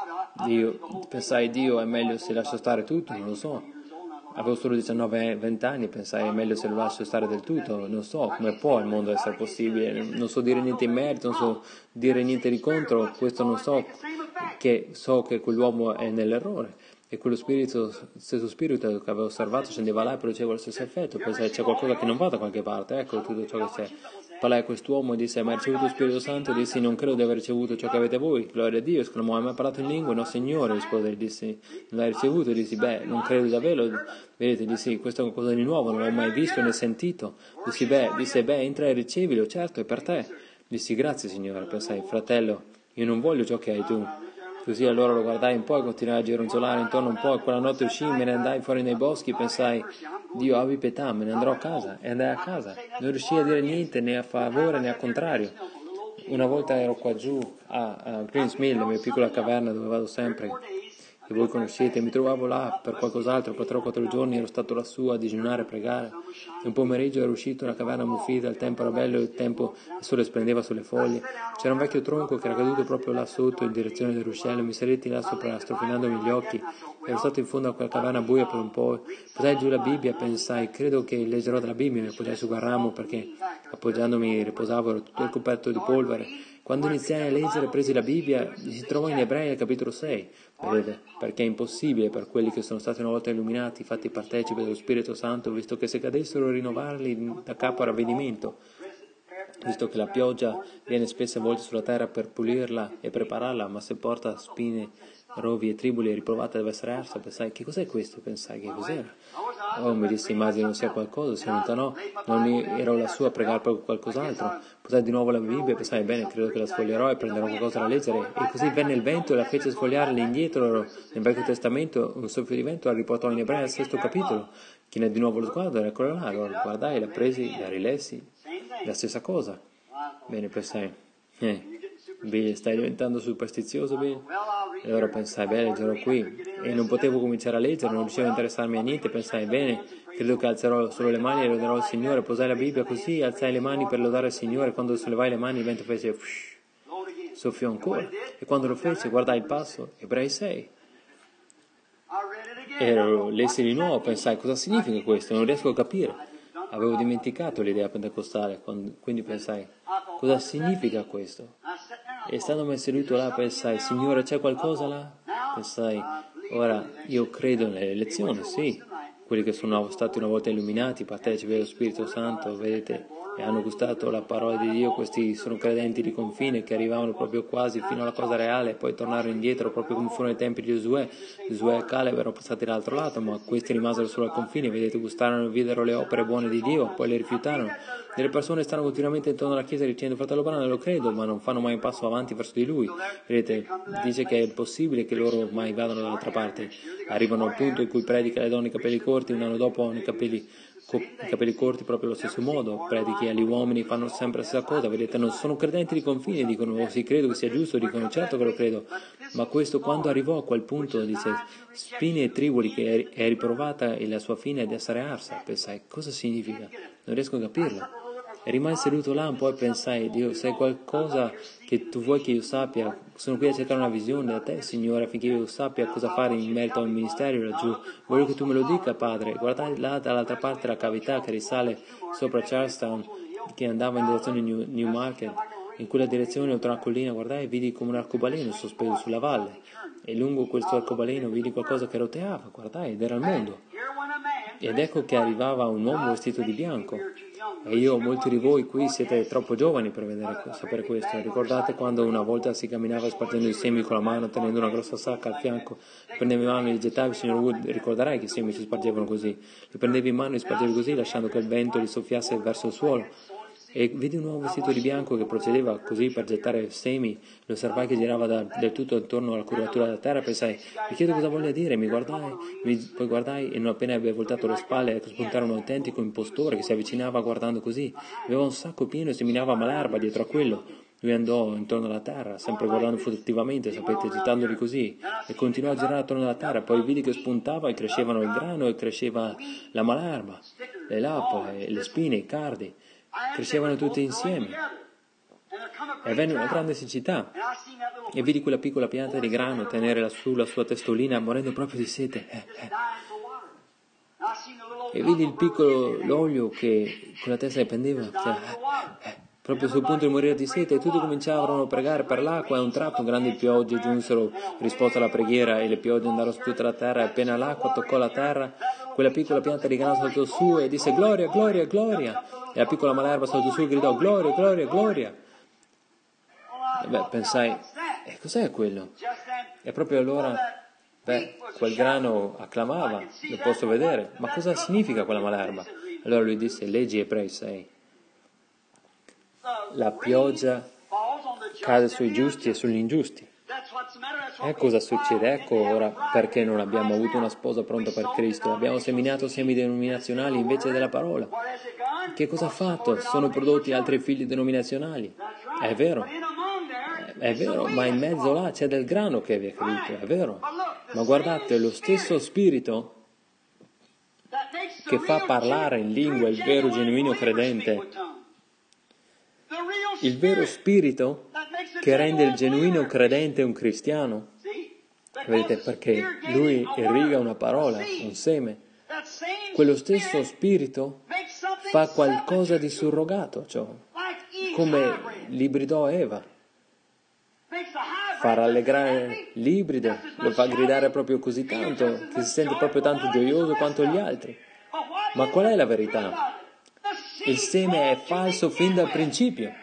Dio, pensai, Dio, è meglio se lascio stare tutto, non lo so. Avevo solo diciannove venti anni, pensai, è meglio se lo lascio stare del tutto, non so come può il mondo essere possibile, non so dire niente in merito, non so dire niente di contro, questo non so, che so che quell'uomo è nell'errore. E quello spirito, stesso spirito che avevo osservato scendeva là e produceva lo stesso effetto. Pensai, c'è qualcosa che non va da qualche parte, ecco tutto ciò che c'è. Parlai a quest'uomo e disse, ma hai ricevuto lo Spirito Santo? E dissi, non credo di aver ricevuto ciò che avete voi. Gloria a Dio. Esclamò, hai mai parlato in lingua? No, Signore, rispose. E dissi, non l'hai ricevuto? E dissi, beh, non credo di averlo. Vedete, dissi, questo è qualcosa di nuovo, non l'ho mai visto né sentito. Dissi, beh, disse, beh, entra e ricevilo, certo, è per te. Dissi, grazie Signore. Pensai, fratello, io non voglio ciò che hai tu. Così allora lo guardai un po' e continuai a gironzolare intorno un po', e quella notte uscii, me ne andai fuori nei boschi, pensai, Dio abbi pietà, me ne andrò a casa, e andai a casa. Non riuscii a dire niente né a favore né a contrario. Una volta ero qua giù a, a Greens Mill, la mia piccola caverna dove vado sempre, che voi conoscete, mi trovavo là per qualcos'altro, per tre o quattro giorni ero stato lassù a digiunare e pregare. Un pomeriggio ero uscito, la caverna muffita, il tempo era bello, il tempo, il sole splendeva sulle foglie. C'era un vecchio tronco che era caduto proprio là sotto in direzione del ruscello, mi sedetti là sopra strofinandomi gli occhi. Ero stato in fondo a quella caverna buia per un po', posai giù la Bibbia e pensai, credo che leggerò dalla Bibbia, mi appoggiai su quel ramo perché appoggiandomi riposavo, ero tutto coperto di polvere. Quando iniziai a leggere, presi la Bibbia, si trovò in Ebrei al capitolo sei, vedete, perché è impossibile per quelli che sono stati una volta illuminati, fatti partecipi dello Spirito Santo, visto che se cadessero rinnovarli da capo a ravvedimento, visto che la pioggia viene spesse volte sulla terra per pulirla e prepararla, ma se porta spine, rovi e triboli e riprovata deve essere arsa, pensai, che cos'è questo? Pensai, che cos'era? Oh, mi dissi, immagino sia qualcosa, si allontanò, non ero lassù a pregare per qualcos'altro. Posai di nuovo la Bibbia e pensai, bene, credo che la sfoglierò e prenderò qualcosa da leggere. E così venne il vento e la fece sfogliare all'indietro nel Vecchio Testamento, un soffio di vento la riportò in Ebrei al sesto capitolo. Chinai di nuovo lo sguardo, ed eccola là, allora guardai, la presi, la rilessi, la stessa cosa. Bene, pensai, eh, Billy, stai diventando superstizioso, Billy? E allora pensai, beh, leggerò qui. E non potevo cominciare a leggere, non riuscivo a interessarmi a niente. Pensai, bene, credo che alzerò solo le mani e loderò il Signore. Posai la Bibbia così, alzai le mani per lodare il Signore. Quando sollevai le mani il vento fece psh, soffiò ancora. E quando lo fece, guardai il passo, Ebrei sei. E lo lessi di nuovo, pensai, cosa significa questo? Non riesco a capire. Avevo dimenticato l'idea pentecostale, quindi pensai, cosa significa questo? E standome seduto là pensai, Signore, c'è qualcosa là? Pensai, ora io credo nelle elezioni, sì, quelli che sono stati una volta illuminati, partecipi dello Spirito Santo, vedete, e hanno gustato la parola di Dio, questi sono credenti di confine che arrivavano proprio quasi fino alla cosa reale e poi tornarono indietro proprio come furono i tempi di Giosuè. Giosuè e Caleb erano passati dall'altro lato, ma questi rimasero solo al confine, vedete, gustarono e videro le opere buone di Dio, poi le rifiutarono. Delle persone stanno continuamente intorno alla Chiesa dicendo, fratello Branham, lo credo, ma non fanno mai un passo avanti verso di lui. Vedete, dice che è impossibile che loro mai vadano dall'altra parte. Arrivano al punto in cui predica le donne i capelli corti, un anno dopo hanno i capelli i capelli corti proprio allo stesso modo, predichi agli uomini, fanno sempre la stessa cosa, vedete, non sono credenti di confine, dicono, oh sì, credo che sia giusto, dicono, certo che lo credo, ma questo quando arrivò a quel punto, dice, spine e triboli che è riprovata e la sua fine è di essere arsa, pensai, cosa significa? Non riesco a capirlo. E rimasi seduto là un po' e pensai, Dio, se è qualcosa che tu vuoi che io sappia, sono qui a cercare una visione da te, Signore, affinché io sappia cosa fare in merito al ministero laggiù. Voglio che tu me lo dica, Padre. Guardai là dall'altra parte la cavità che risale sopra Charlestown, che andava in direzione New, Newmarket. In quella direzione, oltre una collina, guardai e vidi come un arcobaleno sospeso sulla valle. E lungo questo arcobaleno vidi qualcosa che roteava, guardai, ed era il mondo. Ed ecco che arrivava un uomo vestito di bianco. E io, molti di voi qui siete troppo giovani per vedere, sapere questo. Ricordate quando una volta si camminava spargendo i semi con la mano, tenendo una grossa sacca al fianco, prendevi in mano e li gettavi, signor Wood, ricorderai che i semi si spargevano così. Li prendevi in mano e li spargevi così, lasciando che il vento li soffiasse verso il suolo. E vidi un uomo vestito di bianco che procedeva così per gettare semi, lo osservai che girava da, del tutto attorno alla curvatura della terra, pensai, mi chiedo cosa voglia dire, mi guardai, mi, poi guardai e non appena ebbe voltato le spalle, ecco spuntare un autentico impostore che si avvicinava guardando così, aveva un sacco pieno e seminava malerba dietro a quello. Lui andò intorno alla terra, sempre guardando furtivamente, sapete, agitandoli così, e continuò a girare attorno alla terra, poi vidi che spuntava e crescevano il grano e cresceva la malerba, le lappole, le spine, i cardi. Crescevano tutti insieme e venne una grande siccità e vidi quella piccola pianta di grano tenere sulla sua testolina morendo proprio di sete eh, eh. E vidi il piccolo l'olio che con la testa che pendeva cioè, eh, eh, proprio sul punto di morire di sete e tutti cominciarono a pregare per l'acqua e a un tratto grandi piogge giunsero risposta alla preghiera e le piogge andarono su tutta la terra e appena l'acqua toccò la terra quella piccola pianta di grano saltò su e disse gloria, gloria, gloria e la piccola malerba saltò su e gridò gloria, gloria, gloria e beh pensai e cos'è quello? E proprio allora beh quel grano acclamava lo posso vedere ma cosa significa quella malerba? Allora lui disse leggi Ebrei sei la pioggia cade sui giusti e sugli ingiusti. Ecco cosa succede, ecco ora perché non abbiamo avuto una sposa pronta per Cristo, abbiamo seminato semi denominazionali invece della parola. Che cosa ha fatto? Sono prodotti altri figli denominazionali. È vero, è vero, ma in mezzo là c'è del grano che vi è caduto, è vero. Ma guardate, lo stesso spirito che fa parlare in lingua il vero genuino credente, il vero spirito che rende il genuino credente un cristiano, vedete, perché lui irriga una parola, un seme, quello stesso spirito fa qualcosa di surrogato, cioè, come l'ibridò Eva, fa rallegrare l'ibrido, lo fa gridare proprio così tanto, che si sente proprio tanto gioioso quanto gli altri. Ma qual è la verità? Il seme è falso fin dal principio.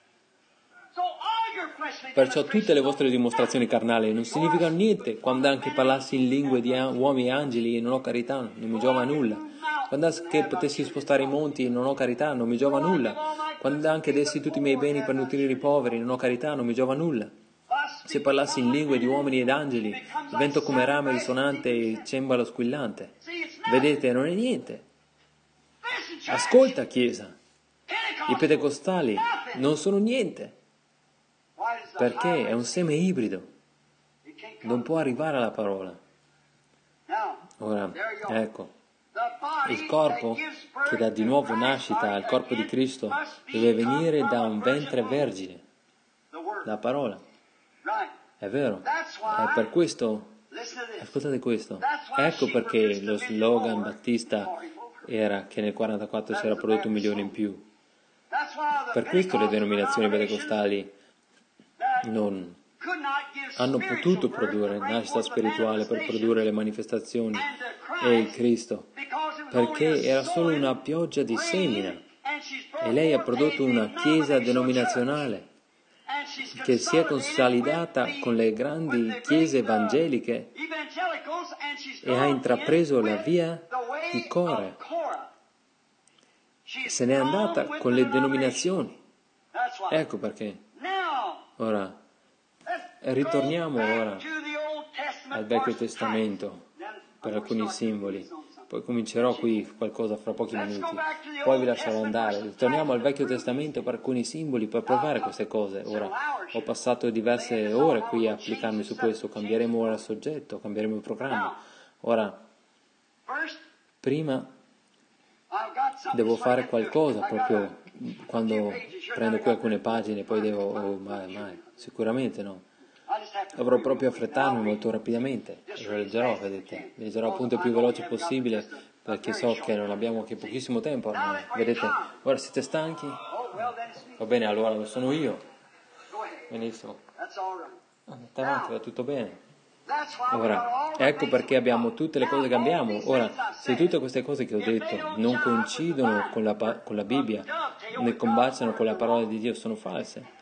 Perciò tutte le vostre dimostrazioni carnali non significano niente. Quando anche parlassi in lingue di uomini e angeli e non ho carità, non mi giova nulla. Quando anche potessi spostare i monti e non ho carità, non mi giova nulla. Quando anche dessi tutti i miei beni per nutrire i poveri e non ho carità, non mi giova nulla. Se parlassi in lingue di uomini ed angeli, divento come rame risonante e cembalo squillante. Vedete, non è niente. Ascolta, Chiesa. I pentecostali non sono niente. Perché è un seme ibrido, non può arrivare alla parola. Ora, ecco, il corpo che dà di nuovo nascita al corpo di Cristo deve venire da un ventre vergine, la parola. È vero, è per questo, ascoltate questo, ecco perché lo slogan battista era che nel quarantaquattro si era prodotto un milione in più. Per questo le denominazioni pentecostali non hanno potuto produrre nascita spirituale per produrre le manifestazioni e il Cristo, perché era solo una pioggia di semina e lei ha prodotto una chiesa denominazionale che si è consolidata con le grandi chiese evangeliche e ha intrapreso la via di Core. Se n'è andata con le denominazioni. Ecco perché. Ora, ritorniamo ora al Vecchio Testamento per alcuni simboli. Poi comincerò qui qualcosa fra pochi minuti. Poi vi lascerò andare. Ritorniamo al Vecchio Testamento per alcuni simboli per provare queste cose. Ora, ho passato diverse ore qui a applicarmi su questo. Cambieremo ora il soggetto, cambieremo il programma. Ora, prima devo fare qualcosa proprio quando prendo qui alcune pagine, poi devo... Oh, mai, mai. Sicuramente no. Dovrò proprio affrettarmi molto rapidamente. Lo leggerò, vedete. Leggerò appunto il più veloce possibile perché so che non abbiamo che pochissimo tempo ormai. Vedete? Ora siete stanchi? Va bene, allora lo sono io. Benissimo. Andate avanti, va tutto bene. Ora, ecco perché abbiamo tutte le cose che abbiamo. Ora, se tutte queste cose che ho detto non coincidono con la, con la Bibbia, né combaciano con la parola di Dio, sono false.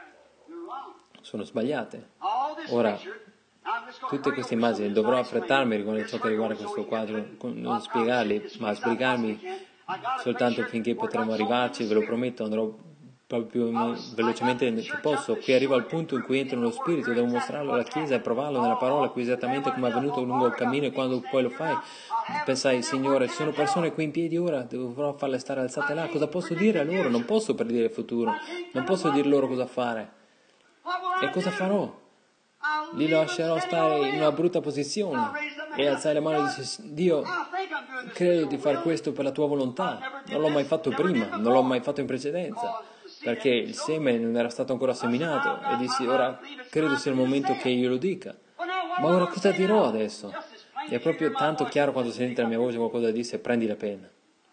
Sono sbagliate. Ora, tutte queste immagini, dovrò affrettarmi riguardo a ciò che riguarda questo quadro, non spiegarli, ma sbrigarmi soltanto finché potremo arrivarci, ve lo prometto, andrò proprio più velocemente che posso. Qui arrivo al punto in cui entro nello Spirito, devo mostrarlo alla Chiesa e provarlo nella parola, qui esattamente come è avvenuto lungo il cammino, e quando poi lo fai, pensai, Signore, ci sono persone qui in piedi ora, dovrò farle stare alzate là, cosa posso dire a loro? Non posso predire il futuro, non posso dir loro cosa fare. E cosa farò? Li lascerò stare in una brutta posizione e alzare le mani e dire, Dio, credo di fare questo per la tua volontà, non l'ho mai fatto prima, non l'ho mai fatto in precedenza, perché il seme non era stato ancora seminato, e dissi, ora credo sia il momento che io lo dica. Ma ora cosa dirò adesso? È proprio tanto chiaro quando sentite la mia voce qualcosa disse, prendi la penna.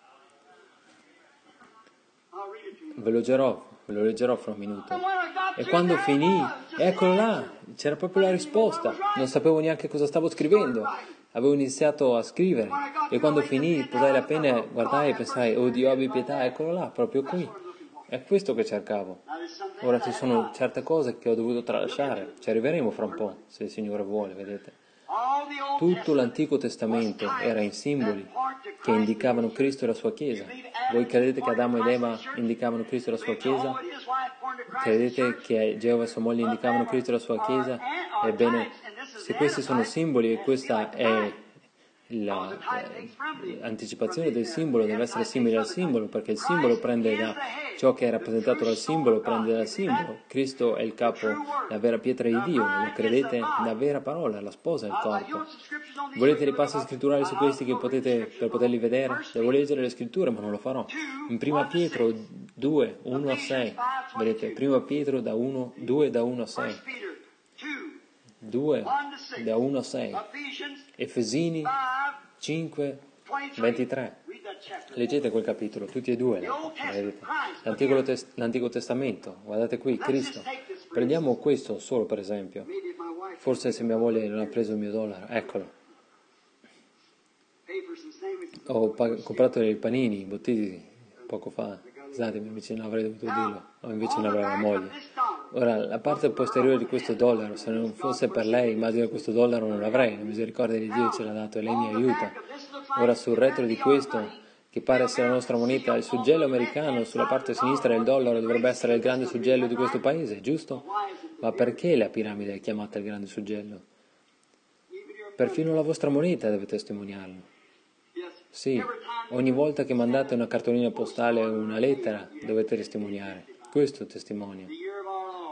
Ve lo leggerò, ve lo leggerò fra un minuto. E quando finì, eccolo là, c'era proprio la risposta. Non sapevo neanche cosa stavo scrivendo. Avevo iniziato a scrivere. E quando finì, posai la penna, guardai e pensai, oh Dio, abbi pietà, eccolo là, proprio qui. È questo che cercavo. Ora ci sono certe cose che ho dovuto tralasciare. Ci arriveremo fra un po', se il Signore vuole, vedete. Tutto l'Antico Testamento era in simboli che indicavano Cristo e la sua Chiesa. Voi credete che Adamo ed Eva indicavano Cristo e la sua Chiesa? Credete che Geova e sua moglie indicavano Cristo e la sua Chiesa? Ebbene, se questi sono simboli e questa è l'anticipazione del simbolo, deve essere simile al simbolo, perché il simbolo prende da ciò che è rappresentato dal simbolo, prende dal simbolo. Cristo è il capo, la vera pietra di Dio, lo credete? La vera parola, la sposa è il corpo. Volete dei passi scritturali su questi che potete, per poterli vedere? Devo leggere le scritture, ma non lo farò. In prima Pietro due, uno a sei, vedete, prima Pietro da uno, due da uno a sei. due da uno a sei, Efesini cinque ventitré. Leggete quel capitolo, tutti e due, vedete? L'Antico, Test- l'Antico Testamento, guardate qui, Cristo. Prendiamo questo solo per esempio. Forse se mia moglie non ha preso il mio dollaro, eccolo. Ho pag- comprato dei panini, bottiglie poco fa. Scusatemi, invece non avrei dovuto dirlo, o invece non avrei la moglie. Ora, la parte posteriore di questo dollaro, se non fosse per lei, immagino che questo dollaro non l'avrei, la misericordia di Dio ce l'ha dato e lei mi aiuta. Ora, sul retro di questo, che pare essere la nostra moneta, il suggello americano sulla parte sinistra del dollaro dovrebbe essere il grande suggello di questo paese, giusto? Ma perché la piramide è chiamata il grande suggello? Perfino la vostra moneta deve testimoniarlo. Sì, ogni volta che mandate una cartolina postale o una lettera dovete testimoniare. Questo testimonia.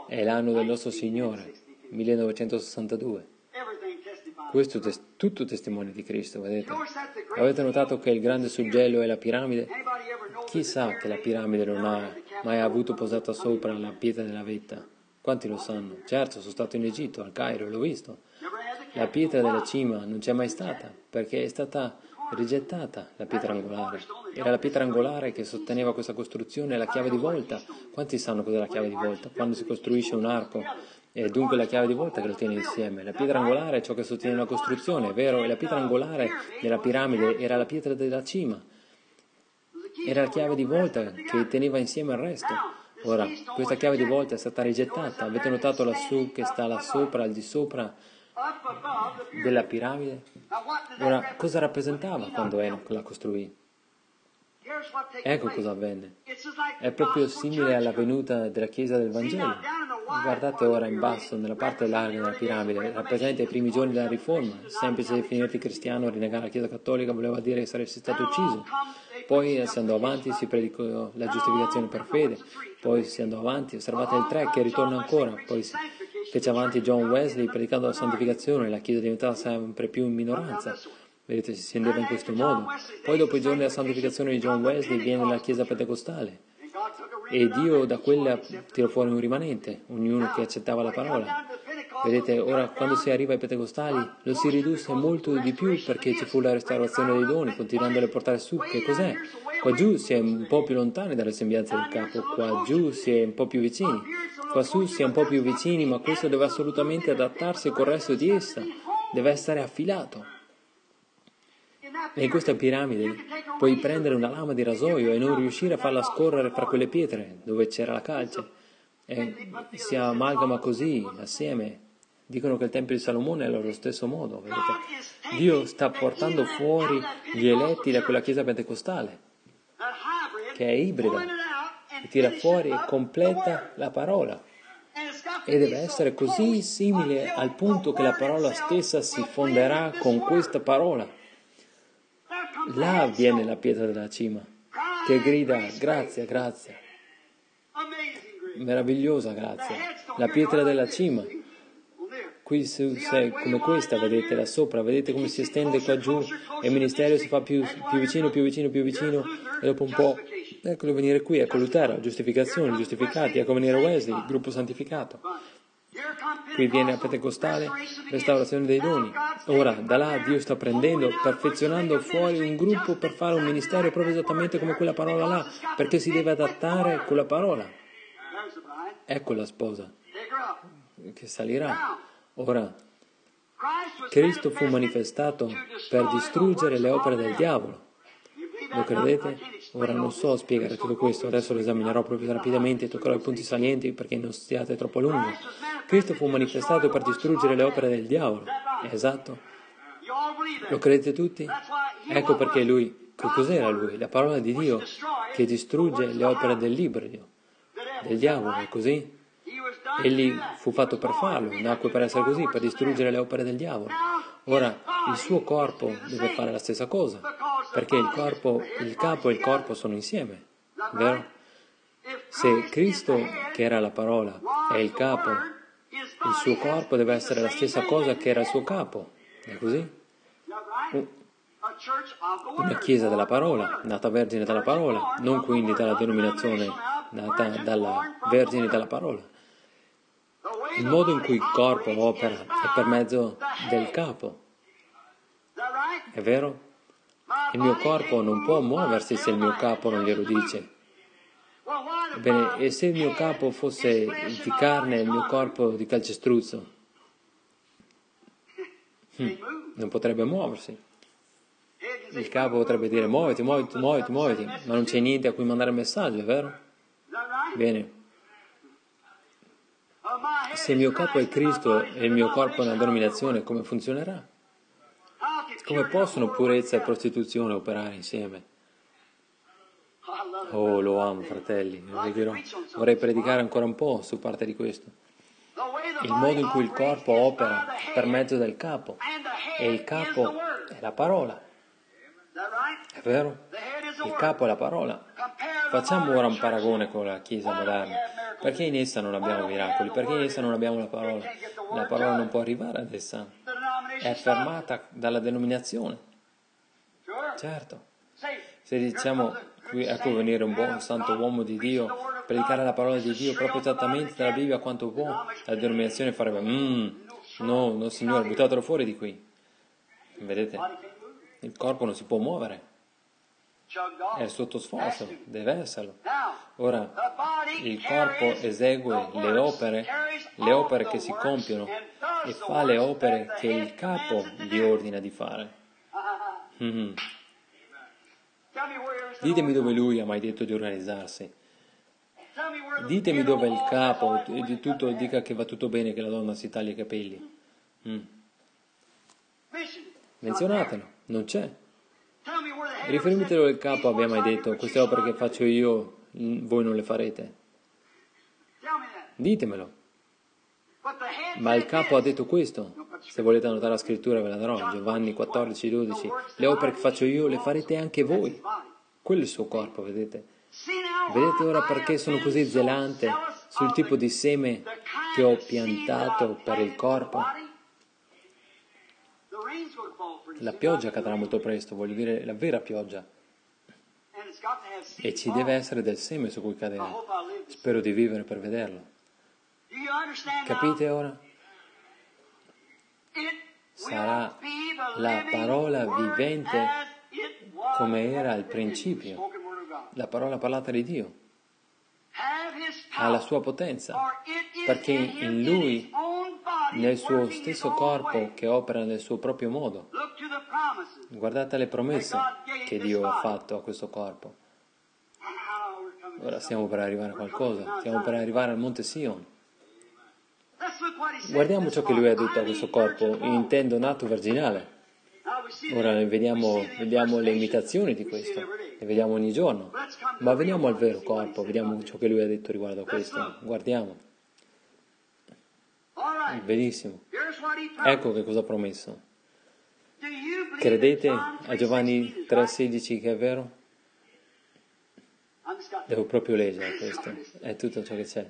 è l'anno del nostro Signore, millenovecentosessantadue. Questo è tutto testimone di Cristo, vedete? Avete notato che il grande suggello è la piramide? Chi sa che la piramide non ha mai avuto posata sopra la pietra della vetta? Quanti lo sanno? Certo, sono stato in Egitto, al Cairo, l'ho visto. La pietra della cima non c'è mai stata, perché è stata rigettata la pietra angolare. Era la pietra angolare che sosteneva questa costruzione, la chiave di volta. Quanti sanno cos'è la chiave di volta? Quando si costruisce un arco, è dunque la chiave di volta che lo tiene insieme. La pietra angolare è ciò che sostiene la costruzione, è vero? E la pietra angolare della piramide era la pietra della cima. Era la chiave di volta che teneva insieme il resto. Ora, questa chiave di volta è stata rigettata. Avete notato lassù che sta là sopra, al di sopra della piramide? Ora, cosa rappresentava quando Enoch la costruì? Ecco cosa avvenne. È proprio simile alla venuta della Chiesa del Vangelo. Guardate ora in basso, nella parte larga della piramide, rappresenta i primi giorni della Riforma. Semplice definirti cristiano, rinnegare la Chiesa cattolica voleva dire che saresti stato ucciso. Poi si andò avanti, si predicò la giustificazione per fede. Poi si andò avanti, osservate il tre che ritorna ancora. Poi si fece avanti John Wesley predicando la santificazione, la Chiesa diventava sempre più in minoranza. Vedete, si scendeva in questo modo. Poi dopo i giorni della santificazione di John Wesley viene la Chiesa pentecostale e Dio da quella tirò fuori un rimanente, ognuno che accettava la parola. Vedete, ora quando si arriva ai pentecostali lo si ridusse molto di più perché ci fu la restaurazione dei doni, continuando a le portare su. Che cos'è? Qua giù si è un po' più lontani dalle sembianze del capo, qua giù si è un po' più vicini, qua su si è un po' più vicini, ma questo deve assolutamente adattarsi col resto di essa, deve essere affilato. E in questa piramide puoi prendere una lama di rasoio e non riuscire a farla scorrere fra quelle pietre dove c'era la calce. E si amalgama così, assieme. Dicono che il Tempio di Salomone è allo stesso modo, vedete? Dio sta portando fuori gli eletti da quella chiesa pentecostale, che è ibrida, e tira fuori e completa la parola. E deve essere così simile al punto che la parola stessa si fonderà con questa parola. Là viene la pietra della cima, che grida grazia, grazia, meravigliosa grazia, la pietra della cima. Qui se, se, come questa, vedete là sopra, vedete come si estende qua giù e il ministero si fa più, più vicino, più vicino, più vicino e dopo un po', eccolo venire qui, ecco Lutero, giustificazione, giustificati, ecco venire Wesley, il gruppo santificato. Qui viene a Pentecostale, restaurazione dei doni. Ora, da là Dio sta prendendo, perfezionando fuori un gruppo per fare un ministero proprio esattamente come quella parola là, perché si deve adattare con la parola. Ecco la sposa che salirà. Ora, Cristo fu manifestato per distruggere le opere del diavolo. Lo credete? Ora non so spiegare tutto questo, adesso lo esaminerò proprio rapidamente e toccherò i punti salienti perché non stiate troppo a lungo. Cristo fu manifestato per distruggere le opere del diavolo. È esatto? Lo credete tutti? Ecco perché lui, che cos'era lui? La parola di Dio che distrugge le opere dell'ibrido, del diavolo, è così? Egli fu fatto per farlo, nacque per essere così, per distruggere le opere del diavolo. Ora, il suo corpo deve fare la stessa cosa, perché il corpo, il capo e il corpo sono insieme, vero? Se Cristo, che era la parola, è il capo, il suo corpo deve essere la stessa cosa che era il suo capo, è così? Una chiesa della parola, nata vergine dalla parola, non quindi dalla denominazione nata dalla vergine dalla parola. Il modo in cui il corpo opera è per mezzo del capo. È vero? Il mio corpo non può muoversi se il mio capo non glielo dice. Ebbene, e se il mio capo fosse di carne e il mio corpo di calcestruzzo? Hm, non potrebbe muoversi. Il capo potrebbe dire muoviti, muoviti, muoviti, muoviti, ma non c'è niente a cui mandare il messaggio, è vero? Bene. Se il mio capo è Cristo e il mio corpo è una denominazione, come funzionerà? Come possono purezza e prostituzione operare insieme? Oh, lo amo, fratelli, vorrei predicare ancora un po' su parte di questo. Il modo in cui il corpo opera per mezzo del capo, e il capo è la parola. È vero? Il capo è la parola. Facciamo ora un paragone con la Chiesa moderna. Perché in essa non abbiamo miracoli? Perché in essa non abbiamo la parola? La parola non può arrivare ad essa. È fermata dalla denominazione. Certo. Se diciamo, qui ecco venire un buon santo uomo di Dio, predicare la parola di Dio proprio esattamente dalla Bibbia quanto può, la denominazione farebbe, mm, no, no signore, buttatelo fuori di qui. Vedete? Il corpo non si può muovere. È sotto sforzo, deve esserlo. Ora, il corpo esegue le opere, le opere che si compiono e fa le opere che il capo gli ordina di fare. Mm-hmm. Ditemi dove lui ha mai detto di organizzarsi. Ditemi dove il capo di tutto dica che va tutto bene, che la donna si taglia i capelli. Mm. Menzionatelo, non c'è. Riferimi dove il capo abbia mai detto queste opere che faccio io, voi non le farete. Ditemelo. Ma il capo ha detto questo. Se volete annotare la scrittura ve la darò. Giovanni quattordici dodici. Le opere che faccio io le farete anche voi. Quello è il suo corpo, vedete? Vedete ora perché sono così zelante sul tipo di seme che ho piantato per il corpo? La pioggia cadrà molto presto, voglio dire la vera pioggia. E ci deve essere del seme su cui cadere. Spero di vivere per vederlo. Capite ora? Sarà la parola vivente come era al principio, la parola parlata di Dio. Ha la sua potenza, perché in Lui, nel suo stesso corpo che opera nel suo proprio modo. Guardate le promesse che Dio ha fatto a questo corpo. Ora stiamo per arrivare a qualcosa, stiamo per arrivare al Monte Sion. Guardiamo ciò che Lui ha detto a questo corpo, intendo nato virginale. Ora ne vediamo, vediamo le imitazioni di questo, le vediamo ogni giorno. Ma veniamo al vero corpo, vediamo ciò che Lui ha detto riguardo a questo. Guardiamo. Benissimo. Ecco che cosa ha promesso. Credete a Giovanni tre sedici che è vero? Devo proprio leggere questo, è tutto ciò che c'è.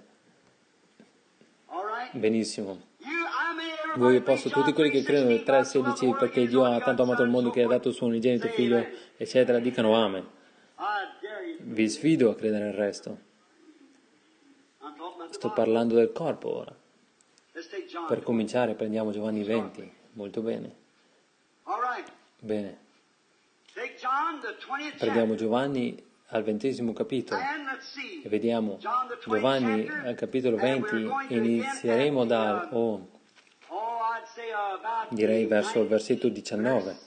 Benissimo. Voi posso, tutti quelli che credono nel tre sedici perché Dio ha tanto amato il mondo che ha dato il suo unigenito figlio, eccetera, dicano amen. Vi sfido a credere nel resto. Sto parlando del corpo ora. Per cominciare prendiamo Giovanni venti, molto bene. Bene. Prendiamo Giovanni al ventesimo capitolo e vediamo Giovanni al capitolo venti, inizieremo da, oh, direi verso il versetto diciannove.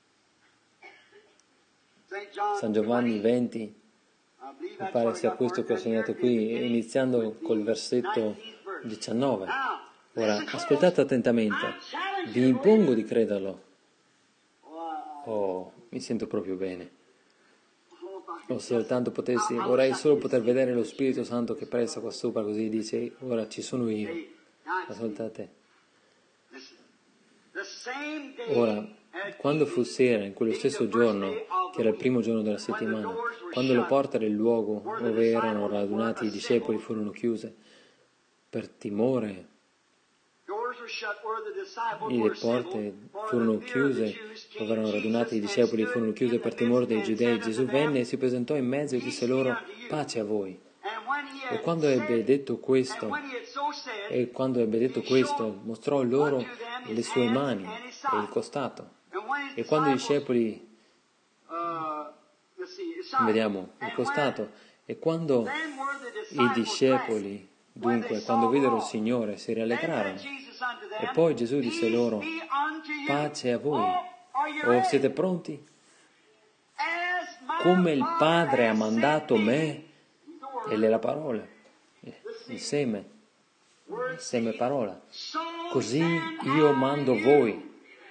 San Giovanni venti, mi pare sia questo che ho segnato qui, iniziando col versetto diciannove. Ora, ascoltate attentamente, vi impongo di crederlo. Oh, mi sento proprio bene. O soltanto potessi, vorrei solo poter vedere lo Spirito Santo che pressa qua sopra, così dice, ora ci sono io. Ascoltate. Ora, quando fu sera, in quello stesso giorno, che era il primo giorno della settimana, quando le porte del luogo dove erano radunati i discepoli furono chiuse, per timore, le porte furono chiuse, dove erano radunati i discepoli furono chiuse per timore dei giudei, Gesù venne e si presentò in mezzo e disse loro, pace a voi. E quando ebbe detto questo, e quando ebbe detto questo, mostrò loro le sue mani e il costato. E quando i discepoli, vediamo, il costato, e quando i discepoli, dunque, quando videro il Signore, si rallegrarono. E poi Gesù disse loro, pace a voi, o siete pronti? Come il Padre ha mandato me, e le la parola, il seme, il seme parola, così io mando voi.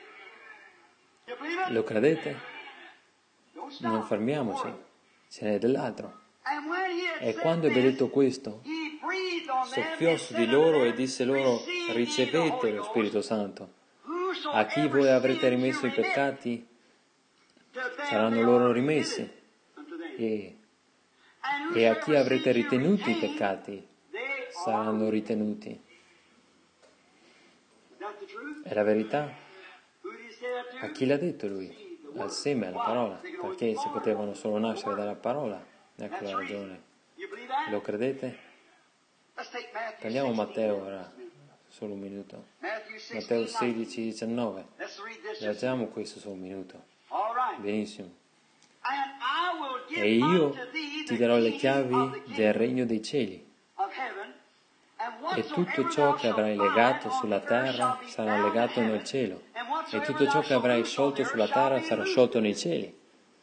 Lo credete? Non fermiamoci, ce n'è dell'altro. E quando ebbe detto questo, soffiò su di loro e disse loro, ricevete lo Spirito Santo. A chi voi avrete rimesso i peccati, saranno loro rimessi. E, e a chi avrete ritenuti i peccati, saranno ritenuti. È la verità? A chi l'ha detto lui? Al seme, alla parola, perché si potevano solo nascere dalla parola. Ecco la ragione. Lo credete? Prendiamo Matteo ora, solo un minuto. Matteo sedici diciannove. Leggiamo questo solo un minuto. Benissimo. E io ti darò le chiavi del regno dei cieli. E tutto ciò che avrai legato sulla terra sarà legato nel cielo, e tutto ciò che avrai sciolto sulla terra sarà sciolto nei cieli.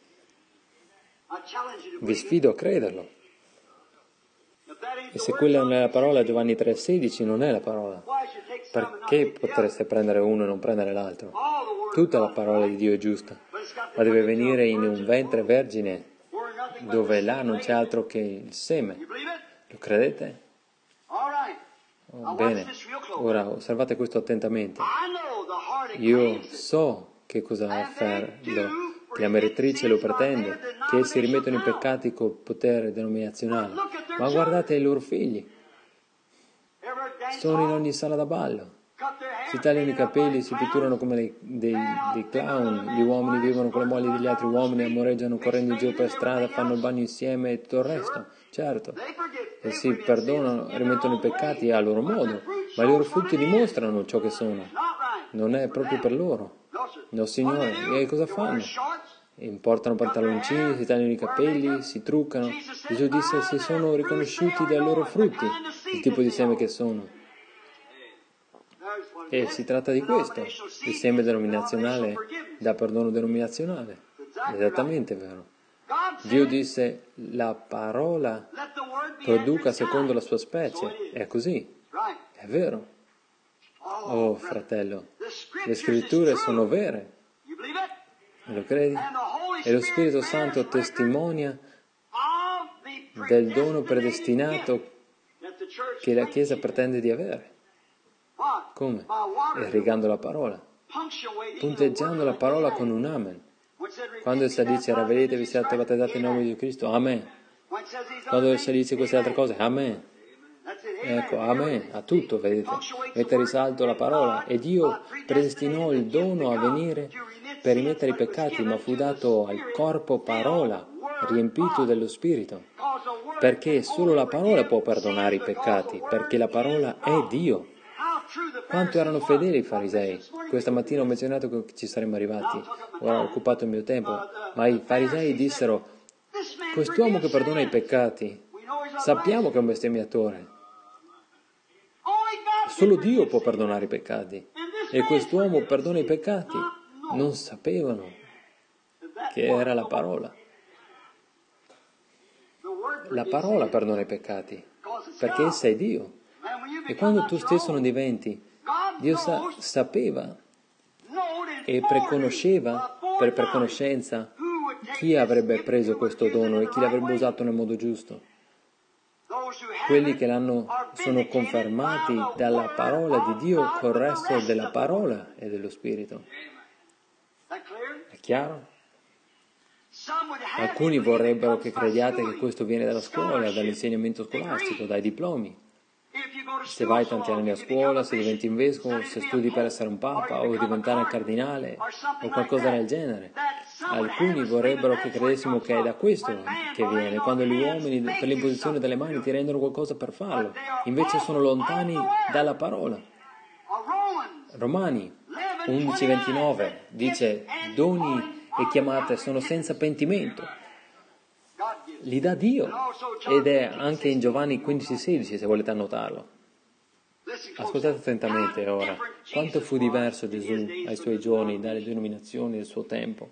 Vi sfido a crederlo. E se quella non è la parola, Giovanni tre sedici non è la parola, perché potreste prendere uno e non prendere l'altro? Tutta la parola di Dio è giusta, ma deve venire in un ventre vergine, dove là non c'è altro che il seme. Lo credete? Oh, bene, ora osservate questo attentamente. Io so che cosa afferma, che la meretrice lo pretende, che essi rimettono i peccati col potere denominazionale. Ma guardate i loro figli, sono in ogni sala da ballo, si tagliano i capelli, si pitturano come dei, dei, dei clown, gli uomini vivono con le mogli degli altri uomini, amoreggiano correndo in giro per strada, fanno il bagno insieme e tutto il resto. Certo, e si perdonano, rimettono i peccati a loro modo, ma i loro frutti dimostrano ciò che sono. Non è proprio per loro. No, Signore, e cosa fanno? Importano pantaloncini, si tagliano i capelli, si truccano. Gesù disse: si sono riconosciuti dai loro frutti il tipo di seme che sono. E si tratta di questo. Il seme denominazionale dà perdono denominazionale. Esattamente vero. Dio disse: la parola produca secondo la sua specie. È così. È vero. Oh, fratello, le scritture sono vere. Lo credi? E lo Spirito Santo testimonia del dono predestinato che la Chiesa pretende di avere. Come? Irrigando la parola, punteggiando la parola con un amen. Quando essa dice ravvedetevi, siate battezzati in nome di Cristo, amen. Quando essa dice queste altre cose, amen. Ecco, amen, a tutto, vedete. Mette a risalto la parola. E Dio predestinò il dono a venire per rimettere i peccati, ma fu dato al corpo parola, riempito dello Spirito. Perché solo la parola può perdonare i peccati, perché la parola è Dio. Quanto erano fedeli i farisei? Questa mattina ho menzionato che ci saremmo arrivati, ora ho occupato il mio tempo, ma i farisei dissero: quest'uomo che perdona i peccati, sappiamo che è un bestemmiatore. Solo Dio può perdonare i peccati. E quest'uomo perdona i peccati. Non sapevano che era la parola. La parola perdona i peccati, perché essa è Dio. E quando tu stesso non diventi, Dio sa, sapeva e preconosceva per preconoscenza chi avrebbe preso questo dono e chi l'avrebbe usato nel modo giusto. Quelli che l'hanno sono confermati dalla parola di Dio col resto della parola e dello Spirito. È chiaro? Alcuni vorrebbero che crediate che questo viene dalla scuola, dall'insegnamento scolastico, dai diplomi. Se vai tanti anni a scuola, se diventi un vescovo, se studi per essere un papa o diventare un cardinale o qualcosa del genere. Alcuni vorrebbero che credessimo che è da questo che viene, quando gli uomini per l'imposizione delle mani ti rendono qualcosa per farlo, invece sono lontani dalla parola. Romani undici ventinove dice: doni e chiamate sono senza pentimento. Li dà Dio, ed è anche in Giovanni quindici sedici, se volete annotarlo. Ascoltate attentamente ora. Quanto fu diverso Gesù ai suoi giorni dalle denominazioni del suo tempo.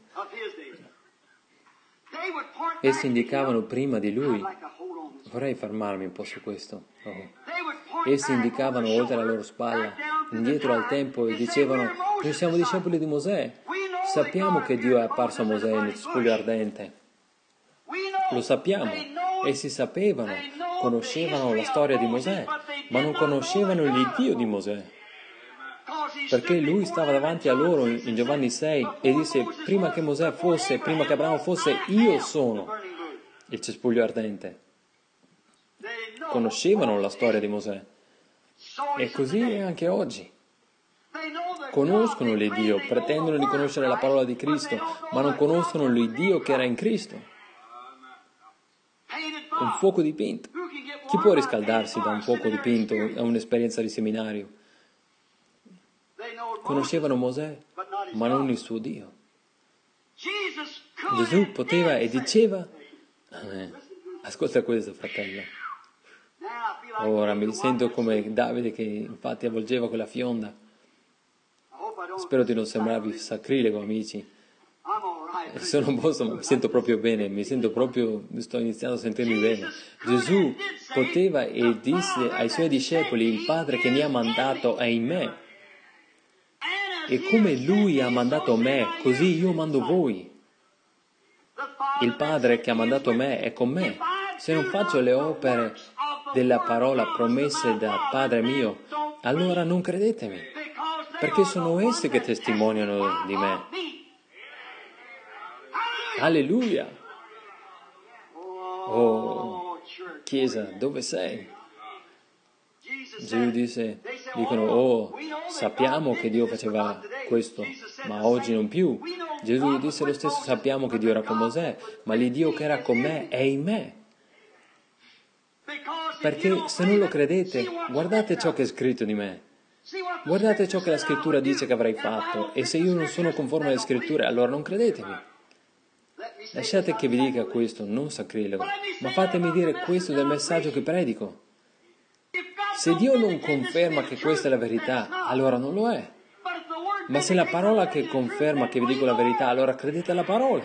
Essi indicavano prima di lui. Vorrei fermarmi un po' su questo. Oh. Essi indicavano oltre la loro spalla, indietro al tempo, e dicevano: noi siamo discepoli di Mosè. Sappiamo che Dio è apparso a Mosè nel cespuglio ardente. Lo sappiamo. Essi sapevano, conoscevano la storia di Mosè, ma non conoscevano il Dio di Mosè. Perché lui stava davanti a loro in Giovanni sei e disse: prima che Mosè fosse, prima che Abramo fosse, io sono il cespuglio ardente. conoscevano la storia di Mosè. E così è anche oggi. Conoscono l'Iddio, pretendono di conoscere la parola di Cristo, ma non conoscono l'Iddio che era in Cristo. Un fuoco dipinto. Chi può riscaldarsi da un fuoco dipinto a un'esperienza di seminario? Conoscevano Mosè, ma non il suo Dio. Gesù poteva e diceva, eh, ascolta questo, fratello. Ora mi sento come Davide che infatti avvolgeva quella fionda. Spero di non sembrarvi sacrilego, amici. Sono un posto, ma mi sento proprio bene, mi sento proprio, sto iniziando a sentirmi bene. Gesù poteva e disse ai suoi discepoli, il Padre che mi ha mandato è in me. E come Lui ha mandato me, così io mando voi. Il Padre che ha mandato me è con me. Se non faccio le opere della parola promesse da Padre mio, allora non credetemi, perché sono esse che testimoniano di me. Alleluia! Oh, Chiesa, dove sei? Gesù disse, dicono, oh, sappiamo che Dio faceva questo, ma oggi non più. Gesù disse lo stesso, sappiamo che Dio era con Mosè, ma l'Iddio che era con me è in me. Perché se non lo credete, guardate ciò che è scritto di me. Guardate ciò che la Scrittura dice che avrei fatto, e se io non sono conforme alle Scritture, allora non credetemi. Lasciate che vi dica questo, non sacrilego, ma fatemi dire questo del messaggio che predico. Se Dio non conferma che questa è la verità, allora non lo è. Ma se la parola che conferma che vi dico la verità, allora credete alla parola.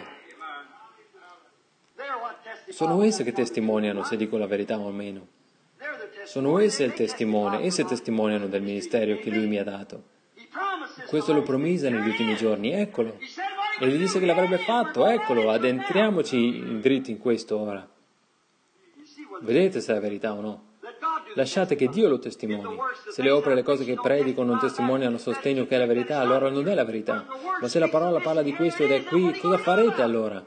Sono esse che testimoniano se dico la verità o meno. Sono esse il testimone, esse testimoniano del ministero che Lui mi ha dato. Questo lo promise negli ultimi giorni, eccolo. E gli disse che l'avrebbe fatto, eccolo, addentriamoci dritti in questo ora. Vedete se è la verità o no? Lasciate che Dio lo testimoni. Se le opere e le cose che predico non testimoniano a sostegno che è la verità, allora non è la verità. Ma se la parola parla di questo ed è qui, cosa farete allora?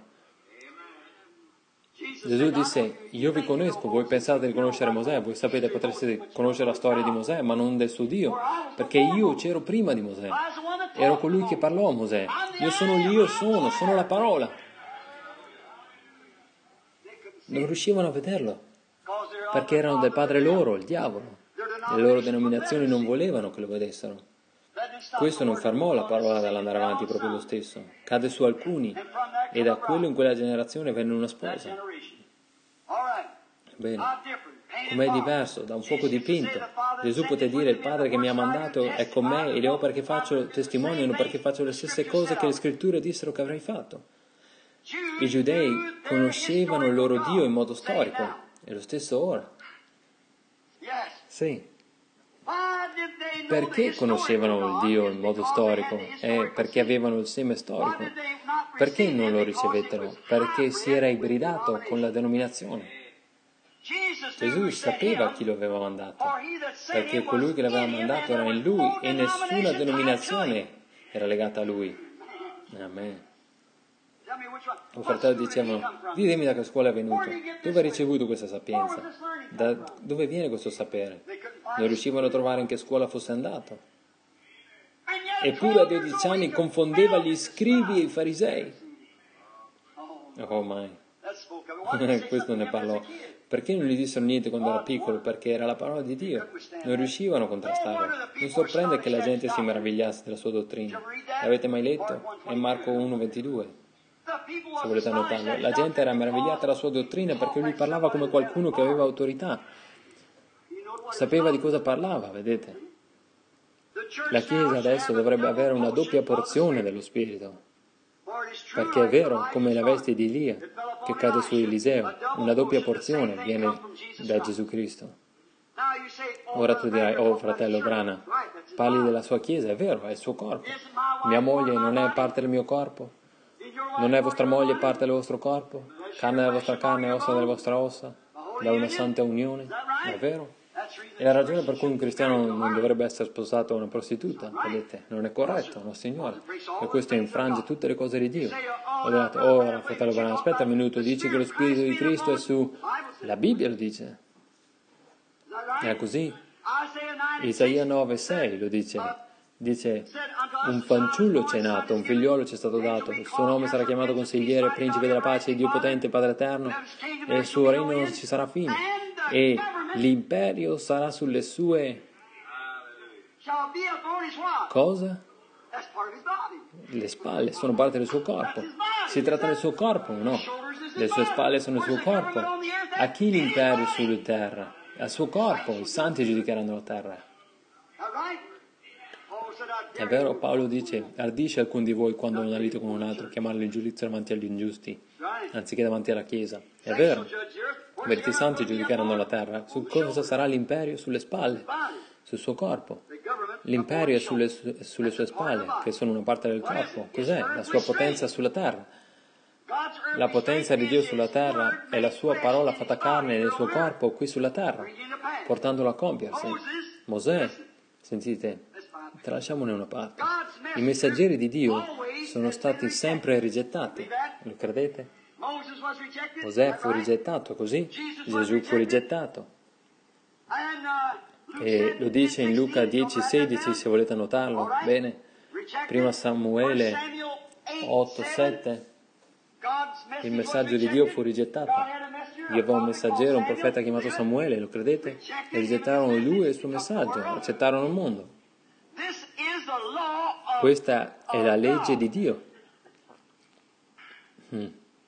Gesù disse, io vi conosco, voi pensate di conoscere Mosè, voi sapete potreste conoscere la storia di Mosè, ma non del suo Dio, perché io c'ero prima di Mosè, ero colui che parlò a Mosè, io sono l'Io sono, sono la parola. Non riuscivano a vederlo, perché erano del padre loro, il diavolo. Le loro denominazioni non volevano che lo vedessero. Questo non fermò la parola dall'andare avanti proprio lo stesso. Cadde su alcuni e da quello in quella generazione venne una sposa. Bene, com'è diverso, da un fuoco dipinto. Gesù poté dire, il Padre che mi ha mandato è con me e le opere che faccio testimoniano perché faccio le stesse cose che le scritture dissero che avrei fatto. I giudei conoscevano il loro Dio in modo storico, è lo stesso ora. Sì. Perché conoscevano il Dio in modo storico? È perché avevano il seme storico. Perché non lo ricevettero? Perché si era ibridato con la denominazione. Gesù sapeva chi lo aveva mandato, perché colui che l'aveva mandato era in lui e nessuna denominazione era legata a lui. Amen. I fratelli dicevano, ditemi da che scuola è venuto, dove hai ricevuto questa sapienza, da dove viene questo sapere? Non riuscivano a trovare in che scuola fosse andato. Eppure a dodici anni confondeva gli scribi e i farisei. Oh mai, questo ne parlò. Perché non gli dissero niente quando era piccolo? Perché era la parola di Dio. Non riuscivano a contrastarlo. Non sorprende che la gente si meravigliasse della sua dottrina. L'avete mai letto? È Marco uno ventidue. Se volete annotarlo. La gente era meravigliata della sua dottrina perché lui parlava come qualcuno che aveva autorità. Sapeva di cosa parlava, vedete? La Chiesa adesso dovrebbe avere una doppia porzione dello Spirito. Perché è vero, come la veste di Elia che cade su Eliseo, una doppia porzione viene da Gesù Cristo. Ora tu dirai, oh fratello Brana, parli della sua Chiesa, è vero, è il suo corpo. Mia moglie non è parte del mio corpo? Non è vostra moglie parte del vostro corpo? Carne della vostra carne e ossa della vostra ossa? Da una santa unione? È vero? È la ragione per cui un cristiano non dovrebbe essere sposato a una prostituta, vedete? Non è corretto, no signore. E questo infrange tutte le cose di Dio. Ho detto, oh fratello Branham, aspetta un minuto, dici che lo Spirito di Cristo è su... La Bibbia lo dice. È così. Isaia nove sei lo dice. Dice, un fanciullo ci è nato, un figliolo ci è stato dato, il suo nome sarà chiamato consigliere, principe della pace, Dio potente, Padre eterno, e il suo regno non ci sarà fine, e l'imperio sarà sulle sue... Cosa? Le spalle sono parte del suo corpo. Si tratta del suo corpo, no? Le sue spalle sono il suo corpo. A chi l'imperio sulla terra? Al suo corpo, i santi giudicheranno la terra. È vero, Paolo dice, ardisce alcun di voi quando non ha lito con un altro, chiamarlo in giudizio davanti agli ingiusti, anziché davanti alla Chiesa. È vero, vedete, i santi giudicheranno la terra. Su cosa sarà l'imperio? Sulle spalle, sul suo corpo. L'imperio è sulle, sulle sue spalle, che sono una parte del corpo. Cos'è? La sua potenza sulla terra. La potenza di Dio sulla terra è la sua parola fatta carne nel suo corpo qui sulla terra, portandola a compiersi. Mosè, sentite, tralasciamone una parte. I messaggeri di Dio sono stati sempre rigettati. Lo credete? Mosè fu rigettato, così Gesù fu rigettato. E lo dice in Luca dieci sedici, se volete annotarlo. Bene. Prima Samuele otto sette. Il messaggio di Dio fu rigettato. Dio aveva un messaggero, un profeta chiamato Samuele, lo credete? E rigettarono lui e il suo messaggio, accettarono il mondo. Questa è la legge di Dio. Hmm.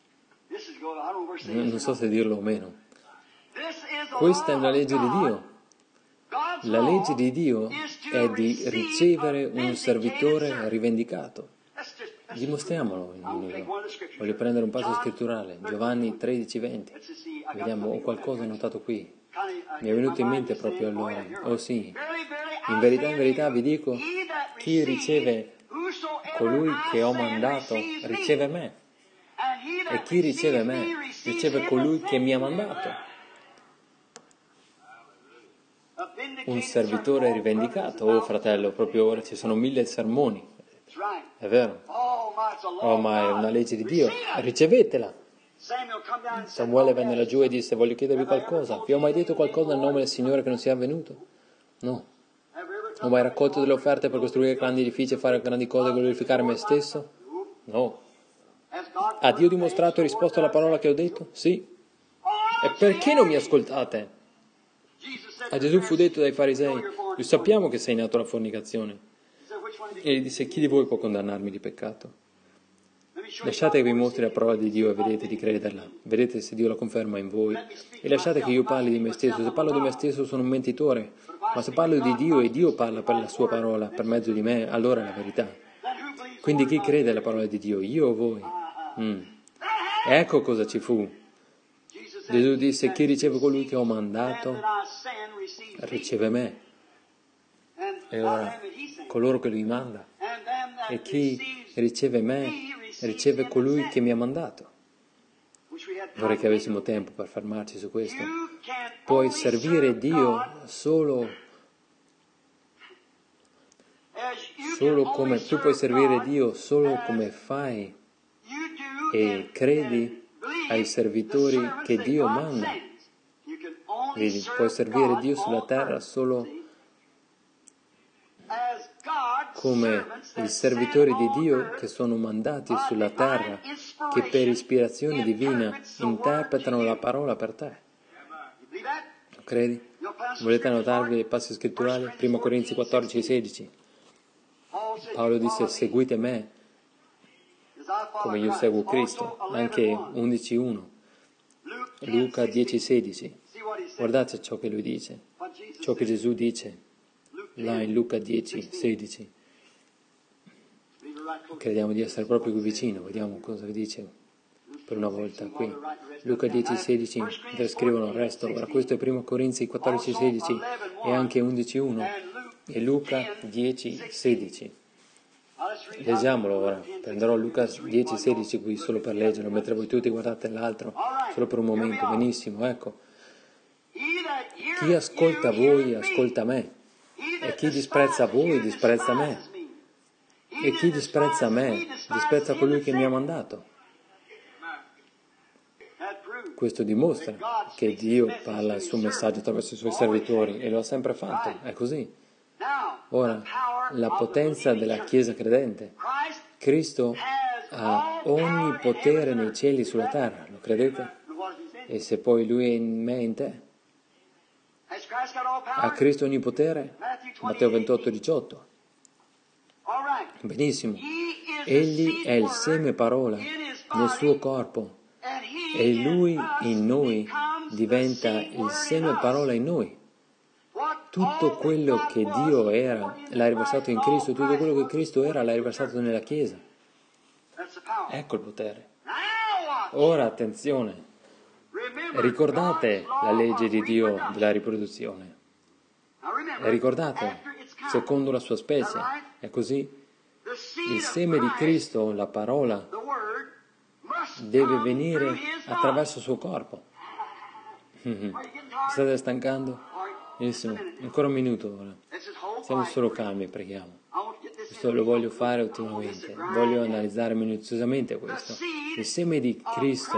Non so se dirlo o meno. Questa è una legge di Dio. La legge di Dio è di ricevere un servitore rivendicato. Dimostriamolo in un libro. Voglio prendere un passo scritturale. Giovanni tredici venti. Vediamo, ho qualcosa annotato qui. Mi è venuto in mente proprio allora. Oh sì. In verità, in verità vi dico, chi riceve colui che ho mandato, riceve me. E chi riceve me, riceve colui che mi ha mandato. Un servitore rivendicato. Oh fratello, proprio ora ci sono mille sermoni. È vero? Oh, ma è una legge di Dio. Ricevetela. Samuele venne laggiù e disse, voglio chiedervi qualcosa. Vi ho mai detto qualcosa nel nome del Signore che non sia avvenuto? No. Ho mai raccolto delle offerte per costruire grandi edifici e fare grandi cose e glorificare me stesso? No. Ha Dio dimostrato e risposto alla parola che ho detto? Sì. E perché non mi ascoltate? A Gesù fu detto dai farisei, noi sappiamo che sei nato alla fornicazione. E gli disse, chi di voi può condannarmi di peccato? Lasciate che vi mostri la parola di Dio e vedete di crederla. Vedete se Dio la conferma in voi. E lasciate che io parli di me stesso. Se parlo di me stesso sono un mentitore. Ma se parlo di Dio e Dio parla per la sua parola, per mezzo di me, allora è la verità. Quindi chi crede alla parola di Dio? Io o voi? Mm. Ecco cosa ci fu. Gesù disse, chi riceve colui che ho mandato, riceve me. E ora, coloro che lui manda. E chi riceve me, riceve colui che mi ha mandato. Vorrei che avessimo tempo per fermarci su questo. Puoi servire Dio solo, solo come, tu puoi servire Dio solo come fai e credi ai servitori che Dio manda. Vedi, puoi servire Dio sulla terra solo come i servitori di Dio che sono mandati sulla terra, che per ispirazione divina interpretano la parola per te. Lo credi? Volete annotarvi i passi scritturali? Prima Corinzi quattordici sedici. Paolo disse, seguite me come io seguo Cristo. Anche undici uno. Luca dieci sedici. Guardate ciò che lui dice, ciò che Gesù dice là in Luca dieci sedici. Crediamo di essere proprio qui vicino, vediamo cosa vi dice per una volta qui. Luca dieci sedici, mentre scrivono il resto. Ora questo è primo Corinzi quattordici sedici e anche undici uno e Luca dieci sedici. Leggiamolo ora, prenderò Luca dieci sedici qui solo per leggerlo, mentre voi tutti guardate l'altro, solo per un momento, benissimo, ecco. Chi ascolta voi, ascolta me, e chi disprezza voi, disprezza me, e chi disprezza me, disprezza colui che mi ha mandato. Questo dimostra che Dio parla il suo messaggio attraverso i suoi servitori e lo ha sempre fatto, è così. Ora, la potenza della Chiesa credente. Cristo ha ogni potere nei cieli e sulla terra, lo credete? E se poi Lui è in me e in te? Ha Cristo ogni potere? Matteo ventotto diciotto. Benissimo. Egli è il seme parola nel suo corpo e Lui in noi diventa il seme parola in noi. Tutto quello che Dio era l'ha riversato in Cristo, tutto quello che Cristo era l'ha riversato nella Chiesa. Ecco il potere. Ora attenzione, ricordate la legge di Dio della riproduzione. E ricordate, secondo la sua specie, è così? Il seme di Cristo, la parola, deve venire attraverso il suo corpo. Mi state stancando? Benissimo, ancora un minuto ora. Siamo solo calmi, preghiamo. Questo lo voglio fare ultimamente. Voglio analizzare minuziosamente questo. Il seme di Cristo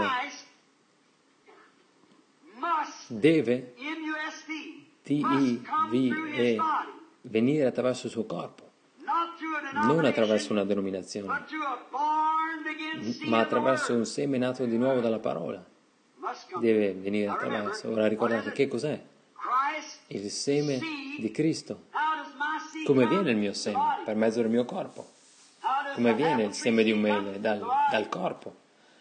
deve, T I V E, venire attraverso il suo corpo. Non attraverso una denominazione, ma attraverso un seme nato di nuovo dalla parola. Deve venire attraverso. Ora ricordate che cos'è? Il seme di Cristo. Come viene il mio seme? Per mezzo del mio corpo. Come viene il seme di un mele? Dal, dal corpo.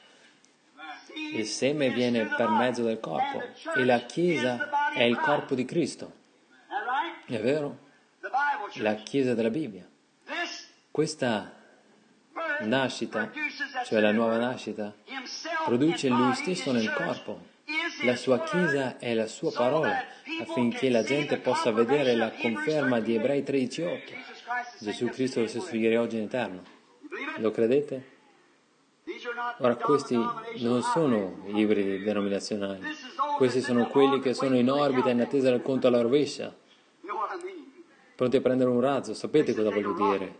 Il seme viene per mezzo del corpo e la Chiesa è il corpo di Cristo. È vero? La Chiesa della Bibbia. Questa nascita, cioè la nuova nascita, produce Lui stesso nel corpo. La sua Chiesa è la sua parola, affinché la gente possa vedere la conferma di Ebrei tredici otto. Gesù Cristo è lo stesso ieri, oggi in eterno. Lo credete? Ora questi non sono ibridi denominazionali, questi sono quelli che sono in orbita in attesa del conto alla rovescia, pronti a prendere un razzo. Sapete cosa voglio dire?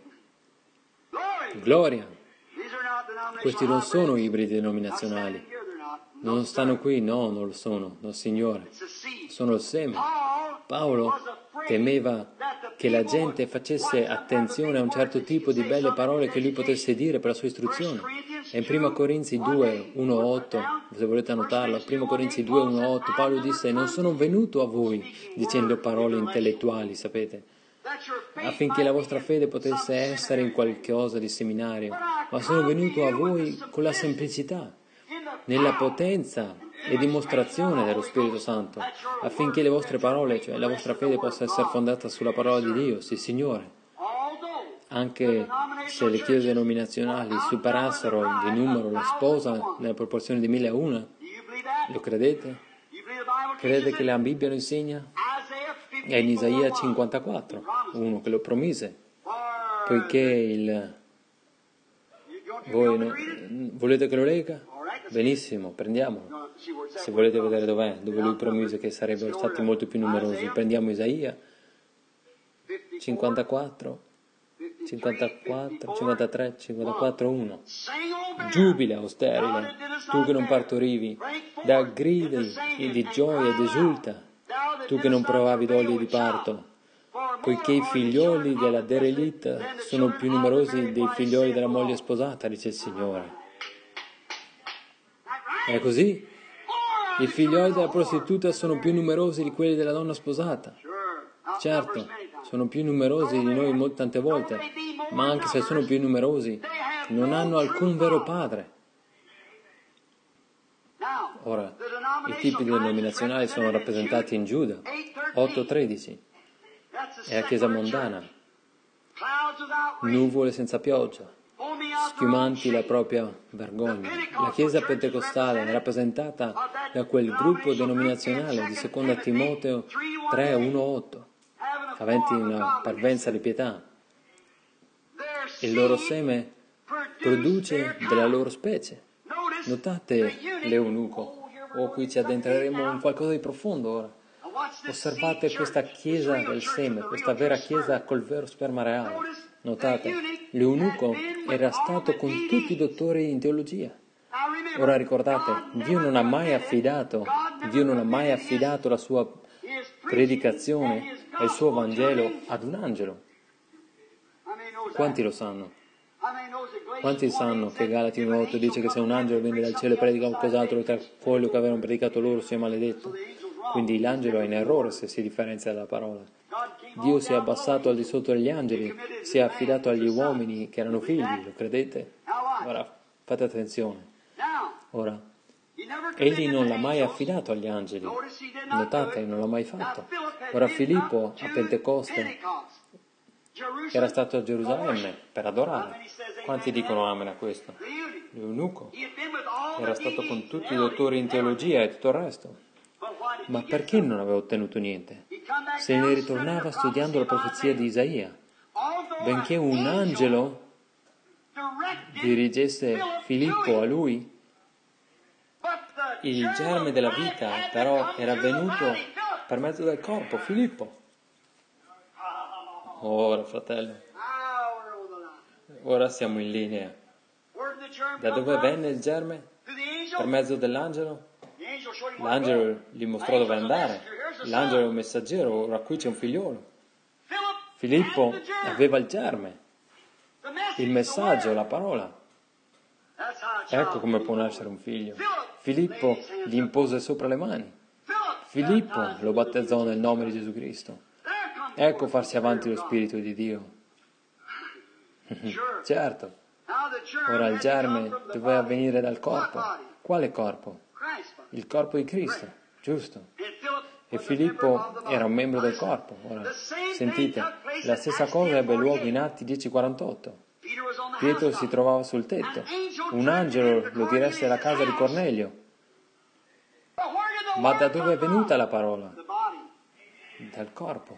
Gloria! Questi non sono ibridi denominazionali. Non stanno qui? No, non lo sono. No, Signore. Sono il seme. Paolo temeva che la gente facesse attenzione a un certo tipo di belle parole che lui potesse dire per la sua istruzione. E in primo Corinzi due, uno, otto, se volete annotarlo, primo Corinzi due, uno, otto, Paolo disse: non sono venuto a voi dicendo parole intellettuali, sapete, affinché la vostra fede potesse essere in qualcosa di seminario, ma sono venuto a voi con la semplicità, nella potenza e dimostrazione dello Spirito Santo, affinché le vostre parole, cioè la vostra fede, possa essere fondata sulla parola di Dio. Sì, Signore. Anche se le chiese denominazionali superassero di numero la sposa nella proporzione di mille a una, lo credete? Credete che la Bibbia lo insegna? È in Isaia cinquantaquattro, uno che lo promise, poiché il... Voi no... volete che lo legga? Benissimo, prendiamolo. Se volete vedere dov'è, dove lui promise che sarebbero stati molto più numerosi, prendiamo Isaia cinquantaquattro, cinquantaquattro, cinquantatré, cinquantaquattro, uno. Giubila, o sterile, tu che non partorivi, da gridi di gioia ed esulta, tu che non provavi doglie di parto, poiché i figlioli della derelita sono più numerosi dei figlioli della moglie sposata, dice il Signore. È così? I figlioli della prostituta sono più numerosi di quelli della donna sposata. Certo, sono più numerosi di noi molte tante volte, ma anche se sono più numerosi, non hanno alcun vero padre. Ora, i tipi denominazionali sono rappresentati in Giuda, otto tredici, è la chiesa mondana, nuvole senza pioggia, schiumanti la propria vergogna. La chiesa pentecostale è rappresentata da quel gruppo denominazionale di seconda Timoteo tre, uno, otto, aventi una parvenza di pietà. Il loro seme produce della loro specie. Notate l'eunuco. Oh, qui ci addentreremo in qualcosa di profondo ora. Osservate questa chiesa del seme, questa vera chiesa col vero sperma reale. Notate, l'eunuco era stato con tutti i dottori in teologia. Ora ricordate, Dio non ha mai affidato, Dio non ha mai affidato la sua predicazione e il suo Vangelo ad un angelo. Quanti lo sanno? Quanti sanno che Galati uno otto dice che se un angelo viene dal cielo e predica qualcos'altro oltre a quello che avevano predicato loro sia maledetto? Quindi l'angelo è in errore se si differenzia dalla parola. Dio si è abbassato al di sotto degli angeli, si è affidato agli uomini che erano figli, lo credete? Ora fate attenzione. Ora, egli non l'ha mai affidato agli angeli, notate, non l'ha mai fatto. Ora Filippo a Pentecoste era stato a Gerusalemme per adorare. Quanti dicono amen a questo? L'eunuco era stato con tutti i dottori in teologia e tutto il resto. Ma perché non aveva ottenuto niente? Se ne ritornava studiando la profezia di Isaia. Benché un angelo dirigesse Filippo a lui, il germe della vita però era venuto per mezzo del corpo, Filippo. Ora, fratello, ora siamo in linea. Da dove venne il germe? Per mezzo dell'angelo? L'angelo gli mostrò dove andare. L'angelo è un messaggero, ora qui c'è un figliolo. Filippo aveva il germe, il messaggio, la parola. Ecco come può nascere un figlio. Filippo gli impose sopra le mani. Filippo lo battezzò nel nome di Gesù Cristo. Ecco farsi avanti lo Spirito di Dio. Certo. Ora il germe doveva venire dal corpo. Quale corpo? Il corpo di Cristo, giusto? E Filippo era un membro del corpo. Ora, sentite, la stessa cosa ebbe luogo in Atti dieci quarantotto. Pietro si trovava sul tetto. Un angelo lo diresse alla casa di Cornelio. Ma da dove è venuta la parola? Dal corpo.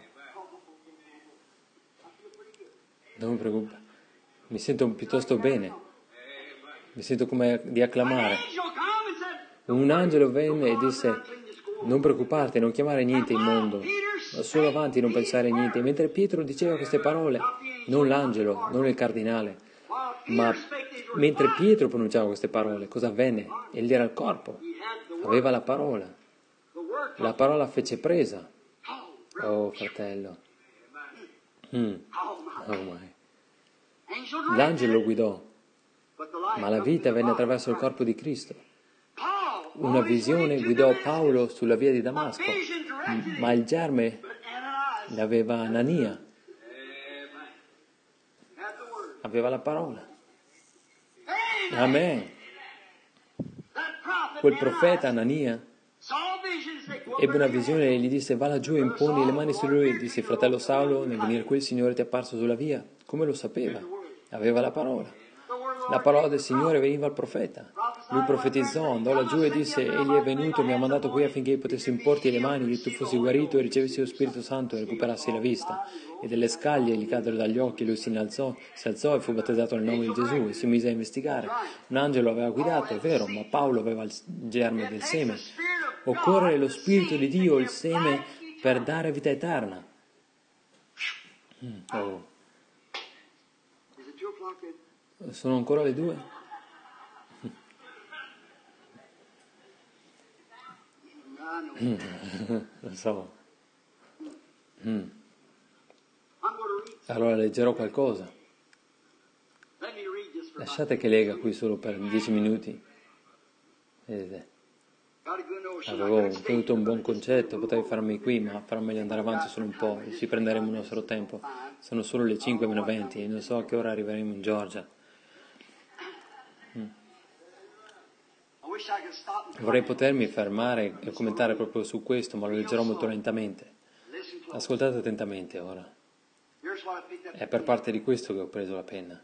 Non mi preoccupa. Mi sento piuttosto bene. Mi sento come di acclamare. Un angelo venne e disse: non preoccuparti, non chiamare niente immondo, ma solo avanti, non pensare a niente. Mentre Pietro diceva queste parole, non l'angelo, non il cardinale, ma mentre Pietro pronunciava queste parole, cosa avvenne? Egli era il corpo, aveva la parola. La parola fece presa. Oh, fratello. Mm. Oh my. L'angelo lo guidò, ma la vita venne attraverso il corpo di Cristo. Una visione guidò Paolo sulla via di Damasco, ma il germe l'aveva Anania. Aveva la parola. Amen. Quel profeta Anania ebbe una visione e gli disse: va laggiù e imponi le mani su lui. Disse: fratello Saulo, nel venire qui il Signore ti è apparso sulla via. Come lo sapeva? Aveva la parola. La parola del Signore veniva al profeta. Lui profetizzò, andò laggiù e disse: egli è venuto, mi ha mandato qui affinché io potessi importi le mani, che tu fossi guarito e ricevessi lo Spirito Santo e recuperassi la vista. E delle scaglie gli caddero dagli occhi, lui si innalzò, si alzò e fu battezzato nel nome di Gesù e si mise a investigare. Un angelo aveva guidato, è vero, ma Paolo aveva il germe del seme. Occorre lo Spirito di Dio, il seme, per dare vita eterna. Oh. Sono ancora le due? Lo so. Mm. Allora leggerò qualcosa. Lasciate che lega qui solo per dieci minuti. Vedete? Avevo avuto un buon concetto, potevo farmi qui, ma farò meglio andare avanti solo un po', e ci prenderemo il nostro tempo. Sono solo le cinque meno venti e non so a che ora arriveremo in Georgia. Mm. Vorrei potermi fermare e commentare proprio su questo, ma lo leggerò molto lentamente. Ascoltate attentamente ora. È per parte di questo che ho preso la penna.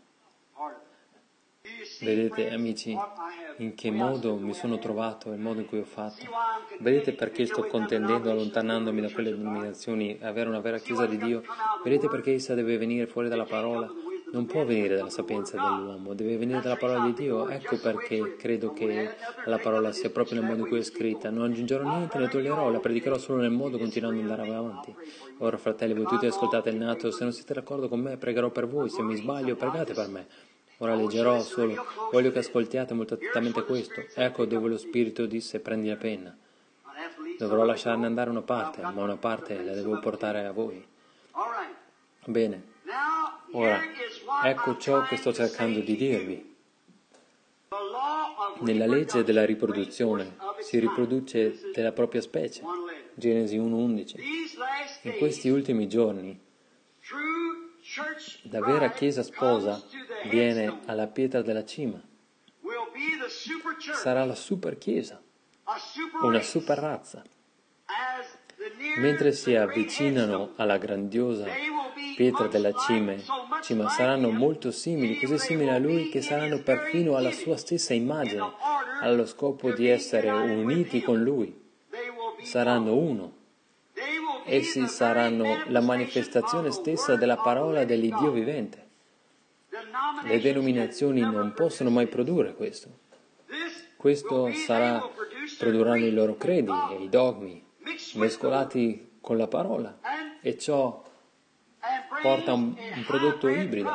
Vedete, amici, in che modo mi sono trovato, il modo in cui ho fatto. Vedete perché sto contendendo, allontanandomi da quelle denominazioni, avere una vera Chiesa di Dio. Vedete perché essa deve venire fuori dalla parola. Non può venire dalla sapienza dell'uomo, deve venire dalla parola di Dio. Ecco perché credo che la parola sia proprio nel modo in cui è scritta. Non aggiungerò niente, ne toglierò, la predicherò solo nel modo, continuando ad andare avanti. Ora, fratelli, voi tutti ascoltate il nato, se non siete d'accordo con me, pregherò per voi, se mi sbaglio, pregate per me. Ora leggerò solo, voglio che ascoltiate molto attentamente questo. Ecco dove lo Spirito disse prendi la penna. Dovrò lasciarne andare una parte, ma una parte la devo portare a voi. Bene, ora, ecco ciò che sto cercando di dirvi. Nella legge della riproduzione si riproduce della propria specie, Genesi uno undici. In questi ultimi giorni, la vera Chiesa sposa viene alla pietra della cima. Sarà la super Chiesa, una super razza. Mentre si avvicinano alla grandiosa pietra della cima, cima, saranno molto simili, così simili a Lui che saranno perfino alla sua stessa immagine, allo scopo di essere uniti con Lui. Saranno uno. Essi saranno la manifestazione stessa della parola dell'Iddio vivente. Le denominazioni non possono mai produrre questo. Questo sarà, produrranno i loro credi e i dogmi, mescolati con la parola, e ciò porta a un, un prodotto ibrido.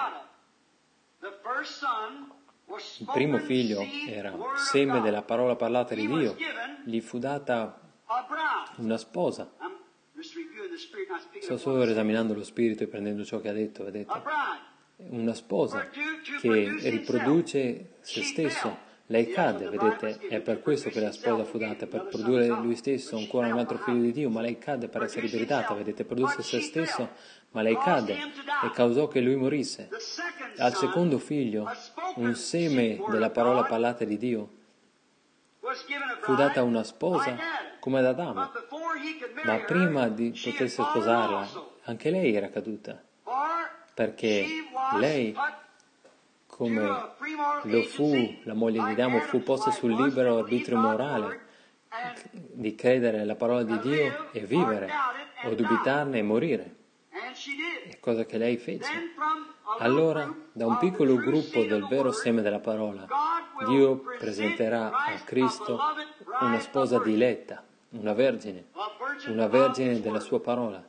Il primo figlio era seme della parola parlata di Dio, gli fu data una sposa. Sto solo riesaminando lo spirito e prendendo ciò che ha detto, vedete? Una sposa che riproduce se stesso. Lei cade, vedete? È per questo che la sposa fu data, per produrre lui stesso ancora un altro figlio di Dio, ma lei cadde per essere ibridata, vedete? Produsse se stesso, ma lei cadde e causò che lui morisse. Al secondo figlio, un seme della parola parlata di Dio, fu data una sposa come ad Adamo, ma prima di potersi sposarla, anche lei era caduta, perché lei, come lo fu la moglie di Adamo, fu posta sul libero arbitrio morale di credere alla parola di Dio e vivere, o dubitarne e morire, cosa che lei fece. Allora, da un piccolo gruppo del vero seme della parola, Dio presenterà a Cristo una sposa diletta, una vergine, una vergine della sua parola.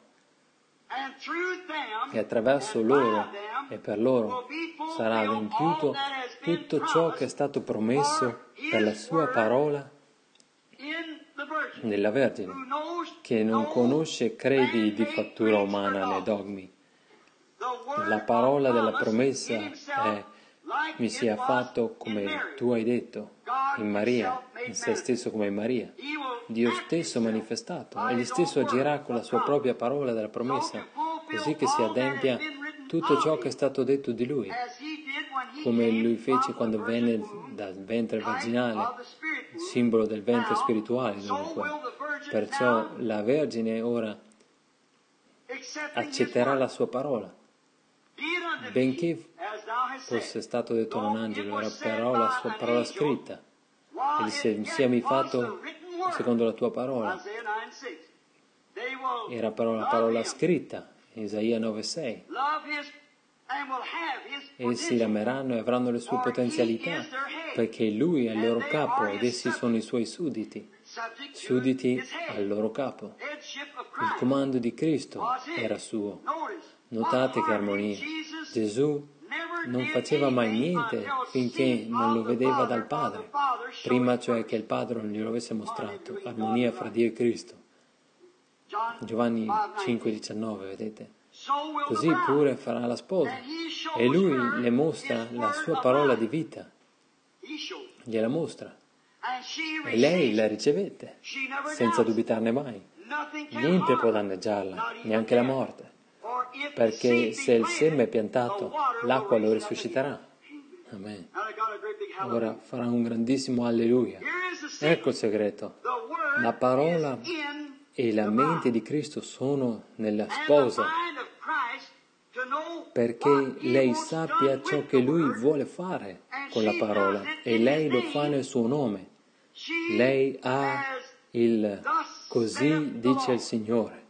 E attraverso loro e per loro sarà adempiuto tutto ciò che è stato promesso per la sua parola nella Vergine, che non conosce credi di fattura umana né dogmi. La parola della promessa è: mi sia fatto come tu hai detto, in Maria, in se stesso come in Maria. Dio stesso manifestato, egli stesso agirà con la sua propria parola della promessa, così che si adempia tutto ciò che è stato detto di lui, come lui fece quando venne dal ventre vaginale, simbolo del ventre spirituale dunque. Perciò la Vergine ora accetterà la sua parola, benché fosse stato detto da un angelo, era però la sua parola scritta. E disse: siami fatto secondo la tua parola. Era però la parola scritta, Isaia nove sei. Essi l'ameranno e avranno le sue potenzialità, perché lui è il loro capo ed essi sono i suoi sudditi, sudditi al loro capo. Il comando di Cristo era suo. Notate che armonia. Gesù non faceva mai niente finché non lo vedeva dal Padre, prima cioè che il Padre non glielo avesse mostrato. Armonia fra Dio e Cristo. Giovanni cinque diciannove, vedete? Così pure farà la sposa, e lui le mostra la sua parola di vita, gliela mostra, e lei la ricevette, senza dubitarne mai. Niente può danneggiarla, neanche la morte, perché se il seme è piantato, l'acqua lo risusciterà. Amen. Ora farà un grandissimo alleluia. Ecco il segreto. La parola e la mente di Cristo sono nella sposa, perché lei sappia ciò che Lui vuole fare con la parola, e lei lo fa nel suo nome. Lei ha il così dice il Signore.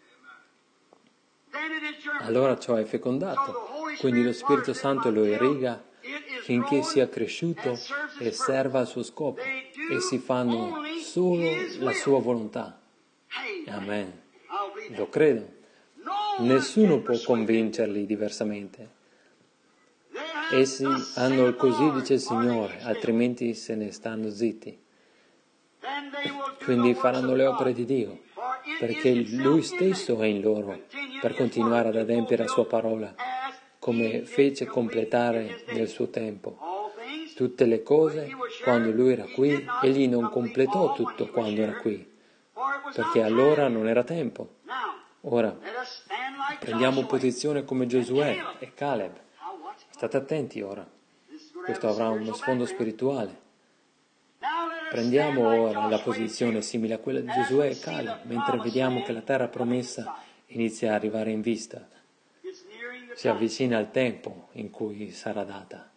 Allora ciò è fecondato, quindi lo Spirito Santo lo irriga finché sia cresciuto e serva al suo scopo, e si fanno solo la sua volontà. Amen. Lo credo. Nessuno può convincerli diversamente. Essi hanno il così dice il Signore, altrimenti se ne stanno zitti. Quindi faranno le opere di Dio, perché Lui stesso è in loro, per continuare ad adempiere la sua parola, come fece completare nel suo tempo. Tutte le cose, quando Lui era qui, Egli non completò tutto quando era qui, perché allora non era tempo. Ora, prendiamo posizione come Giosuè e Caleb. State attenti ora, questo avrà uno sfondo spirituale. Prendiamo ora la posizione simile a quella di Giosuè e Caleb, mentre vediamo che la terra promessa inizia a arrivare in vista. Si avvicina al tempo in cui sarà data.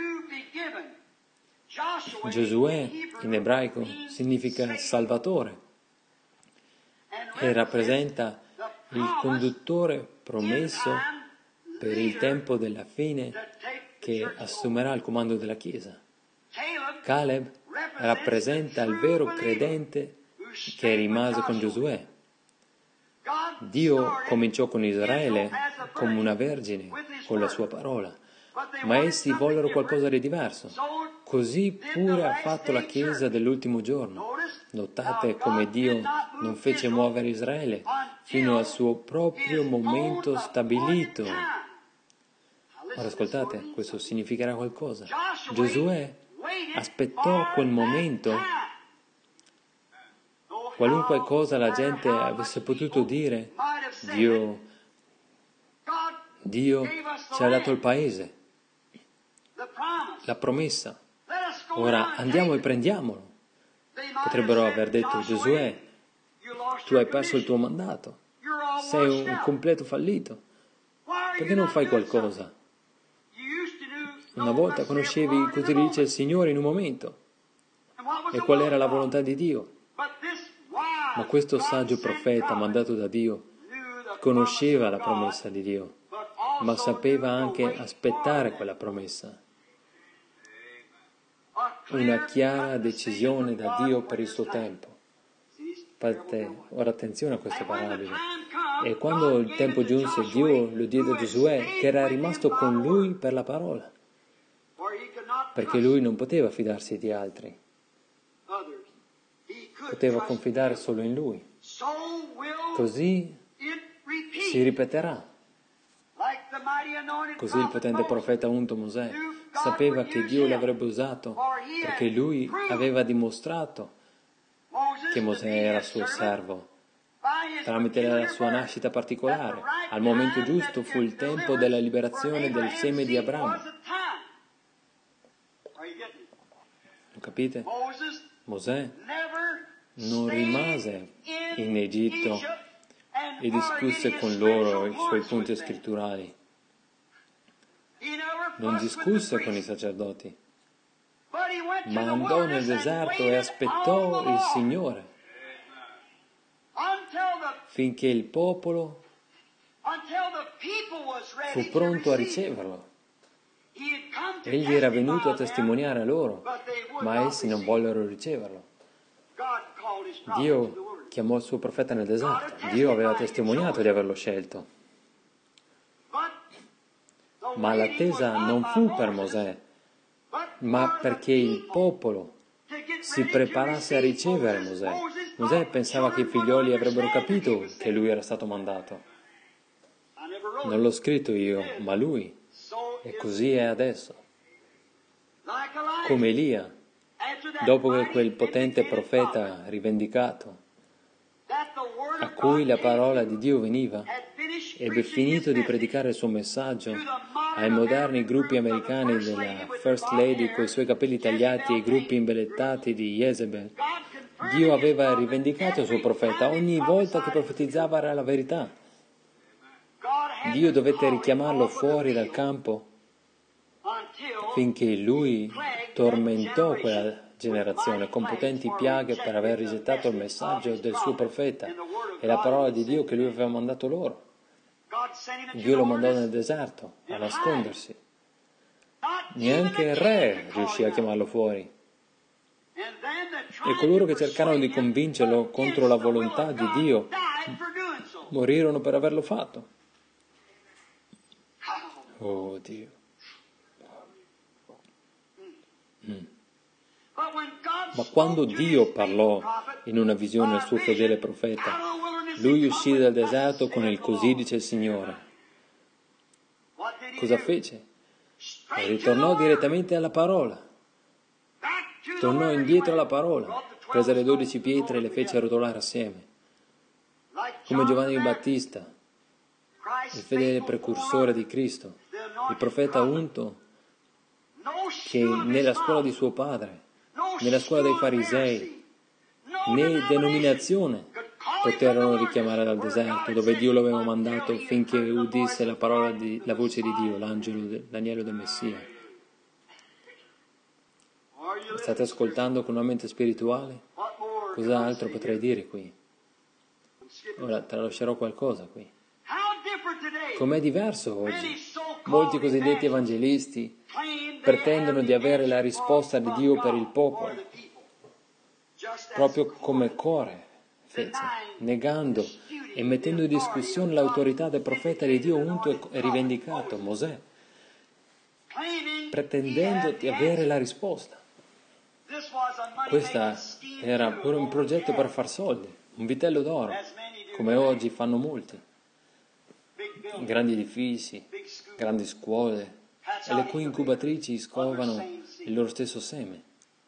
Giosuè in ebraico significa salvatore e rappresenta il conduttore promesso per il tempo della fine che assumerà il comando della Chiesa. Caleb rappresenta il vero credente che rimase con Giosuè. Dio cominciò con Israele come una vergine, con la sua parola, ma essi vollero qualcosa di diverso. Così pure ha fatto la Chiesa dell'ultimo giorno. Notate come Dio non fece muovere Israele fino al suo proprio momento stabilito. Ora ascoltate, questo significherà qualcosa. Giosuè aspettò quel momento. Qualunque cosa la gente avesse potuto dire, Dio, Dio ci ha dato il paese, la promessa. Ora andiamo e prendiamolo. Potrebbero aver detto, Giosuè, tu hai perso il tuo mandato, sei un completo fallito. Perché non fai qualcosa? Una volta conoscevi così dice il Signore in un momento. E qual era la volontà di Dio? Ma questo saggio profeta mandato da Dio conosceva la promessa di Dio, ma sapeva anche aspettare quella promessa. Una chiara decisione da Dio per il suo tempo. Fate ora attenzione a queste parabole. E quando il tempo giunse, Dio lo diede a Giosuè, che era rimasto con lui per la parola, perché lui non poteva fidarsi di altri. Poteva confidare solo in lui. Così si ripeterà. Così il potente profeta unto Mosè sapeva che Dio l'avrebbe usato perché lui aveva dimostrato che Mosè era suo servo. Tramite la sua nascita particolare, al momento giusto fu il tempo della liberazione del seme di Abramo. Lo capite? Mosè non rimase in Egitto e discusse con loro i suoi punti scritturali. Non discusse con i sacerdoti, ma andò nel deserto e aspettò il Signore finché il popolo fu pronto a riceverlo. Egli era venuto a testimoniare a loro, ma essi non vollero riceverlo. Dio chiamò il suo profeta nel deserto. Dio aveva testimoniato di averlo scelto. Ma l'attesa non fu per Mosè, ma perché il popolo si preparasse a ricevere Mosè. Mosè pensava che i figlioli avrebbero capito che lui era stato mandato. Non l'ho scritto io, ma lui. E così è adesso. Come Elia, dopo che quel potente profeta rivendicato, a cui la parola di Dio veniva, ebbe finito di predicare il suo messaggio ai moderni gruppi americani della First Lady con i suoi capelli tagliati e i gruppi imbellettati di Jezebel. Dio aveva rivendicato il suo profeta ogni volta che profetizzava era la verità. Dio dovette richiamarlo fuori dal campo finché lui tormentò quella generazione con potenti piaghe per aver rigettato il messaggio del suo profeta e la parola di Dio che lui aveva mandato loro. Dio lo mandò nel deserto a nascondersi. Neanche il re riuscì a chiamarlo fuori. E coloro che cercarono di convincerlo contro la volontà di Dio morirono per averlo fatto. Oh Dio. Mm. Ma quando Dio parlò in una visione al suo fedele profeta, lui uscì dal deserto con il così dice il Signore. Cosa fece? E ritornò direttamente alla parola. Tornò indietro alla parola, prese le dodici pietre e le fece rotolare assieme. Come Giovanni Battista, il fedele precursore di Cristo, il profeta unto, che nella scuola di suo padre, nella scuola dei farisei, né denominazione poterono richiamare dal deserto, dove Dio lo aveva mandato finché udisse la parola di, la voce di Dio, l'angelo, l'agnello del Messia. State ascoltando con una mente spirituale? Cos'altro potrei dire qui? Ora tralascerò qualcosa qui. Com'è diverso oggi? Molti cosiddetti evangelisti pretendono di avere la risposta di Dio per il popolo, proprio come Core fece, negando e mettendo in discussione l'autorità del profeta di Dio unto e rivendicato, Mosè, pretendendo di avere la risposta. Questo era pure un progetto per far soldi, un vitello d'oro, come oggi fanno molti. Grandi edifici, grandi scuole, e le cui incubatrici scovano il loro stesso seme.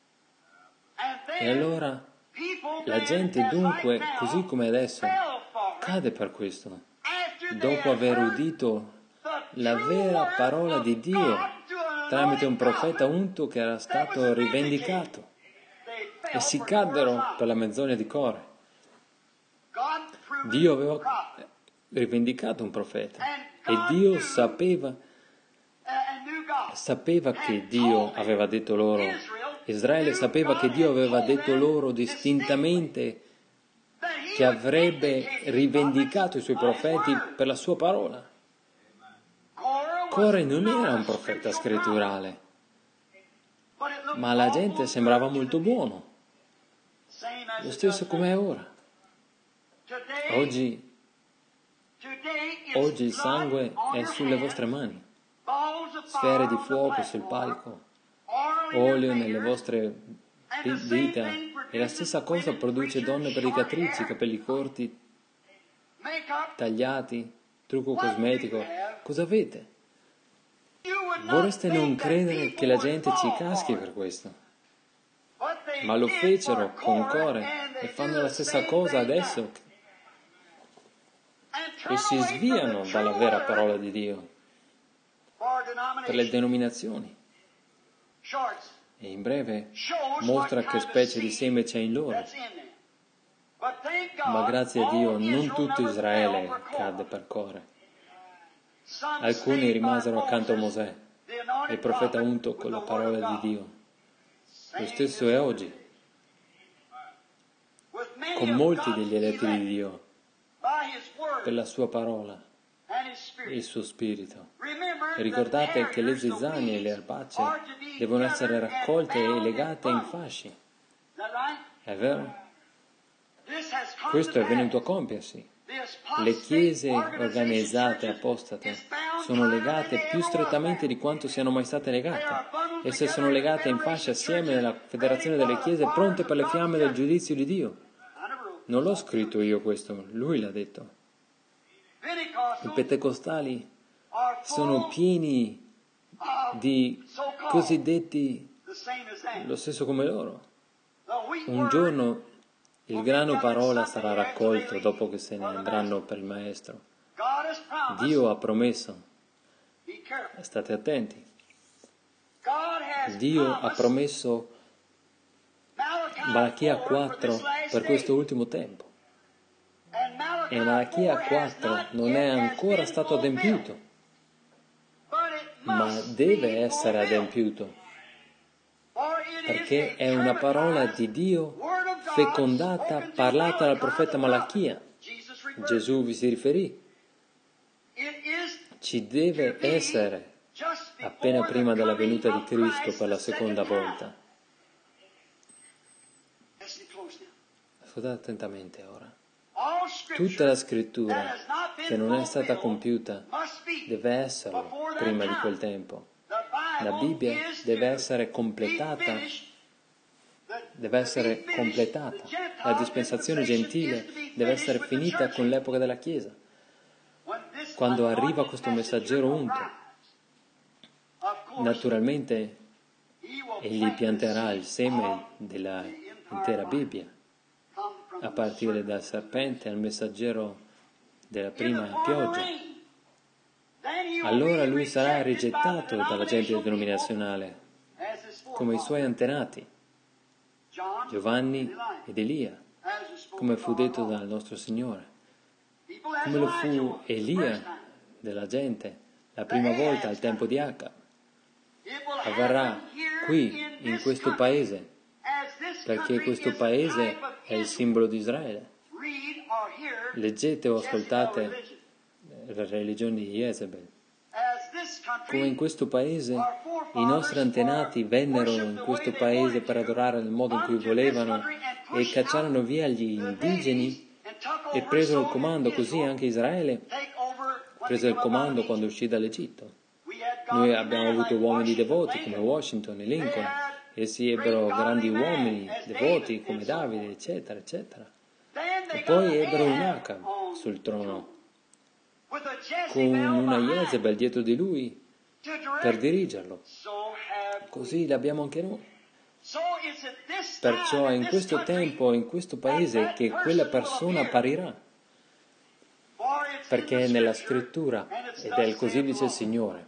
E allora la gente dunque, così come adesso, cade per questo, dopo aver udito la vera parola di Dio tramite un profeta unto che era stato rivendicato, e si caddero per la menzogna di Core. Dio aveva rivendicato un profeta e Dio sapeva sapeva che Dio aveva detto loro, Israele sapeva che Dio aveva detto loro distintamente che avrebbe rivendicato i suoi profeti per la sua parola. Core non era un profeta scritturale, ma la gente sembrava molto buono, lo stesso come è ora. Oggi, oggi il sangue è sulle vostre mani, sfere di fuoco sul palco, olio nelle vostre dita, e la stessa cosa produce donne predicatrici, capelli corti, tagliati, trucco cosmetico. Cosa avete? Vorreste non credere che la gente ci caschi per questo, ma lo fecero con Core e fanno la stessa cosa adesso, e si sviano dalla vera parola di Dio per le denominazioni. E in breve mostra che specie di seme c'è in loro. Ma grazie a Dio non tutto Israele cadde per Core. Alcuni rimasero accanto a Mosè, il profeta unto con la parola di Dio. Lo stesso è oggi, con molti degli eletti di Dio, per la sua parola e il suo spirito. E ricordate che le zizzanie e le erbacce devono essere raccolte e legate in fasci. È vero? Questo è venuto a compiersi. Le chiese organizzate apostate sono legate più strettamente di quanto siano mai state legate. Esse sono legate in fasce assieme nella federazione delle chiese pronte per le fiamme del giudizio di Dio. Non l'ho scritto io questo, lui l'ha detto. I pentecostali sono pieni di cosiddetti lo stesso come loro. Un giorno il grano parola sarà raccolto dopo che se ne andranno per il maestro. Dio ha promesso, state attenti, Dio ha promesso Malachia quattro per questo ultimo tempo. E Malachia quattro non è ancora stato adempiuto, ma deve essere adempiuto, perché è una parola di Dio fecondata, parlata dal profeta Malachia. Gesù vi si riferì. Ci deve essere appena prima della venuta di Cristo per la seconda volta. Ascoltate attentamente ora. Tutta la scrittura che non è stata compiuta deve esserlo prima di quel tempo. La Bibbia deve essere completata, deve essere completata. La dispensazione gentile deve essere finita con l'epoca della Chiesa. Quando arriva questo messaggero unto, naturalmente egli pianterà il seme dell'intera Bibbia, a partire dal serpente al messaggero della prima pioggia. Allora lui sarà rigettato dalla gente denominazionale, come i suoi antenati, Giovanni ed Elia, come fu detto dal nostro Signore, come lo fu Elia della gente la prima volta al tempo di Acab. Avverrà qui, in questo paese, perché questo paese è il simbolo di Israele. Leggete o ascoltate la religione di Jezebel. Come in questo paese i nostri antenati vennero in questo paese per adorare nel modo in cui volevano e cacciarono via gli indigeni e presero il comando, così anche Israele prese il comando quando uscì dall'Egitto. Noi abbiamo avuto uomini devoti come Washington e Lincoln, essi ebbero grandi uomini devoti come Davide, eccetera, eccetera. E poi ebbero un Acab sul trono, con una Jezebel dietro di lui per dirigerlo. Così l'abbiamo anche noi. Perciò è in questo tempo, in questo paese, che quella persona apparirà, perché è nella scrittura, ed è così dice il Signore.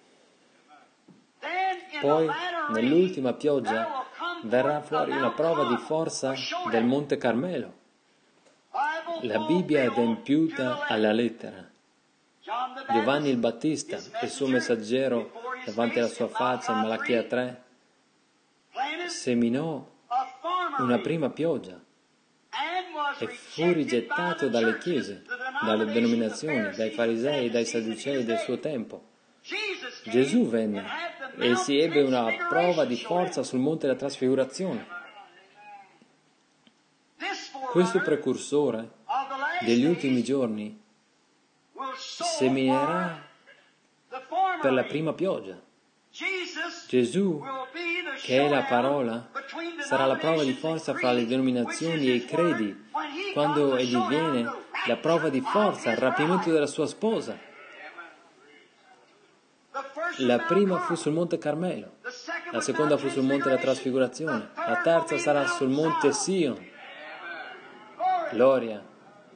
Poi, nell'ultima pioggia, verrà fuori una prova di forza del Monte Carmelo. La Bibbia è adempiuta alla lettera. Giovanni il Battista, il suo messaggero, davanti alla sua faccia in Malachia tre, seminò una prima pioggia e fu rigettato dalle chiese, dalle denominazioni, dai farisei e dai sadducei del suo tempo. Gesù venne e si ebbe una prova di forza sul monte della trasfigurazione. Questo precursore degli ultimi giorni seminerà per la prima pioggia. Gesù, che è la parola, sarà la prova di forza fra le denominazioni e i credi, quando egli viene, la prova di forza, il rapimento della sua sposa. La prima fu sul Monte Carmelo, la seconda fu sul Monte della Trasfigurazione, la terza sarà sul Monte Sion. Gloria.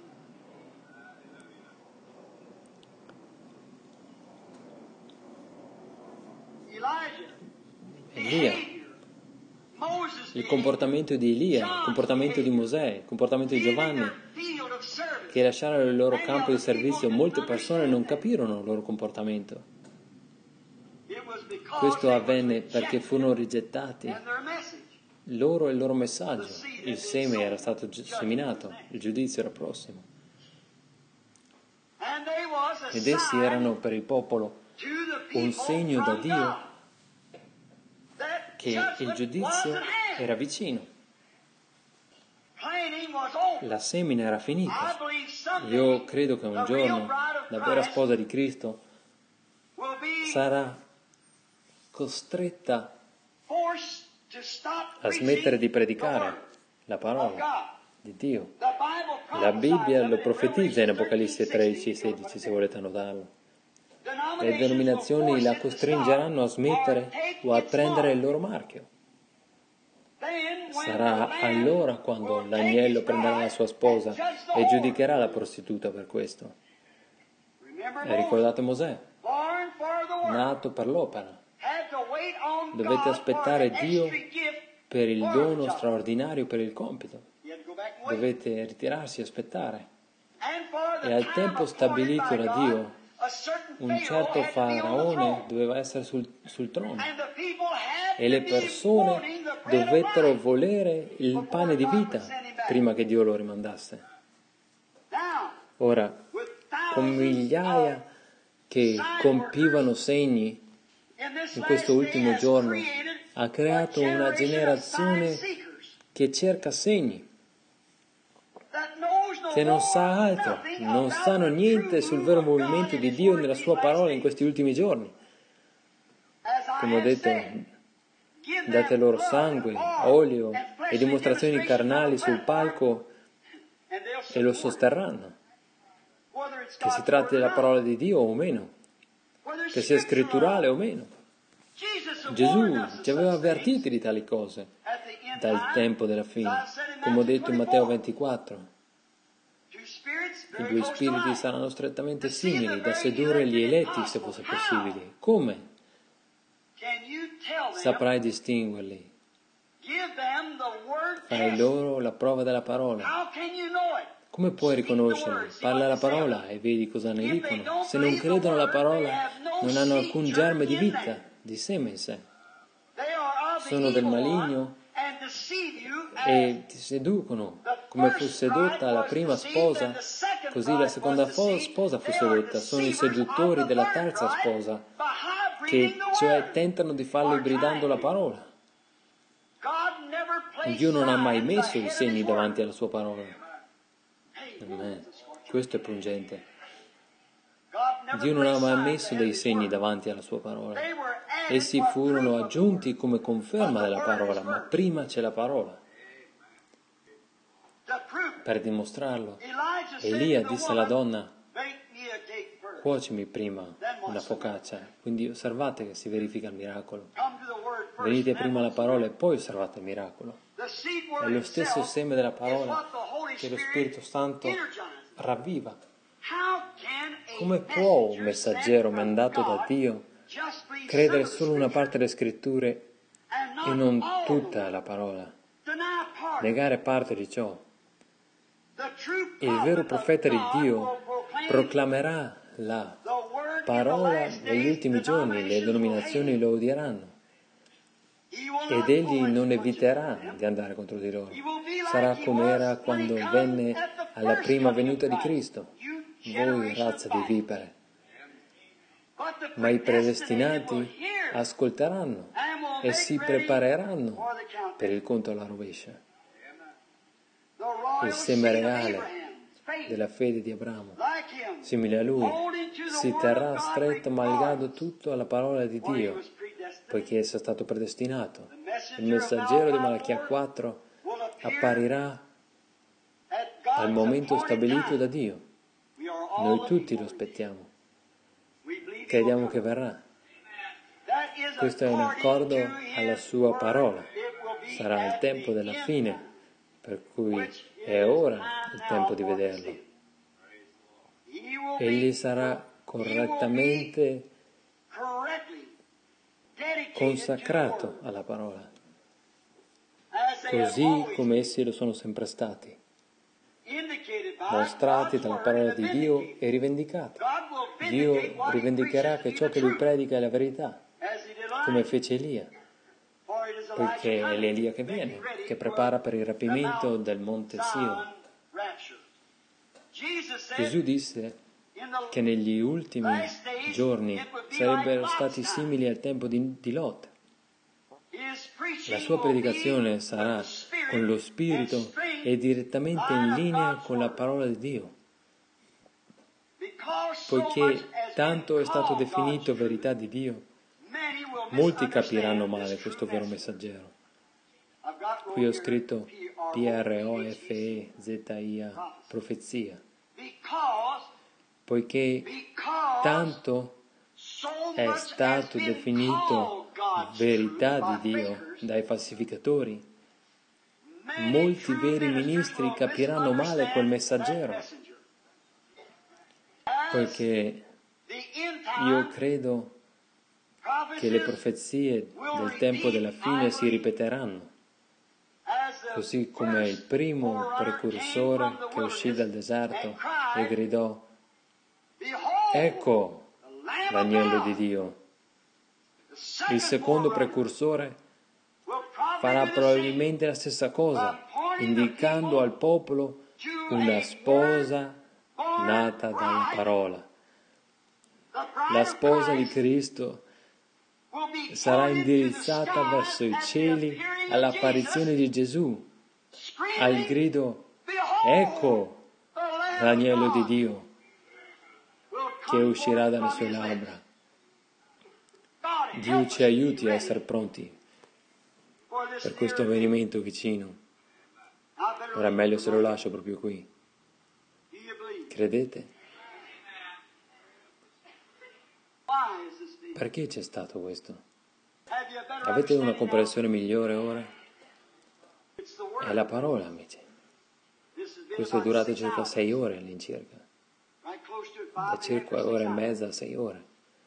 Elia, il comportamento di Elia, il comportamento di Mosè, il comportamento di Giovanni, che lasciarono il loro campo di servizio, molte persone non capirono il loro comportamento. Questo avvenne perché furono rigettati loro e il loro messaggio. Il seme era stato seminato, il giudizio era prossimo. Ed essi erano per il popolo un segno da Dio che il giudizio era vicino. La semina era finita. Io credo che un giorno la vera sposa di Cristo sarà costretta a smettere di predicare la parola di Dio. La Bibbia lo profetizza in Apocalisse tredici sedici, se volete annotarlo. Le denominazioni la costringeranno a smettere o a prendere il loro marchio. Sarà allora quando l'agnello prenderà la sua sposa e giudicherà la prostituta per questo. E ricordate Mosè, nato per l'opera. Dovete aspettare Dio per il dono straordinario, per il compito. Dovete ritirarsi e aspettare. E al tempo stabilito da Dio, un certo faraone doveva essere sul, sul trono e le persone dovettero volere il pane di vita prima che Dio lo rimandasse. Ora, con migliaia che compivano segni in questo ultimo giorno, ha creato una generazione che cerca segni, che non sa altro, non sanno niente sul vero movimento di Dio nella sua parola in questi ultimi giorni. come ho detto, date loro sangue, olio e dimostrazioni carnali sul palco e lo sosterranno, che si tratti della parola di Dio o meno, che sia scritturale o meno. Gesù ci aveva avvertiti di tali cose dal tempo della fine, come ho detto in Matteo ventiquattro. I due spiriti saranno strettamente simili, da sedurre gli eletti se fosse possibile. Come? Saprai distinguerli. Fai loro la prova della parola. Come puoi riconoscerli? Parla la parola e vedi cosa ne dicono. Se non credono alla parola, non hanno alcun germe di vita, di seme in sé. Sono del maligno e ti seducono. Come fu sedotta la prima sposa, così la seconda sposa fu sedotta. Sono i seduttori della terza sposa, che cioè tentano di farlo ibridando la parola. Dio non ha mai messo i segni davanti alla sua parola. Amen. Questo è pungente. Dio non ha mai messo dei segni davanti alla sua parola. Essi furono aggiunti come conferma della parola, ma prima c'è la parola. Per dimostrarlo, Elia disse alla donna: cuocimi prima una focaccia. Quindi osservate che si verifica il miracolo. Venite prima alla parola e poi osservate il miracolo. È lo stesso seme della parola che lo Spirito Santo ravviva. Come può un messaggero mandato da Dio credere solo una parte delle scritture e non tutta la parola? Negare parte di ciò. Il vero profeta di Dio proclamerà la parola negli ultimi giorni, le denominazioni lo odieranno ed egli non eviterà di andare contro di loro. Sarà come era quando venne alla prima venuta di Cristo. Voi razza di vipere. Ma i predestinati ascolteranno e si prepareranno per il conto alla rovescia. Il seme reale della fede di Abramo, simile a lui, si terrà stretto malgrado tutto alla parola di Dio, poiché esso è stato predestinato. Il messaggero di Malachia quattro apparirà al momento stabilito da Dio. Noi tutti lo aspettiamo. Crediamo che verrà. Questo è in accordo alla sua parola. Sarà il tempo della fine, per cui è ora il tempo di vederlo. Egli sarà correttamente consacrato alla parola, così come essi lo sono sempre stati, mostrati dalla parola di Dio e rivendicati. Dio rivendicherà che ciò che lui predica è la verità, come fece Elia, poiché è l'Elia che viene, che prepara per il rapimento del monte Sion. Gesù disse che negli ultimi giorni sarebbero stati simili al tempo di, di Lot. La sua predicazione sarà con lo Spirito e direttamente in linea con la parola di Dio, poiché tanto è stato definito verità di Dio, molti capiranno male questo vero messaggero. Qui ho scritto P R O F E Z I A, profezia, poiché tanto è stato definito verità di Dio dai falsificatori, molti veri ministri capiranno male quel messaggero, poiché io credo che le profezie del tempo della fine si ripeteranno, così come il primo precursore che uscì dal deserto e gridò: ecco l'agnello di Dio. Il secondo precursore farà probabilmente la stessa cosa, indicando al popolo una sposa nata dalla parola. La sposa di Cristo sarà indirizzata verso i cieli all'apparizione di Gesù, al grido: ecco l'agnello di Dio che uscirà dalle sue labbra. Dio ci aiuti a essere pronti per questo avvenimento vicino. Ora è meglio se lo lascio proprio qui. Credete? Perché c'è stato questo? Avete una comprensione migliore ora? È la parola, amici. Questo è durato circa sei ore all'incirca. Da circa ora e mezza a sei ore.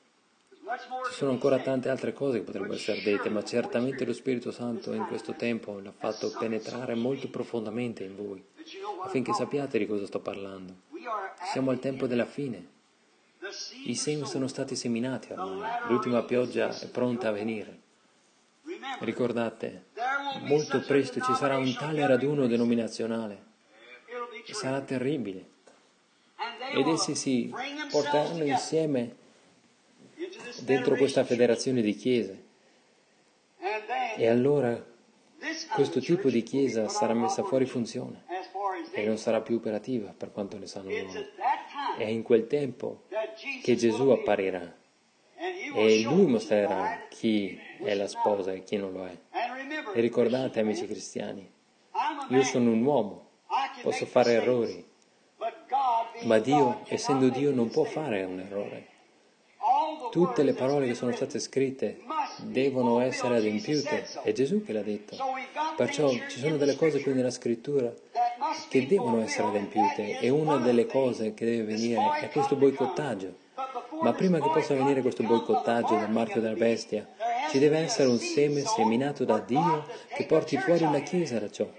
Ci sono ancora tante altre cose che potrebbero essere dette, ma certamente lo Spirito Santo in questo tempo l'ha fatto penetrare molto profondamente in voi, affinché sappiate di cosa sto parlando. Siamo al tempo della fine. I semi sono stati seminati ormai, l'ultima pioggia è pronta a venire. Ricordate, molto presto ci sarà un tale raduno denominazionale, sarà terribile, ed essi si porteranno insieme dentro questa federazione di chiese, e allora questo tipo di chiesa sarà messa fuori funzione e non sarà più operativa per quanto ne sanno loro. È in quel tempo che Gesù apparirà e Lui mostrerà chi è la sposa e chi non lo è. E ricordate, amici cristiani, io sono un uomo, posso fare errori, ma Dio, essendo Dio, non può fare un errore. Tutte le parole che sono state scritte devono essere adempiute, è Gesù che l'ha detto. Perciò ci sono delle cose qui nella scrittura che devono essere adempiute, e una delle cose che deve venire è questo boicottaggio. Ma prima che possa venire questo boicottaggio del marchio della bestia, ci deve essere un seme seminato da Dio che porti fuori una chiesa da ciò.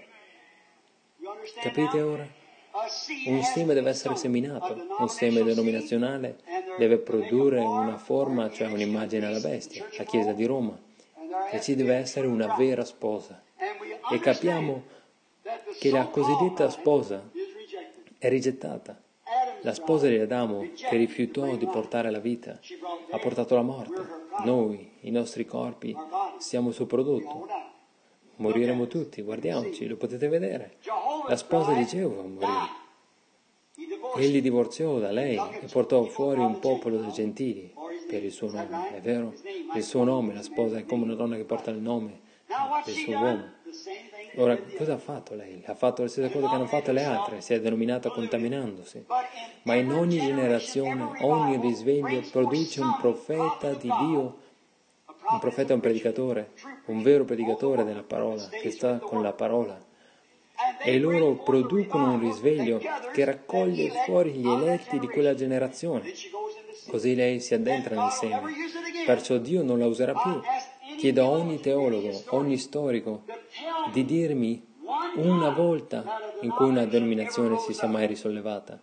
Capite ora? Un seme deve essere seminato, un seme denominazionale deve produrre una forma, cioè un'immagine alla bestia, la Chiesa di Roma, e ci deve essere una vera sposa. E capiamo che la cosiddetta sposa è rigettata. La sposa di Adamo, che rifiutò di portare la vita, ha portato la morte. Noi, i nostri corpi, siamo il suo prodotto. Moriremo tutti, guardiamoci, lo potete vedere. La sposa di Geova morì. Egli divorziò da lei e portò fuori un popolo dei gentili per il suo nome, è vero? Il suo nome, la sposa è come una donna che porta il nome del suo uomo. Ora, cosa ha fatto lei? Ha fatto la stessa cosa che hanno fatto le altre, si è denominata contaminandosi. Ma in ogni generazione, ogni risveglio produce un profeta di Dio. Un profeta è un predicatore, un vero predicatore della parola, che sta con la parola. E loro producono un risveglio che raccoglie fuori gli eletti di quella generazione. Così lei si addentra nel seme. Perciò Dio non la userà più. Chiedo a ogni teologo, ogni storico, di dirmi una volta in cui una denominazione si sia mai risollevata.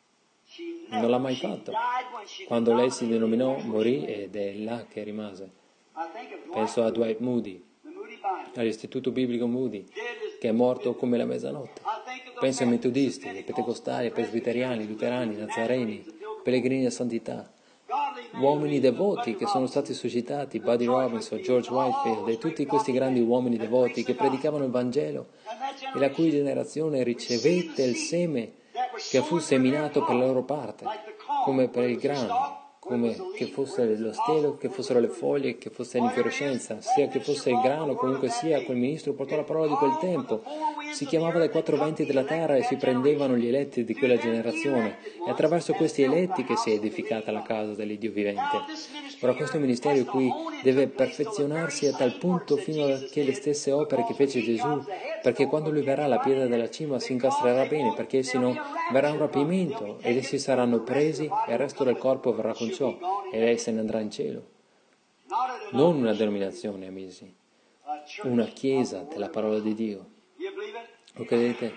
Non l'ha mai fatto. Quando lei si denominò, morì ed è là che rimase. Penso a Dwight Moody, all'Istituto Biblico Moody, che è morto come la mezzanotte. Penso ai metodisti, ai pentecostali, ai presbiteriani, luterani, nazareni, pellegrini a santità, uomini devoti che sono stati suscitati, Buddy Robinson, George Whitefield e tutti questi grandi uomini devoti che predicavano il Vangelo e la cui generazione ricevette il seme che fu seminato per la loro parte, come per il grano, come che fosse lo stelo, che fossero le foglie, che fosse l'infiorescenza, sia che fosse il grano, comunque sia, quel ministro portò la parola di quel tempo. Si chiamava dai quattro venti della terra e si prendevano gli eletti di quella generazione. È attraverso questi eletti che si è edificata la casa dell'Iddio vivente. Ora questo ministero qui deve perfezionarsi a tal punto fino a che le stesse opere che fece Gesù, perché quando lui verrà la pietra della cima si incastrerà bene, perché se no verrà un rapimento ed essi saranno presi e il resto del corpo verrà con ciò e lei se ne andrà in cielo. Non una denominazione, amici, una chiesa della parola di Dio. Lo credete?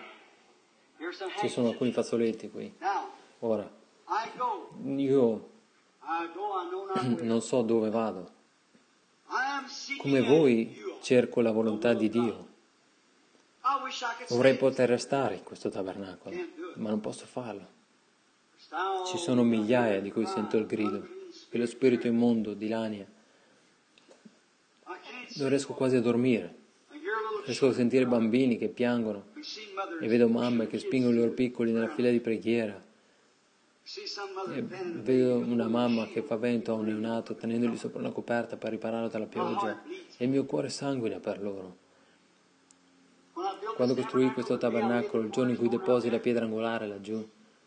Ci sono alcuni fazzoletti qui. Ora, io non so dove vado. Come voi cerco la volontà di Dio. Vorrei poter restare in questo tabernacolo, ma non posso farlo. Ci sono migliaia di cui sento il grido, e lo spirito immondo dilania. Non riesco quasi a dormire. Riesco a sentire bambini che piangono e vedo mamme che spingono i loro piccoli nella fila di preghiera. E vedo una mamma che fa vento a un neonato tenendogli sopra una coperta per ripararlo dalla pioggia e il mio cuore sanguina per loro. Quando costruì questo tabernacolo, il giorno in cui deposi la pietra angolare laggiù,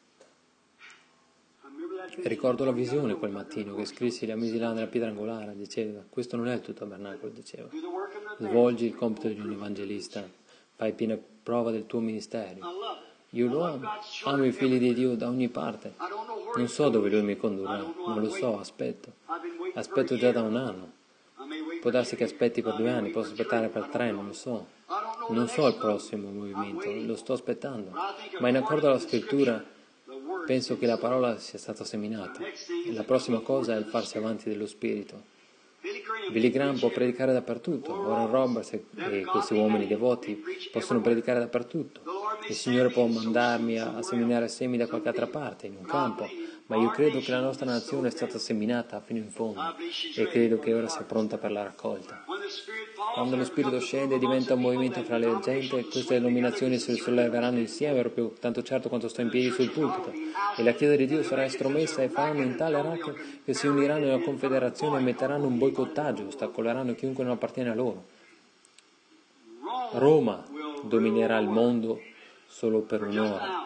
ricordo la visione quel mattino che scrissi la misi là nella pietra angolare, diceva: questo non è il tuo tabernacolo, diceva. Svolgi il compito di un evangelista, fai piena prova del tuo ministero. Io lo amo, amo i figli di Dio da ogni parte. Non so dove Lui mi condurrà, non lo so, aspetto. Aspetto già da un anno. Può darsi che aspetti per due anni, posso aspettare per tre, non lo so. Non so il prossimo movimento, lo sto aspettando. Ma in accordo alla scrittura, penso che la parola sia stata seminata. La prossima cosa è il farsi avanti dello Spirito. Billy Graham può predicare dappertutto, Oral Roberts e questi uomini devoti possono predicare dappertutto. Il Signore può mandarmi a, a seminare semi da qualche altra parte, in un campo, ma io credo che la nostra nazione è stata seminata fino in fondo e credo che ora sia pronta per la raccolta. Quando lo Spirito scende e diventa un movimento fra le gente, queste denominazioni si solleveranno insieme proprio tanto certo quanto sto in piedi sul pulpito, e la Chiesa di Dio sarà estromessa e faranno in tale racket che si uniranno in una confederazione e metteranno un boicottaggio, ostacoleranno chiunque non appartiene a loro. Roma dominerà il mondo solo per un'ora.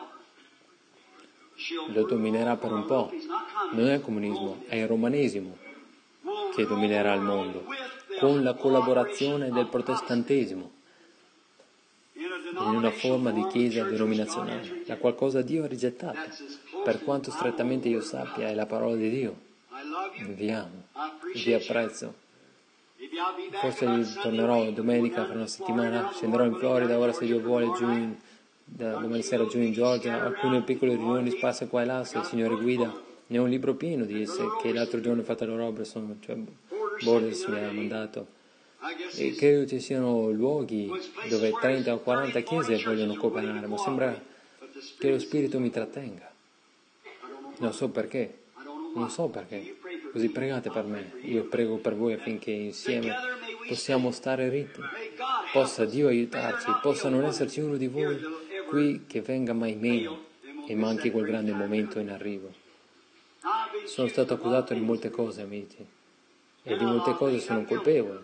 Lo dominerà per un po'. Non è il comunismo, è il romanesimo che dominerà il mondo, con la collaborazione del protestantesimo, in una forma di chiesa denominazionale, la qual cosa Dio ha rigettato. Per quanto strettamente io sappia, è la parola di Dio. Vi amo, vi apprezzo. Forse tornerò domenica fra una settimana, scenderò in Florida, ora se Dio vuole, giù in, da domani sera giù in Georgia, alcune piccole riunioni sparse qua e là, se il Signore guida. Ne ho un libro pieno di esse che l'altro giorno il fratello Robertson, cioè Borders, mi ha mandato, e credo ci siano luoghi dove trenta o quaranta chiese vogliono cooperare, ma sembra che lo Spirito mi trattenga. Non so perché, non so perché. Così pregate per me, io prego per voi affinché insieme possiamo stare ritti, possa Dio aiutarci, possa non esserci uno di voi qui che venga mai meno e manchi quel grande momento in arrivo. Sono stato accusato di molte cose, amici, e di molte cose sono colpevole.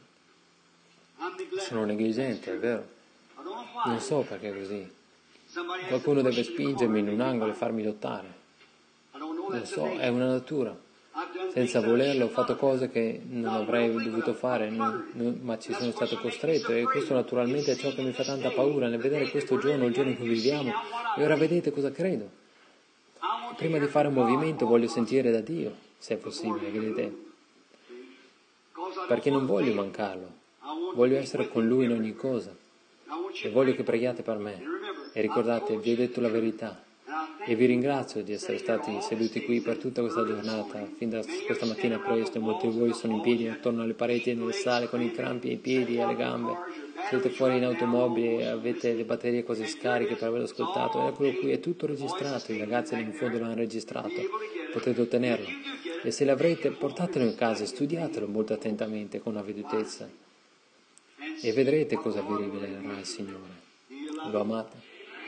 Sono negligente, è vero. Non so perché è così. Qualcuno deve spingermi in un angolo e farmi lottare. Non so, è una natura. Senza volerlo ho fatto cose che non avrei dovuto fare, non, non, ma ci sono stato costretto, e questo naturalmente è ciò che mi fa tanta paura nel vedere questo giorno, il giorno in cui viviamo. E ora vedete cosa credo. Prima di fare un movimento voglio sentire da Dio, se è possibile, vedete? Perché non voglio mancarlo, voglio essere con Lui in ogni cosa, e voglio che preghiate per me. E ricordate, vi ho detto la verità, e vi ringrazio di essere stati seduti qui per tutta questa giornata, fin da questa mattina presto, e molti di voi sono in piedi attorno alle pareti e nelle sale con i crampi ai piedi e alle gambe. Siete fuori in automobile e avete le batterie quasi scariche per averlo ascoltato, eccolo qui, è tutto registrato, i ragazzi lì in fondo l'hanno registrato, potete ottenerlo. E se l'avrete, portatelo in casa e studiatelo molto attentamente, con avvedutezza, e vedrete cosa vi rivelerà il Signore. Lo amate?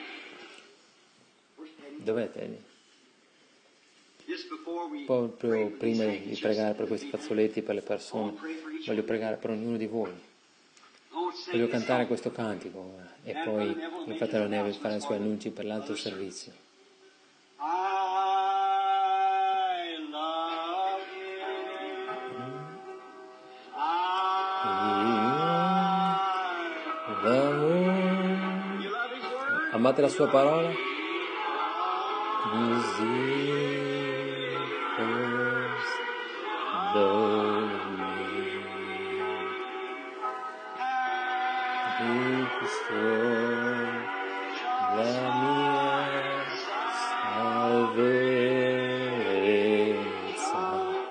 Dov'è Teddy? Proprio prima di pregare per questi fazzoletti, per le persone, voglio pregare per ognuno di voi. Voglio cantare questo cantico ora, e poi il fratello Neves farà i suoi annunci per l'altro servizio. Amate la sua parola? La mia salvezza,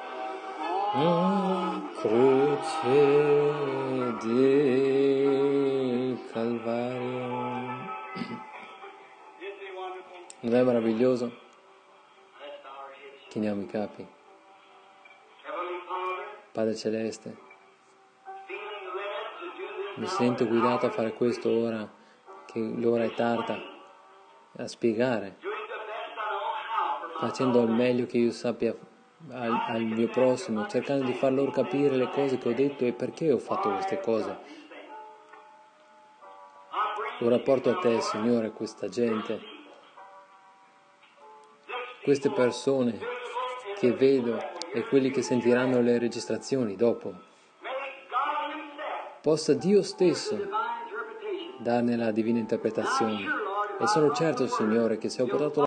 croce del Calvario. Non è meraviglioso? Chiniamo i capi. Padre Celeste, mi sento guidato a fare questo ora, che l'ora è tarda, a spiegare facendo il meglio che io sappia al, al mio prossimo, cercando di far loro capire le cose che ho detto e perché ho fatto queste cose. Ora porto a te, Signore, questa gente, queste persone che vedo e quelli che sentiranno le registrazioni dopo. Possa Dio stesso darne la divina interpretazione. E sono certo, Signore, che se ho portato la